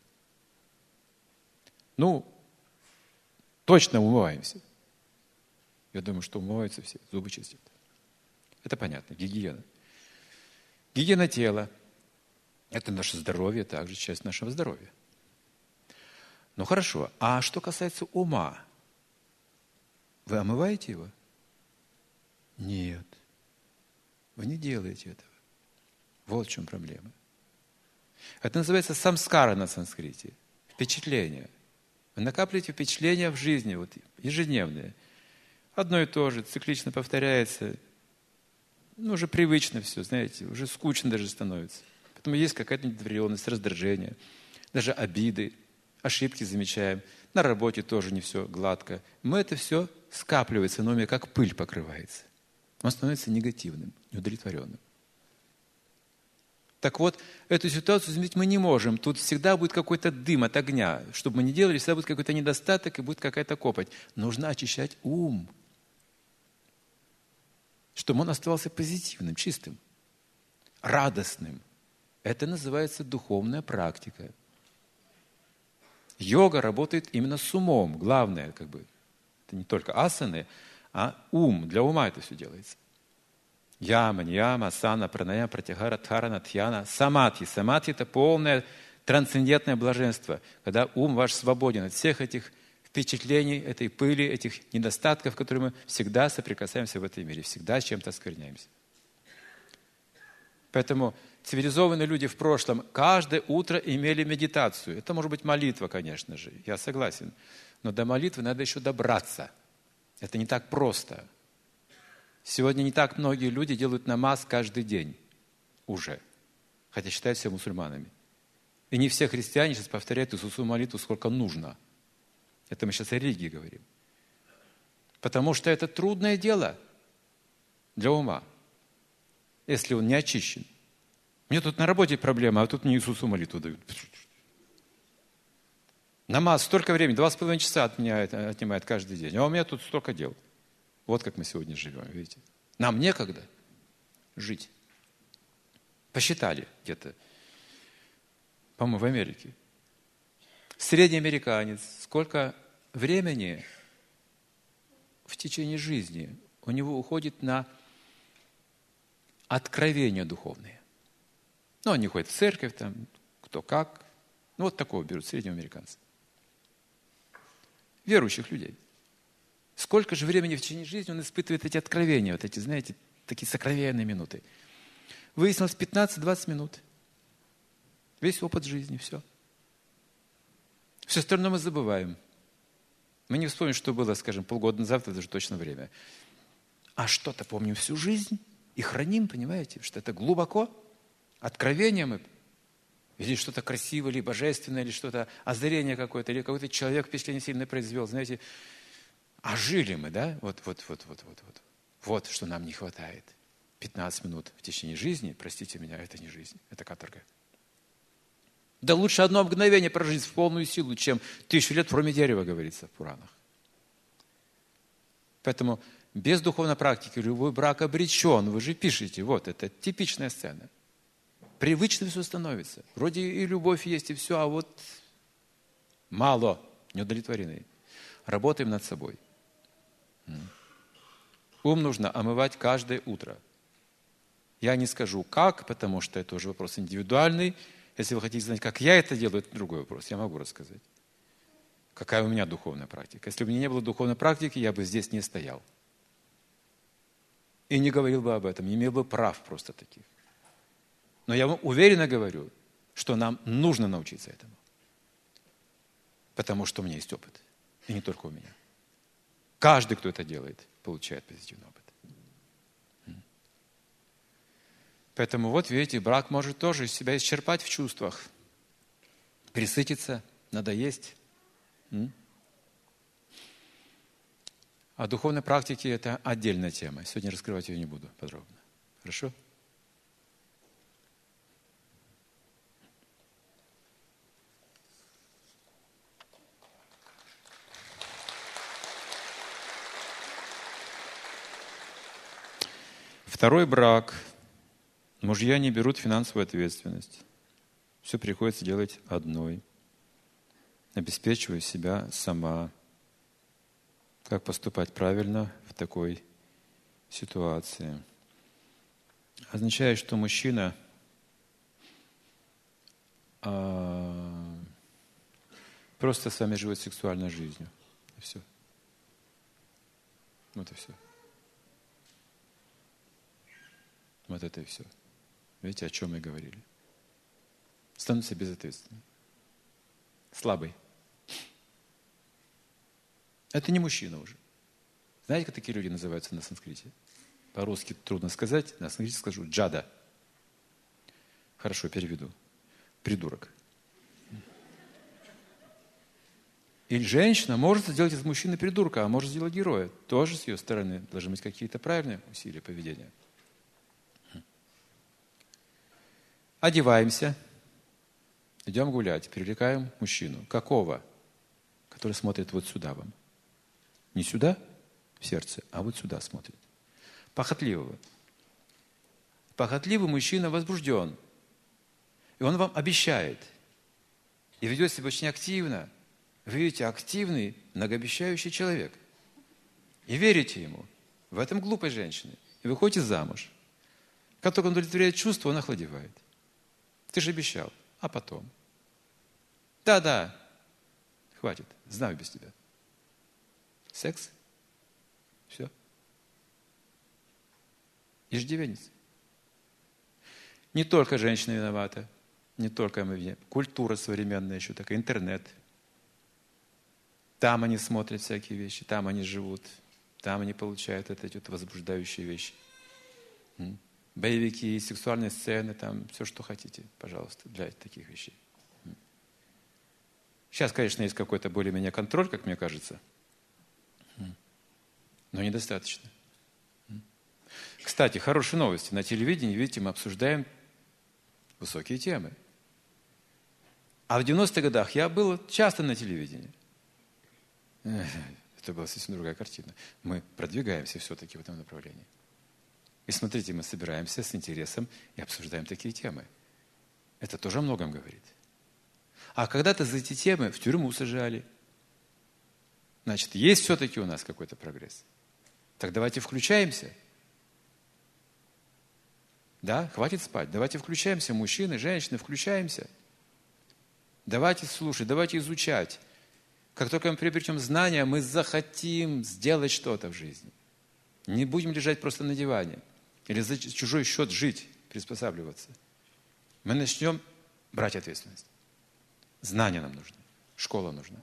Точно умываемся. Я думаю, что умываются все, зубы чистят. Это понятно, гигиена. Гигиена тела – это наше здоровье, также часть нашего здоровья. Ну хорошо, а что касается ума? Вы омываете его? Нет. Вы не делаете этого. Вот в чем проблема. Это называется самскара на санскрите. Впечатление. Вы накапливаете впечатления в жизни, ежедневные. Одно и то же, циклично повторяется. Уже привычно все, знаете, уже скучно даже становится. Поэтому есть какая-то недоверенность, раздражение, даже обиды, ошибки замечаем. На работе тоже не все гладко. Это все скапливается, но как пыль покрывается. Он становится негативным, неудовлетворенным. Так вот, эту ситуацию изменить мы не можем. Тут всегда будет какой-то дым от огня. Что бы мы ни делали, всегда будет какой-то недостаток и будет какая-то копоть. Нужно очищать ум, чтобы он оставался позитивным, чистым, радостным. Это называется духовная практика. Йога работает именно с умом. Главное, это не только асаны, а ум. Для ума это все делается. Яма, ньяма, асана, пранаяма, пратягара, дхарана, дхьяна, самадхи. Самадхи – это полное трансцендентное блаженство, когда ум ваш свободен от всех этих впечатлений, этой пыли, этих недостатков, которые мы всегда соприкасаемся в этом мире, всегда с чем-то оскверняемся. Поэтому цивилизованные люди в прошлом каждое утро имели медитацию. Это может быть молитва, конечно же, я согласен. Но до молитвы надо еще добраться. Это не так просто. Сегодня не так многие люди делают намаз каждый день уже, хотя считают себя мусульманами. И не все христиане сейчас повторяют Иисусу молитву, сколько нужно. Это мы сейчас о религии говорим. Потому что это трудное дело для ума, если он не очищен. Мне тут на работе проблема, а тут мне Иисусу молитву дают. Намаз столько времени, 2,5 часа от меня отнимает каждый день. А у меня тут столько дел. Вот как мы сегодня живем, видите. Нам некогда жить. Посчитали где-то, по-моему, в Америке. Средний американец, сколько времени в течение жизни у него уходит на откровения духовные. Они ходят в церковь, кто как. Вот такого берут среднего американца. Верующих людей. Сколько же времени в течение жизни он испытывает эти откровения, эти, знаете, такие сокровенные минуты. Выяснилось 15-20 минут. Весь опыт жизни, все. Все остальное мы забываем. Мы не вспомним, что было, скажем, полгода назад, это же точно время. А что-то помним всю жизнь и храним, понимаете, что это глубоко. Откровения мы или что-то красивое, или божественное, или что-то озарение какое-то, или какой-то человек впечатление сильное произвел, знаете. А жили мы, да? Вот. Вот что нам не хватает. 15 минут в течение жизни, простите меня, это не жизнь, это каторга. Да лучше одно мгновение прожить в полную силу, чем 1000 лет в форме дерева, говорится в Пуранах. Поэтому без духовной практики любой брак обречен. Вы же пишете, вот это типичная сцена. Привычно все становится. Вроде и любовь есть, и все, а вот мало, неудовлетворены. Работаем над собой. Ум нужно омывать каждое утро. Я не скажу как, потому что это уже вопрос индивидуальный. Если вы хотите знать, как я это делаю, это другой вопрос. Я могу рассказать. Какая у меня духовная практика. Если бы у меня не было духовной практики, я бы здесь не стоял. И не говорил бы об этом, не имел бы прав просто таких. Но я вам уверенно говорю, что нам нужно научиться этому. Потому что у меня есть опыт. И не только у меня. Каждый, кто это делает, получает позитивный опыт. Поэтому вот видите, брак может тоже себя исчерпать в чувствах. Присытиться, надоесть. А духовной практике это отдельная тема. Сегодня раскрывать ее не буду подробно. Хорошо? Второй брак. Мужья не берут финансовую ответственность. Все приходится делать одной. Обеспечиваю себя сама. Как поступать правильно в такой ситуации? Означает, что мужчина просто с вами живет сексуальной жизнью. И все. Вот и все. Вот это и все. Видите, о чем мы говорили? Становится безответственным. Слабый. Это не мужчина уже. Знаете, как такие люди называются на санскрите? По-русски трудно сказать, на санскрите скажу джада. Хорошо, переведу. Придурок. И женщина может сделать из мужчины придурка, а может сделать героя. Тоже с ее стороны должны быть какие-то правильные усилия поведения. Одеваемся, идем гулять, привлекаем мужчину. Какого? Который смотрит вот сюда вам. Не сюда, в сердце, а вот сюда смотрит. Похотливого. Похотливый мужчина возбужден. И он вам обещает. И ведет себя очень активно. Вы видите, активный, многообещающий человек. И верите ему. В этом глупой женщине. И выходите замуж. Как только он удовлетворяет чувства, он охладевает. Ты же обещал. А потом? Да, хватит. Знаю без тебя. Секс? Все. Иждивенец. Не только женщина виновата, не только мы. Культура современная еще такая, интернет. Там они смотрят всякие вещи, там они живут, там они получают эти вот возбуждающие вещи. Боевики, сексуальные сцены, там все, что хотите, пожалуйста, для таких вещей. Сейчас, конечно, есть какой-то более-менее контроль, как мне кажется, но недостаточно. Кстати, хорошие новости. На телевидении, видите, мы обсуждаем высокие темы. А в 90-х годах я был часто на телевидении. Это была совсем другая картина. Мы продвигаемся все-таки в этом направлении. И смотрите, мы собираемся с интересом и обсуждаем такие темы. Это тоже о многом говорит. А когда-то за эти темы в тюрьму сажали. Значит, есть все-таки у нас какой-то прогресс. Так давайте включаемся. Да, хватит спать. Давайте включаемся, мужчины, женщины, включаемся. Давайте слушать, давайте изучать. Как только мы приобретем знания, мы захотим сделать что-то в жизни. Не будем лежать просто на диване. Или за чужой счет жить, приспосабливаться. Мы начнем брать ответственность. Знания нам нужны. Школа нужна.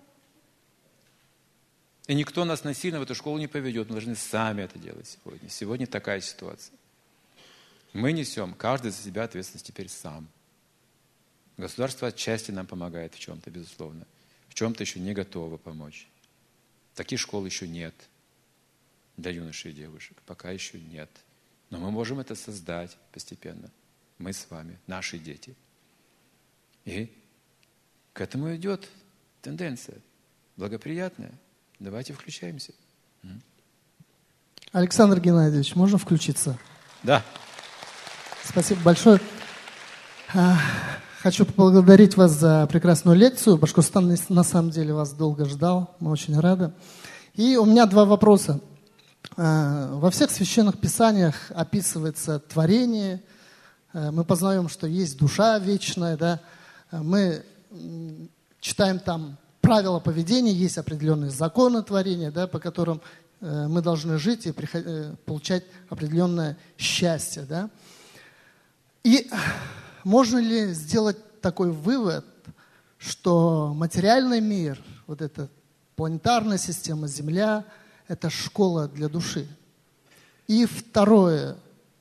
И никто нас насильно в эту школу не поведет. Мы должны сами это делать сегодня. Сегодня такая ситуация. Мы несем каждый за себя ответственность теперь сам. Государство отчасти нам помогает в чем-то, безусловно. В чем-то еще не готово помочь. Таких школ еще нет для юношей и девушек. Пока еще нет. Но мы можем это создать постепенно. Мы с вами, наши дети. И к этому идет тенденция. Благоприятная. Давайте включаемся.
Александр Геннадьевич, можно включиться?
Да.
Спасибо большое. Хочу поблагодарить вас за прекрасную лекцию. Башкортостан на самом деле вас долго ждал. Мы очень рады. И у меня два вопроса. Во всех священных писаниях описывается творение. Мы познаем, что есть душа вечная. Да? Мы читаем там правила поведения, есть определенные законы творения, да, по которым мы должны жить и получать определенное счастье. Да? И можно ли сделать такой вывод, что материальный мир, вот эта планетарная система Земля, это школа для души? И второе,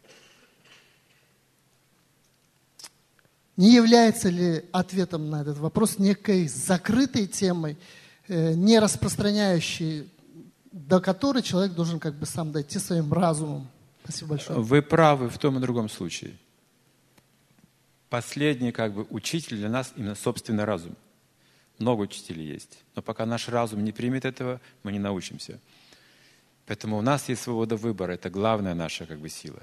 не является ли ответом на этот вопрос некой закрытой темой, не распространяющей, до которой человек должен как бы сам дойти своим разумом? Спасибо большое.
Вы правы в том и другом случае. Последний как бы учитель для нас именно собственный разум. Много учителей есть. Но пока наш разум не примет этого, мы не научимся. Поэтому у нас есть свобода выбора. Это главная наша как бы сила.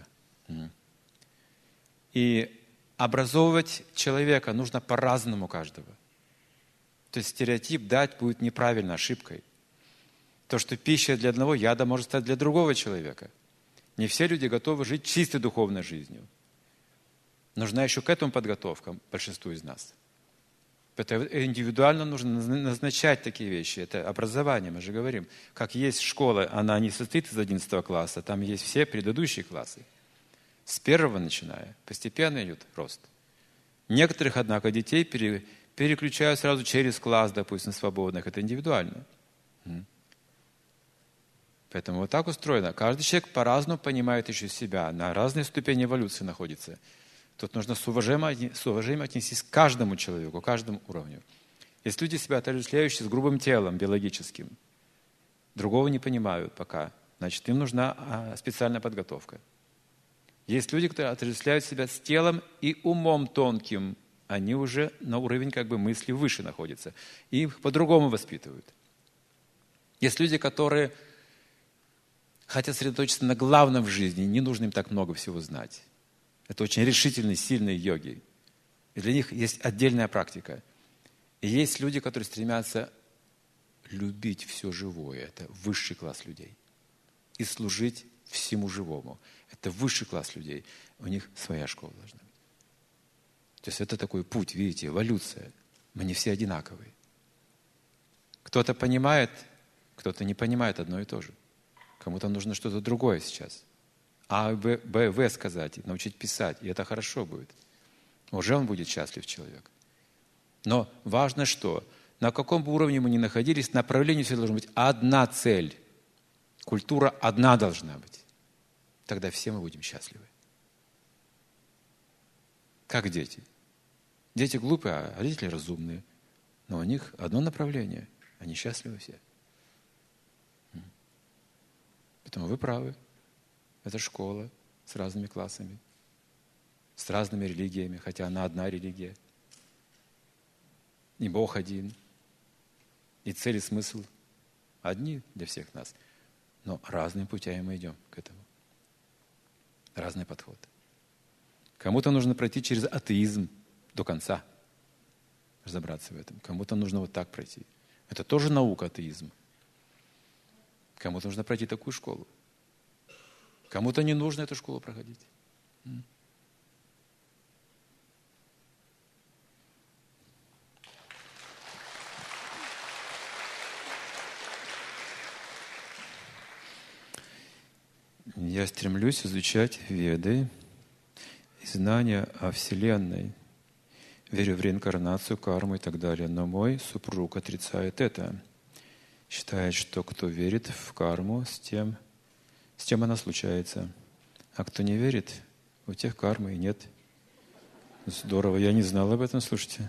И образовывать человека нужно по-разному каждого. То есть стереотип дать будет неправильно, ошибкой. То, что пища для одного, яда может стать для другого человека. Не все люди готовы жить чистой духовной жизнью. Нужна еще к этому подготовка большинству из нас. Поэтому индивидуально нужно назначать такие вещи. Это образование, мы же говорим. Как есть школа, она не состоит из 11 класса, там есть все предыдущие классы. С первого начиная, постепенно идет рост. Некоторых, однако, детей переключают сразу через класс, допустим, свободных. Это индивидуально. Поэтому вот так устроено. Каждый человек по-разному понимает еще себя, на разной ступени эволюции находится. Тут нужно с уважением отнестись к каждому человеку, к каждому уровню. Есть люди, себя отождествляющие с грубым телом, биологическим. Другого не понимают пока. Значит, им нужна специальная подготовка. Есть люди, которые отождествляют себя с телом и умом тонким. Они уже на уровень как бы мысли выше находятся. И их по-другому воспитывают. Есть люди, которые хотят сосредоточиться на главном в жизни. Не нужно им так много всего знать. Это очень решительные, сильные йоги. И для них есть отдельная практика. И есть люди, которые стремятся любить все живое. Это высший класс людей. И служить всему живому. Это высший класс людей. У них своя школа должна быть. То есть это такой путь, видите, эволюция. Мы не все одинаковые. Кто-то понимает, кто-то не понимает одно и то же. Кому-то нужно что-то другое сейчас. А, Б, В сказать, научить писать. И это хорошо будет. Уже он будет счастлив, человек. Но важно что? На каком бы уровне мы ни находились, направление все должна быть одна цель. Культура одна должна быть. Тогда все мы будем счастливы. Как дети. Дети глупые, а родители разумные. Но у них одно направление. Они счастливы все. Поэтому вы правы. Это школа с разными классами, с разными религиями, хотя она одна религия. И Бог один. И цель и смысл одни для всех нас. Но разными путями мы идем к этому. Разный подход. Кому-то нужно пройти через атеизм до конца, разобраться в этом. Кому-то нужно вот так пройти. Это тоже наука, атеизм. Кому-то нужно пройти такую школу. Кому-то не нужно эту школу проходить. Я стремлюсь изучать Веды и знания о Вселенной. Верю в реинкарнацию, карму и так далее. Но мой супруг отрицает это. Считает, что кто верит в карму, с тем она случается. А кто не верит, у тех кармы и нет. Здорово, я не знал об этом, слушайте.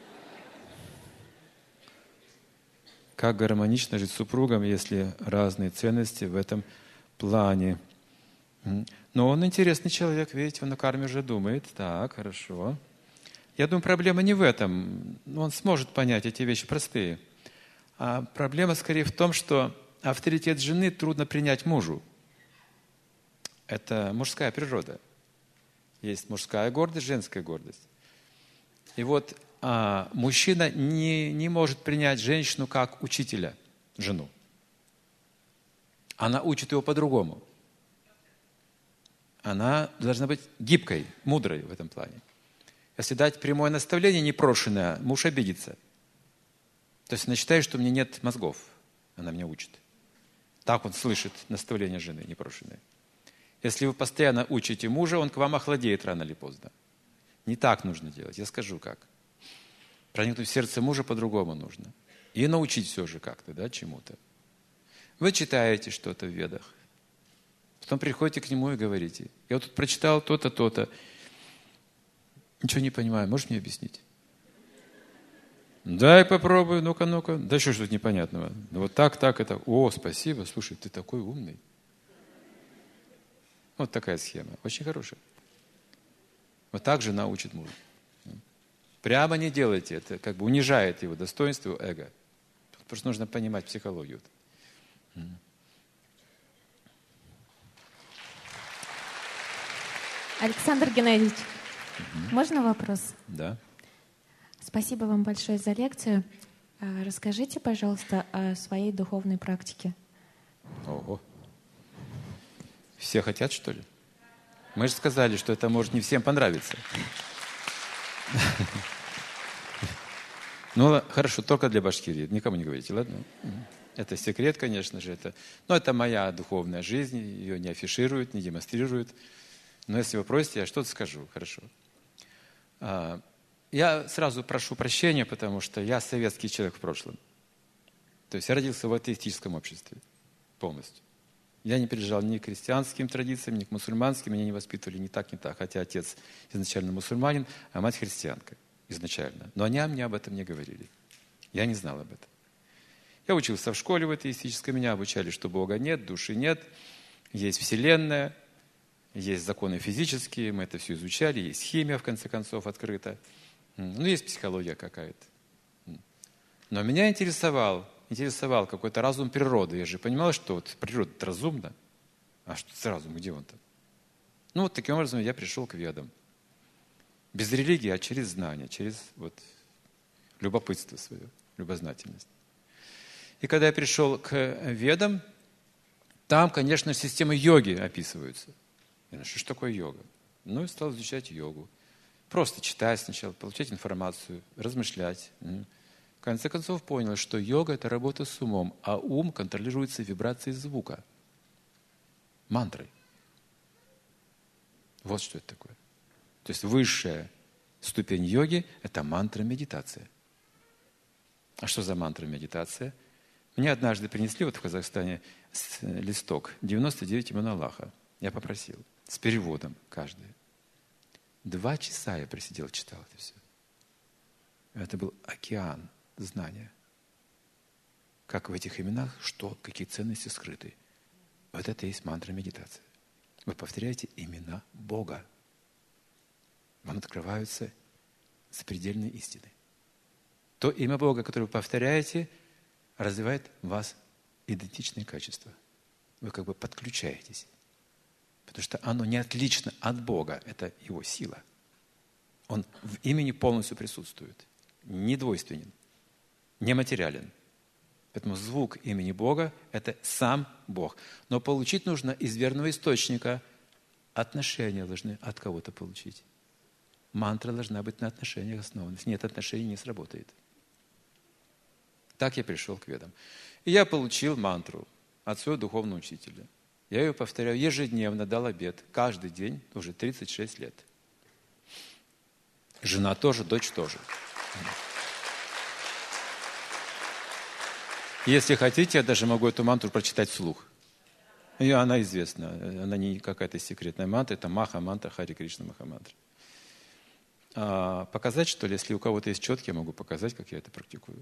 Как гармонично жить с супругом, если разные ценности в этом плане. Но он интересный человек, видите, он о карме уже думает. Так, хорошо. Я думаю, проблема не в этом. Он сможет понять эти вещи простые. А проблема скорее в том, что авторитет жены трудно принять мужу. Это мужская природа. Есть мужская гордость, женская гордость. И вот мужчина не может принять женщину как учителя, жену. Она учит его по-другому. Она должна быть гибкой, мудрой в этом плане. Если дать прямое наставление непрошенное, муж обидится. То есть она считает, что у меня нет мозгов. Она меня учит. Так он слышит наставление жены непрошенное. Если вы постоянно учите мужа, он к вам охладеет рано или поздно. Не так нужно делать. Я скажу как. Проникнуть в сердце мужа по-другому нужно. И научить все же как-то, да, чему-то. Вы читаете что-то в Ведах. Потом приходите к нему и говорите: я вот тут прочитал то-то, то-то. Ничего не понимаю. Можешь мне объяснить? Дай попробую. Ну-ка, ну-ка. Да что ж тут непонятного? Ну вот так, так, это. О, спасибо. Слушай, ты такой умный. Вот такая схема. Очень хорошая. Вот так жена учит мужа. Прямо не делайте это. Как бы унижает его достоинство, его эго. Просто нужно понимать психологию.
Александр Геннадьевич, можно вопрос?
Да.
Спасибо вам большое за лекцию. Расскажите, пожалуйста, о своей духовной практике.
Ого. Все хотят, что ли? Мы же сказали, что это может не всем понравиться. Ну, хорошо, только для Башкирии. Никому не говорите, ладно? Это секрет, конечно же. Но это моя духовная жизнь. Ее не афишируют, не демонстрируют. Но если вы просите, я что-то скажу. Хорошо. Я сразу прошу прощения, потому что я советский человек в прошлом. То есть я родился в атеистическом обществе. Полностью. Я не переезжал ни к христианским традициям, ни к мусульманским. Меня не воспитывали ни так, ни так. Хотя отец изначально мусульманин, а мать христианка изначально. Но они мне об этом не говорили. Я не знал об этом. Я учился в школе в атеистической. Меня обучали, что Бога нет, души нет. Есть Вселенная, есть законы физические. Мы это все изучали. Есть химия, в конце концов, открыта. Ну, есть психология какая-то. Но меня интересовал какой-то разум природы. Я же понимал, что вот природа-то разумна. А что за разум? Где он-то? Ну, вот таким образом я пришел к Ведам. Без религии, а через знание, через вот любопытство свое, любознательность. И когда я пришел к Ведам, там, конечно, системы йоги описываются. Я думаю, что такое йога? Ну, и стал изучать йогу. Просто читать сначала, получать информацию, размышлять. В конце концов понял, что йога – это работа с умом, а ум контролируется вибрацией звука, мантрой. Вот что это такое. То есть высшая ступень йоги – это мантра-медитация. А что за мантра-медитация? Мне однажды принесли вот в Казахстане листок 99 имен Аллаха. Я попросил, с переводом каждый. 2 часа я просидел, читал это все. Это был океан знания. Как в этих именах, какие ценности скрыты. Вот это и есть мантра-медитация. Вы повторяете имена Бога. Вам открываются запредельные истины. То имя Бога, которое вы повторяете, развивает в вас идентичные качества. Вы как бы подключаетесь. Потому что оно не отлично от Бога. Это Его сила. Он в имени полностью присутствует. Не двойственен. Не материален. Поэтому звук имени Бога – это сам Бог. Но получить нужно из верного источника. Отношения должны от кого-то получить. Мантра должна быть на отношениях основана. Если нет отношений, не сработает. Так я пришел к Ведам. И я получил мантру от своего духовного учителя. Я ее повторяю ежедневно, дал обет. Каждый день, уже 36 лет. Жена тоже, дочь тоже. Если хотите, я даже могу эту мантру прочитать вслух. И она известна. Она не какая-то секретная мантра. Это Маха-мантра, Хари Кришна Маха-мантра. Показать, что ли? Если у кого-то есть четки, я могу показать, как я это практикую.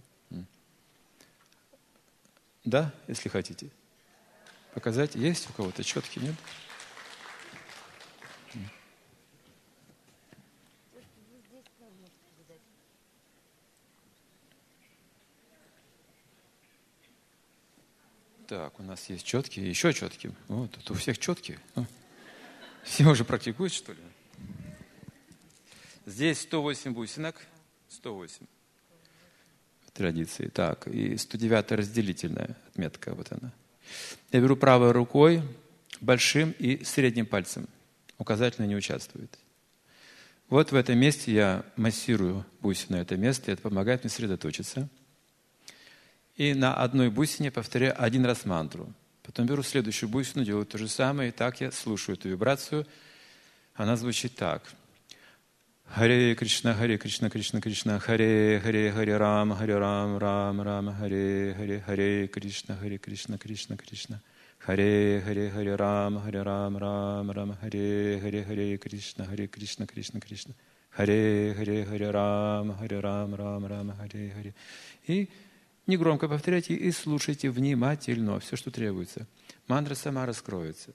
Да, если хотите. Показать? Есть у кого-то четки, нет? Так, у нас есть четкие, еще четкие. Вот, тут у всех четкие. Все уже практикуют, что ли? Здесь 108 бусинок. 108. В традиции. Так, и 109 разделительная отметка. Вот она. Я беру правой рукой, большим и средним пальцем. Указательный не участвует. Вот в этом месте я массирую бусину, это место, и это помогает мне сосредоточиться. И на одной бусине повторяю один раз мантру. Потом беру следующую бусину, делаю то же самое, и так я слушаю эту вибрацию. Она звучит так. Харе Кришна, Кришна, Кришна, Харе, Харе Рам, Рам, Рам, Харе, Харе Кришна, Кришна, Кришна, Харе, Харе Рам, Рам, Харе, Кришна, Кришна, Кришна, Харе, Рам, Рам, Харе. И негромко повторяйте и слушайте внимательно все, что требуется. Мантра сама раскроется.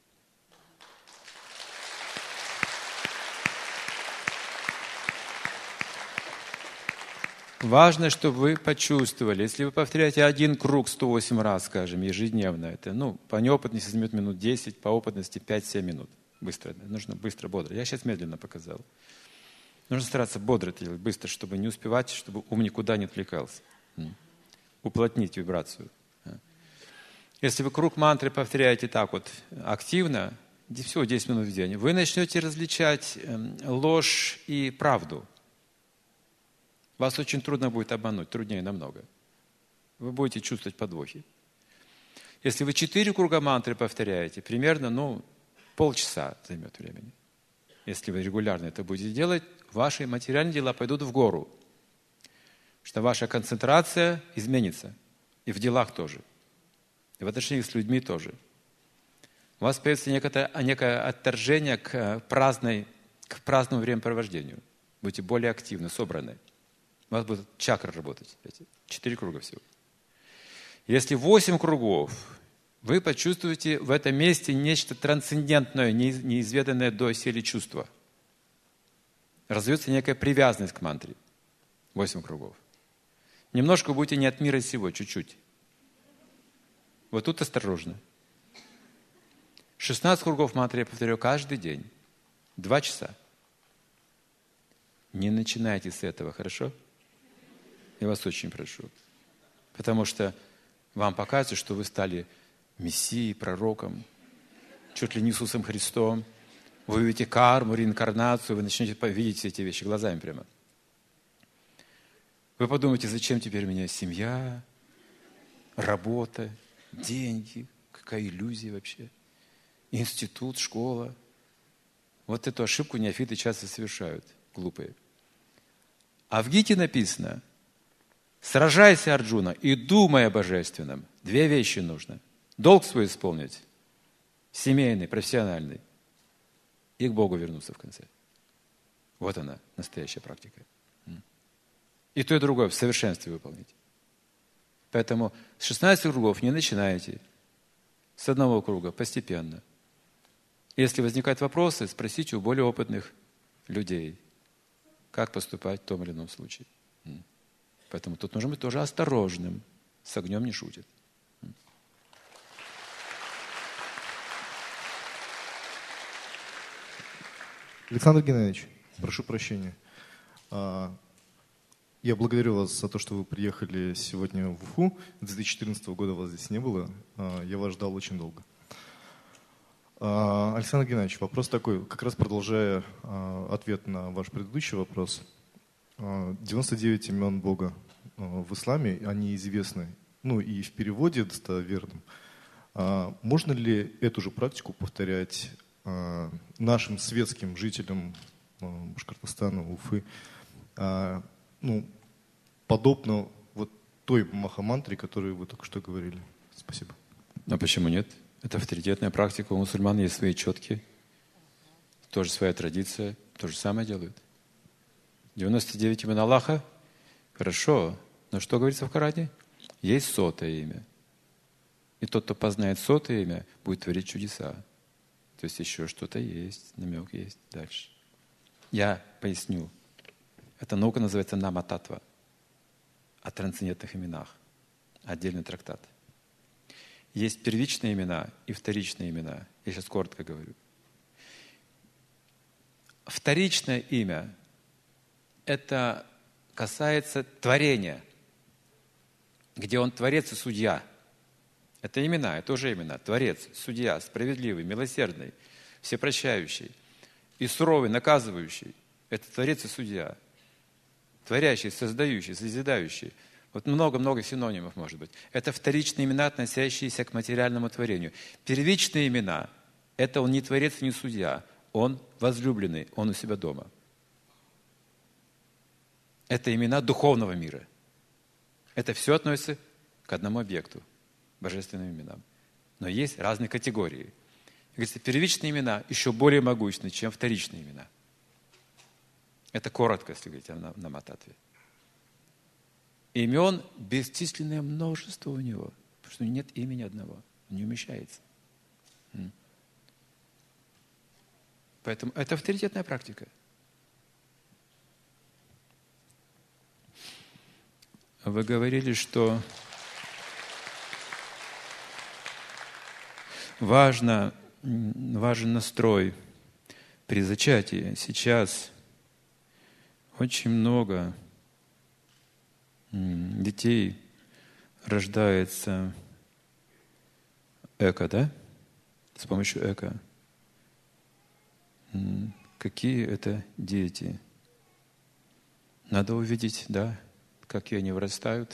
Важно, чтобы вы почувствовали. Если вы повторяете один круг 108 раз, скажем, ежедневно, это, по неопытности займет минут 10, по опытности 5-7 минут. Быстро. Нужно быстро, бодро. Я сейчас медленно показал. Нужно стараться бодро это делать, быстро, чтобы не успевать, чтобы ум никуда не отвлекался. Уплотнить вибрацию. Если вы круг мантры повторяете так вот активно, всего 10 минут в день, вы начнете различать ложь и правду. Вас очень трудно будет обмануть, труднее намного. Вы будете чувствовать подвохи. Если вы 4 круга мантры повторяете, примерно, полчаса займет времени. Если вы регулярно это будете делать, ваши материальные дела пойдут в гору. Что ваша концентрация изменится. И в делах тоже. И в отношениях с людьми тоже. У вас появится некое отторжение к праздному времяпровождению. Будете более активны, собраны. У вас будет чакра работать. 4 круга всего. Если 8 кругов, вы почувствуете в этом месте нечто трансцендентное, неизведанное доселе чувство. Развьется некая привязанность к мантре. 8 кругов. Немножко будете не от мира сего, чуть-чуть. Вот тут осторожно. 16 кругов мантры я повторю каждый день. 2 часа. Не начинайте с этого, хорошо? Я вас очень прошу. Потому что вам покажется, что вы стали мессией, пророком, чуть ли не Иисусом Христом. Вы увидите карму, реинкарнацию, вы начнете видеть все эти вещи глазами прямо. Вы подумаете, зачем теперь меня семья, работа, деньги, какая иллюзия вообще, институт, школа. Вот эту ошибку неофиты часто совершают, глупые. А в Гите написано: сражайся, Арджуна, и думай о божественном. 2 вещи нужно. Долг свой исполнить, семейный, профессиональный, и к Богу вернуться в конце. Вот она, настоящая практика. И то, и другое в совершенстве выполнить. Поэтому с 16 кругов не начинайте. С одного круга, постепенно. Если возникают вопросы, спросите у более опытных людей, как поступать в том или ином случае. Поэтому тут нужно быть тоже осторожным. С огнем не шутит.
Александр Геннадьевич, прошу прощения. Я благодарю вас за то, что вы приехали сегодня в Уфу. 2014 года вас здесь не было. Я вас ждал очень долго. Александр Геннадьевич, вопрос такой, как раз продолжая ответ на ваш предыдущий вопрос. 99 имен Бога в исламе, они известны, и в переводе достоверном. Можно ли эту же практику повторять нашим светским жителям Башкортостана, Уфы, подобно вот той махамантре, которую вы только что говорили? Спасибо.
А почему нет? Это авторитетная практика. У мусульман есть свои четки, тоже своя традиция, то же самое делают. 99 имен Аллаха? Хорошо. Но что говорится в Коране? Есть 100-е имя. И тот, кто познает 100-е имя, будет творить чудеса. То есть еще что-то есть, намек есть. Дальше. Я поясню. Эта наука называется Нама-татва. О трансцендентных именах. Отдельный трактат. Есть первичные имена и вторичные имена. Я сейчас коротко говорю. Вторичное имя – это касается творения, где он творец и судья. Это имена, это уже имена. Творец, судья, справедливый, милосердный, всепрощающий и суровый, наказывающий. Это творец и судья. Творящий, создающий, созидающий. Вот много-много синонимов может быть. Это вторичные имена, относящиеся к материальному творению. Первичные имена – это он не творец, не судья. Он возлюбленный, он у себя дома. Это имена духовного мира. Это все относится к одному объекту, божественным именам. Но есть разные категории. Говорится, первичные имена еще более могущественны, чем вторичные имена. Это коротко, если говорить о Нама-татве. Имен бесчисленное множество у него, потому что нет имени одного, он не умещается. Поэтому это авторитетная практика. Вы говорили, что важен настрой при зачатии. Сейчас очень много детей рождается эко, да? С помощью эко. Какие это дети? Надо увидеть, да, какие они вырастают.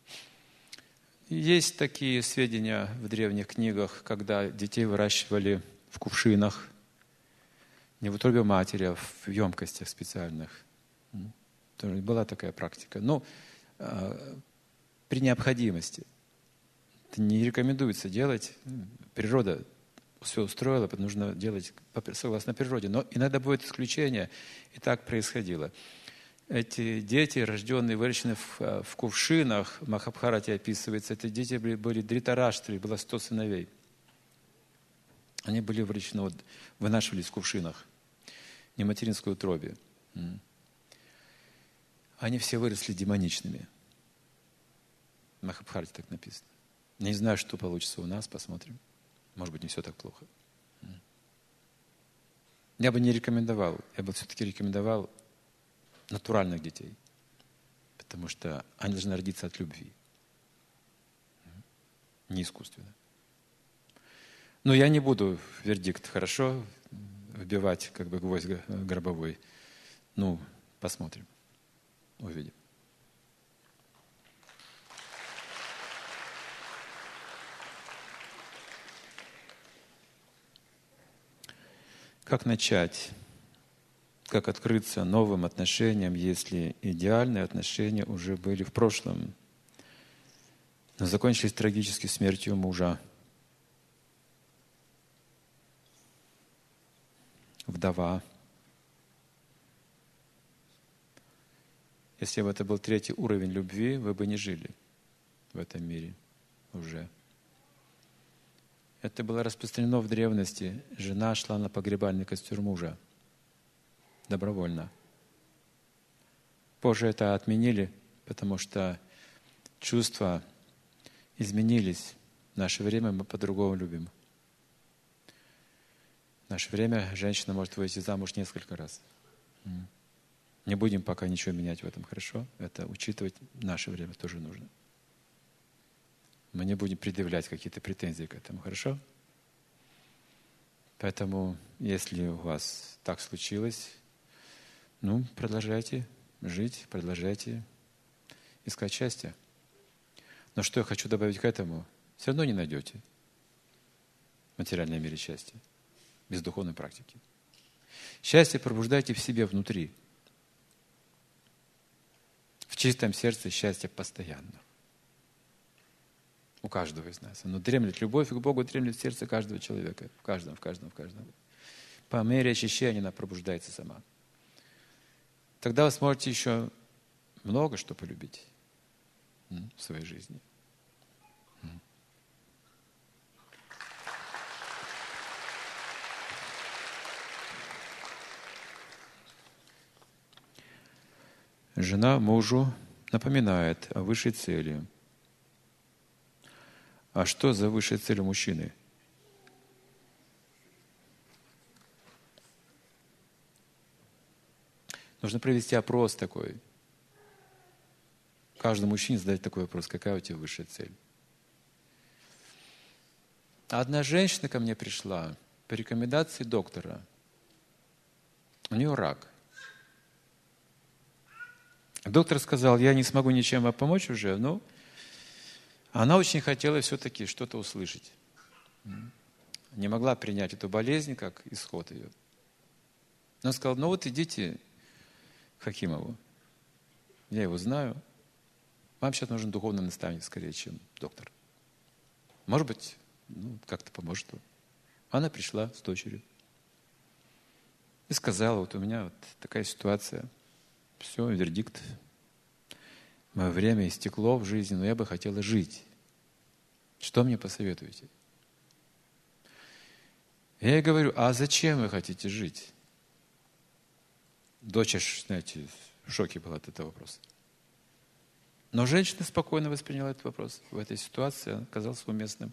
Есть такие сведения в древних книгах, когда детей выращивали в кувшинах, не в утробе матери, а в емкостях специальных. Тоже была такая практика. Но при необходимости. Это не рекомендуется делать. Природа все устроила, нужно делать согласно природе. Но иногда бывают исключения, и так происходило. Эти дети, рожденные, выращенные в кувшинах, в Махабхарате описывается, эти дети были дритараштри, было 100 сыновей. Они были выращены, вынашивались в кувшинах, не в материнской утробе. Они все выросли демоничными. В Махабхарате так написано. Не знаю, что получится у нас, посмотрим. Может быть, не все так плохо. Я бы не рекомендовал. Я бы все-таки рекомендовал натуральных детей. Потому что они должны родиться от любви. Не искусственно. Но я не буду вердикт хорошо вбивать, как бы гвоздь гробовой. Посмотрим. Увидим. Как начать? Как открыться новым отношениям, если идеальные отношения уже были в прошлом, но закончились трагически смертью мужа? Вдова. Если бы это был 3-й уровень любви, вы бы не жили в этом мире уже. Это было распространено в древности. Жена шла на погребальный костер мужа. Добровольно. Позже это отменили, потому что чувства изменились. В наше время мы по-другому любим. В наше время женщина может выйти замуж несколько раз. Не будем пока ничего менять в этом, хорошо? Это учитывать в наше время тоже нужно. Мы не будем предъявлять какие-то претензии к этому, хорошо? Поэтому, если у вас так случилось, продолжайте жить, продолжайте искать счастье. Но что я хочу добавить к этому? Все равно не найдете в материальном мире счастья без духовной практики. Счастье пробуждайте в себе внутри. В чистом сердце счастье постоянно. У каждого из нас. Оно дремлет. Любовь к Богу дремлет в сердце каждого человека. В каждом. По мере очищения она пробуждается сама. тогда вы сможете еще много что полюбить в своей жизни. Жена мужу напоминает о высшей цели. А что за высшая цель у мужчины? Нужно провести опрос такой. Каждому мужчине задать такой вопрос: какая у тебя высшая цель? Одна женщина ко мне пришла по рекомендации доктора. У нее рак. Доктор сказал: я не смогу ничем вам помочь уже, но она очень хотела все-таки что-то услышать. Не могла принять эту болезнь как исход ее. Она сказала: ну вот идите к Хакимову. Я его знаю. Вам сейчас нужен духовный наставник скорее, чем доктор. Может быть, как-то поможет вам. Она пришла с дочерью и сказала: вот у меня вот такая ситуация. Все, вердикт. Мое время истекло в жизни, но я бы хотела жить. Что мне посоветуете? Я ей говорю: а зачем вы хотите жить? Дочь, знаете, в шоке была от этого вопроса. Но женщина спокойно восприняла этот вопрос. В этой ситуации он оказался уместным.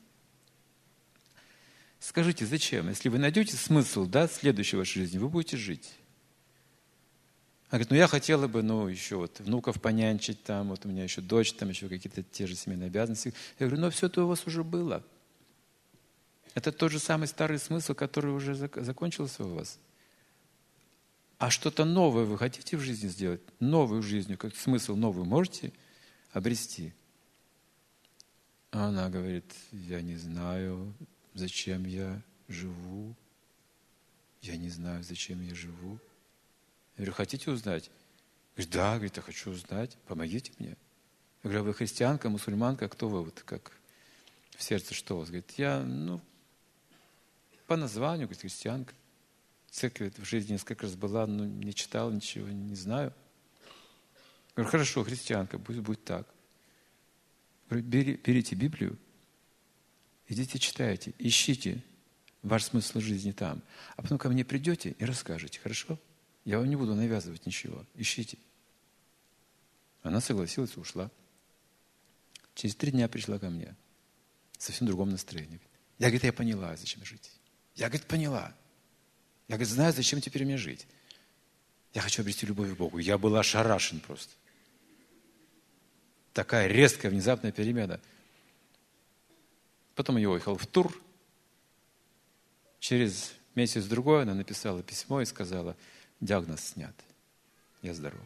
Скажите, зачем? Если вы найдете смысл, следующей вашей жизни, вы будете жить. Она говорит: я хотела бы, еще вот внуков понянчить, там, вот у меня еще дочь, там еще какие-то те же семейные обязанности. Я говорю: все это у вас уже было. Это тот же самый старый смысл, который уже закончился у вас. А что-то новое вы хотите в жизни сделать? Новую жизнь, как смысл новый можете обрести? А она говорит: я не знаю, зачем я живу. Я не знаю, зачем я живу. Я говорю: хотите узнать? Говорит: да, говорит, я хочу узнать, помогите мне. Я говорю: вы христианка, мусульманка, кто вы? Вот как в сердце что у вас? Говорит: я, по названию, говорит, христианка. В церкви в жизни несколько раз была, но не читала ничего, не знаю. Я говорю: хорошо, христианка, пусть будет так. Я говорю: берите Библию, идите читайте, ищите ваш смысл жизни там. А потом ко мне придете и расскажете, хорошо? Я вам не буду навязывать ничего. Ищите. Она согласилась и ушла. Через 3 дня пришла ко мне. В совсем другом настроении. Я, говорит, я поняла, зачем жить. Я, говорит, поняла. Я, говорит, знаю, зачем теперь мне жить. Я хочу обрести любовь к Богу. Я был ошарашен просто. Такая резкая, внезапная перемена. Потом я уехал в тур. Через месяц-другой она написала письмо и сказала: диагноз снят. Я здорова.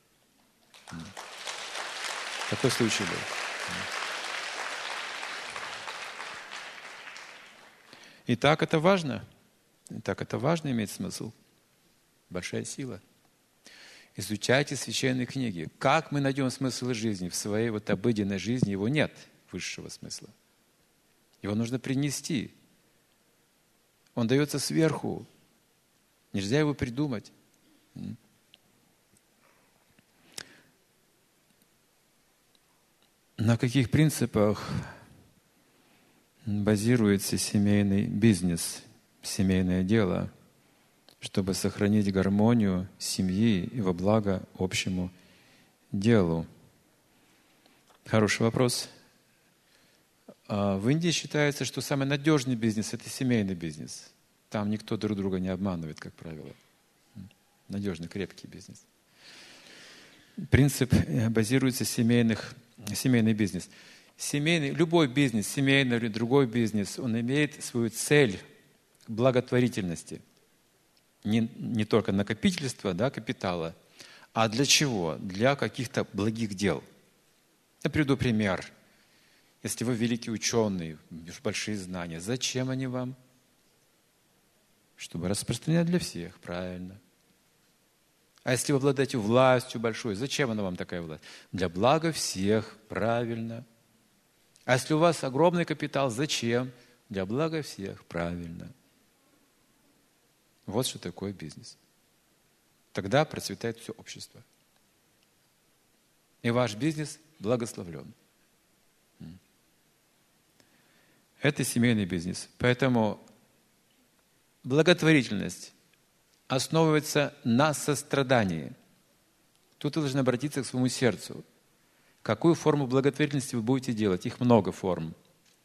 Такой случай был. И так это важно. И так это важно иметь смысл. Большая сила. Изучайте священные книги. Как мы найдем смысл жизни? В своей вот обыденной жизни его нет, высшего смысла. Его нужно принести. Он дается сверху. Нельзя его придумать. На каких принципах базируется семейный бизнес, семейное дело, чтобы сохранить гармонию семьи и во благо общему делу? Хороший вопрос. В Индии считается, что самый надежный бизнес – это семейный бизнес. Там никто друг друга не обманывает, как правило. Надежный, крепкий бизнес. Принцип базируется семейный бизнес. Любой бизнес, семейный или другой бизнес, он имеет свою цель благотворительности. Не только накопительства, капитала, а для чего? Для каких-то благих дел. Я приведу пример. Если вы великий ученый, большие знания, зачем они вам? Чтобы распространять для всех, правильно. А если вы обладаете властью большой, зачем она вам такая власть? Для блага всех, правильно. А если у вас огромный капитал, зачем? Для блага всех, правильно. Вот что такое бизнес. Тогда процветает все общество. И ваш бизнес благословлен. Это семейный бизнес. Поэтому благотворительность основывается на сострадании. Тут вы должны обратиться к своему сердцу. Какую форму благотворительности вы будете делать? Их много форм.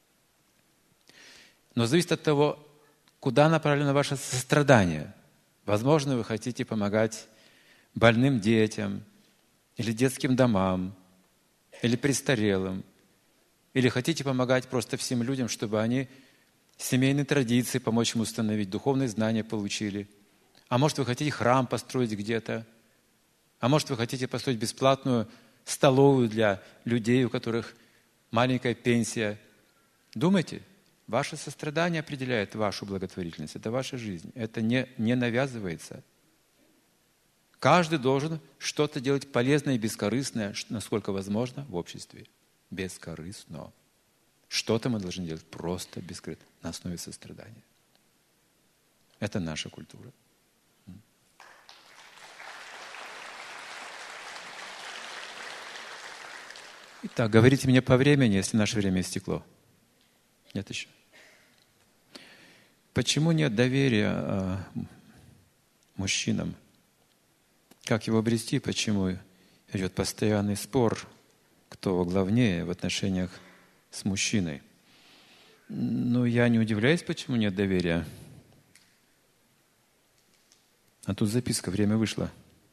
Но зависит от того, куда направлено ваше сострадание. Возможно, вы хотите помогать больным детям, или детским домам, или престарелым, или хотите помогать просто всем людям, чтобы они семейные традиции, помочь им установить, духовные знания получили. А может, вы хотите храм построить где-то, а может, вы хотите построить бесплатную столовую для людей, у которых маленькая пенсия. Думайте, ваше сострадание определяет вашу благотворительность, это ваша жизнь, это не навязывается. Каждый должен что-то делать полезное и бескорыстное, насколько возможно, в обществе. Бескорыстно. Что-то мы должны делать просто бескорыстно, на основе сострадания. Это наша культура. Итак, говорите мне по времени, если наше время истекло. Нет еще. Почему нет доверия мужчинам? Как его обрести? Почему идет постоянный спор, кто главнее в отношениях с мужчиной? Ну, я не удивляюсь, почему нет доверия. А тут записка, время вышло.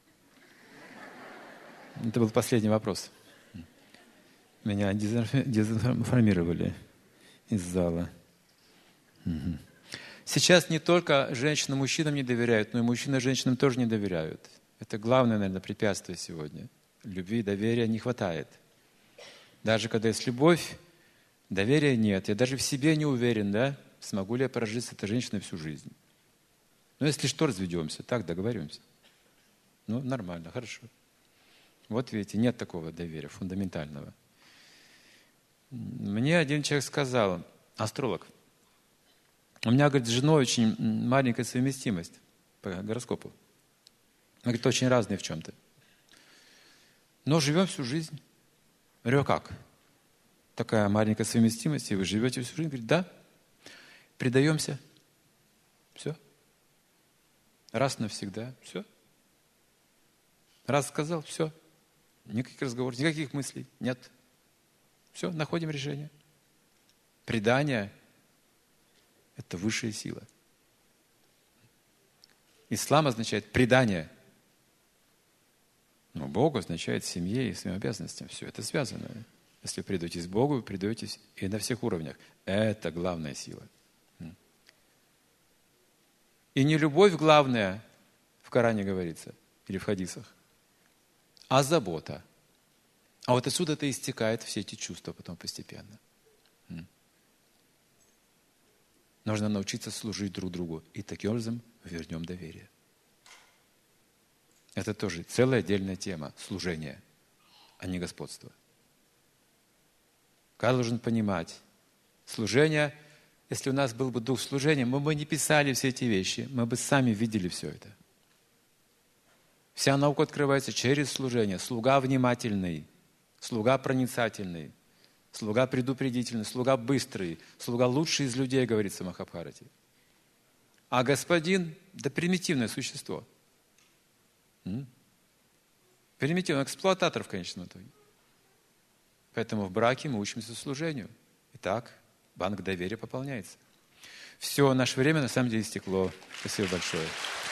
Это был последний вопрос. Меня дезинформировали из зала. Сейчас не только женщины мужчинам не доверяют, но и мужчины женщинам тоже не доверяют. Это главное, наверное, препятствие сегодня. Любви, доверия не хватает. Даже когда есть любовь, доверия нет. Я даже в себе не уверен, да, смогу ли я прожить с этой женщиной всю жизнь. Но если что, разведемся, так договоримся. Ну, нормально, хорошо. Вот видите, нет такого доверия фундаментального. Мне один человек сказал, астролог, у меня, говорит, с женой очень маленькая совместимость по гороскопу. Мы, говорит, очень разные в чем-то. Но живем всю жизнь. Я говорю, а как? Такая маленькая совместимость, и вы живете всю жизнь? Говорит, да. Предаемся. Все. Раз навсегда. Все. Раз сказал, все. Никаких разговоров, никаких мыслей. Нет. Все, находим решение. Предание – это высшая сила. Ислам означает предание. Но Бог означает семье и своим обязанностям. Все это связано. Если вы предаетесь Богу, вы предаетесь и на всех уровнях. Это главная сила. И не любовь главная, в Коране говорится, или в хадисах, а забота. А вот отсюда-то истекают все эти чувства потом постепенно. Нужно научиться служить друг другу. И таким образом вернем доверие. Это тоже целая отдельная тема. Служение, а не господство. Каждый должен понимать. Служение, если у нас был бы дух служения, мы бы не писали все эти вещи. Мы бы сами видели все это. Вся наука открывается через служение. Слуга внимательный, слуга проницательный, слуга предупредительный, слуга быстрый, слуга лучший из людей, говорится в Махабхарате. А господин, да примитивное существо. Примитивный эксплуататор в конечном итоге. Поэтому в браке мы учимся служению. Итак, банк доверия пополняется. Все, наше время на самом деле истекло. Спасибо большое.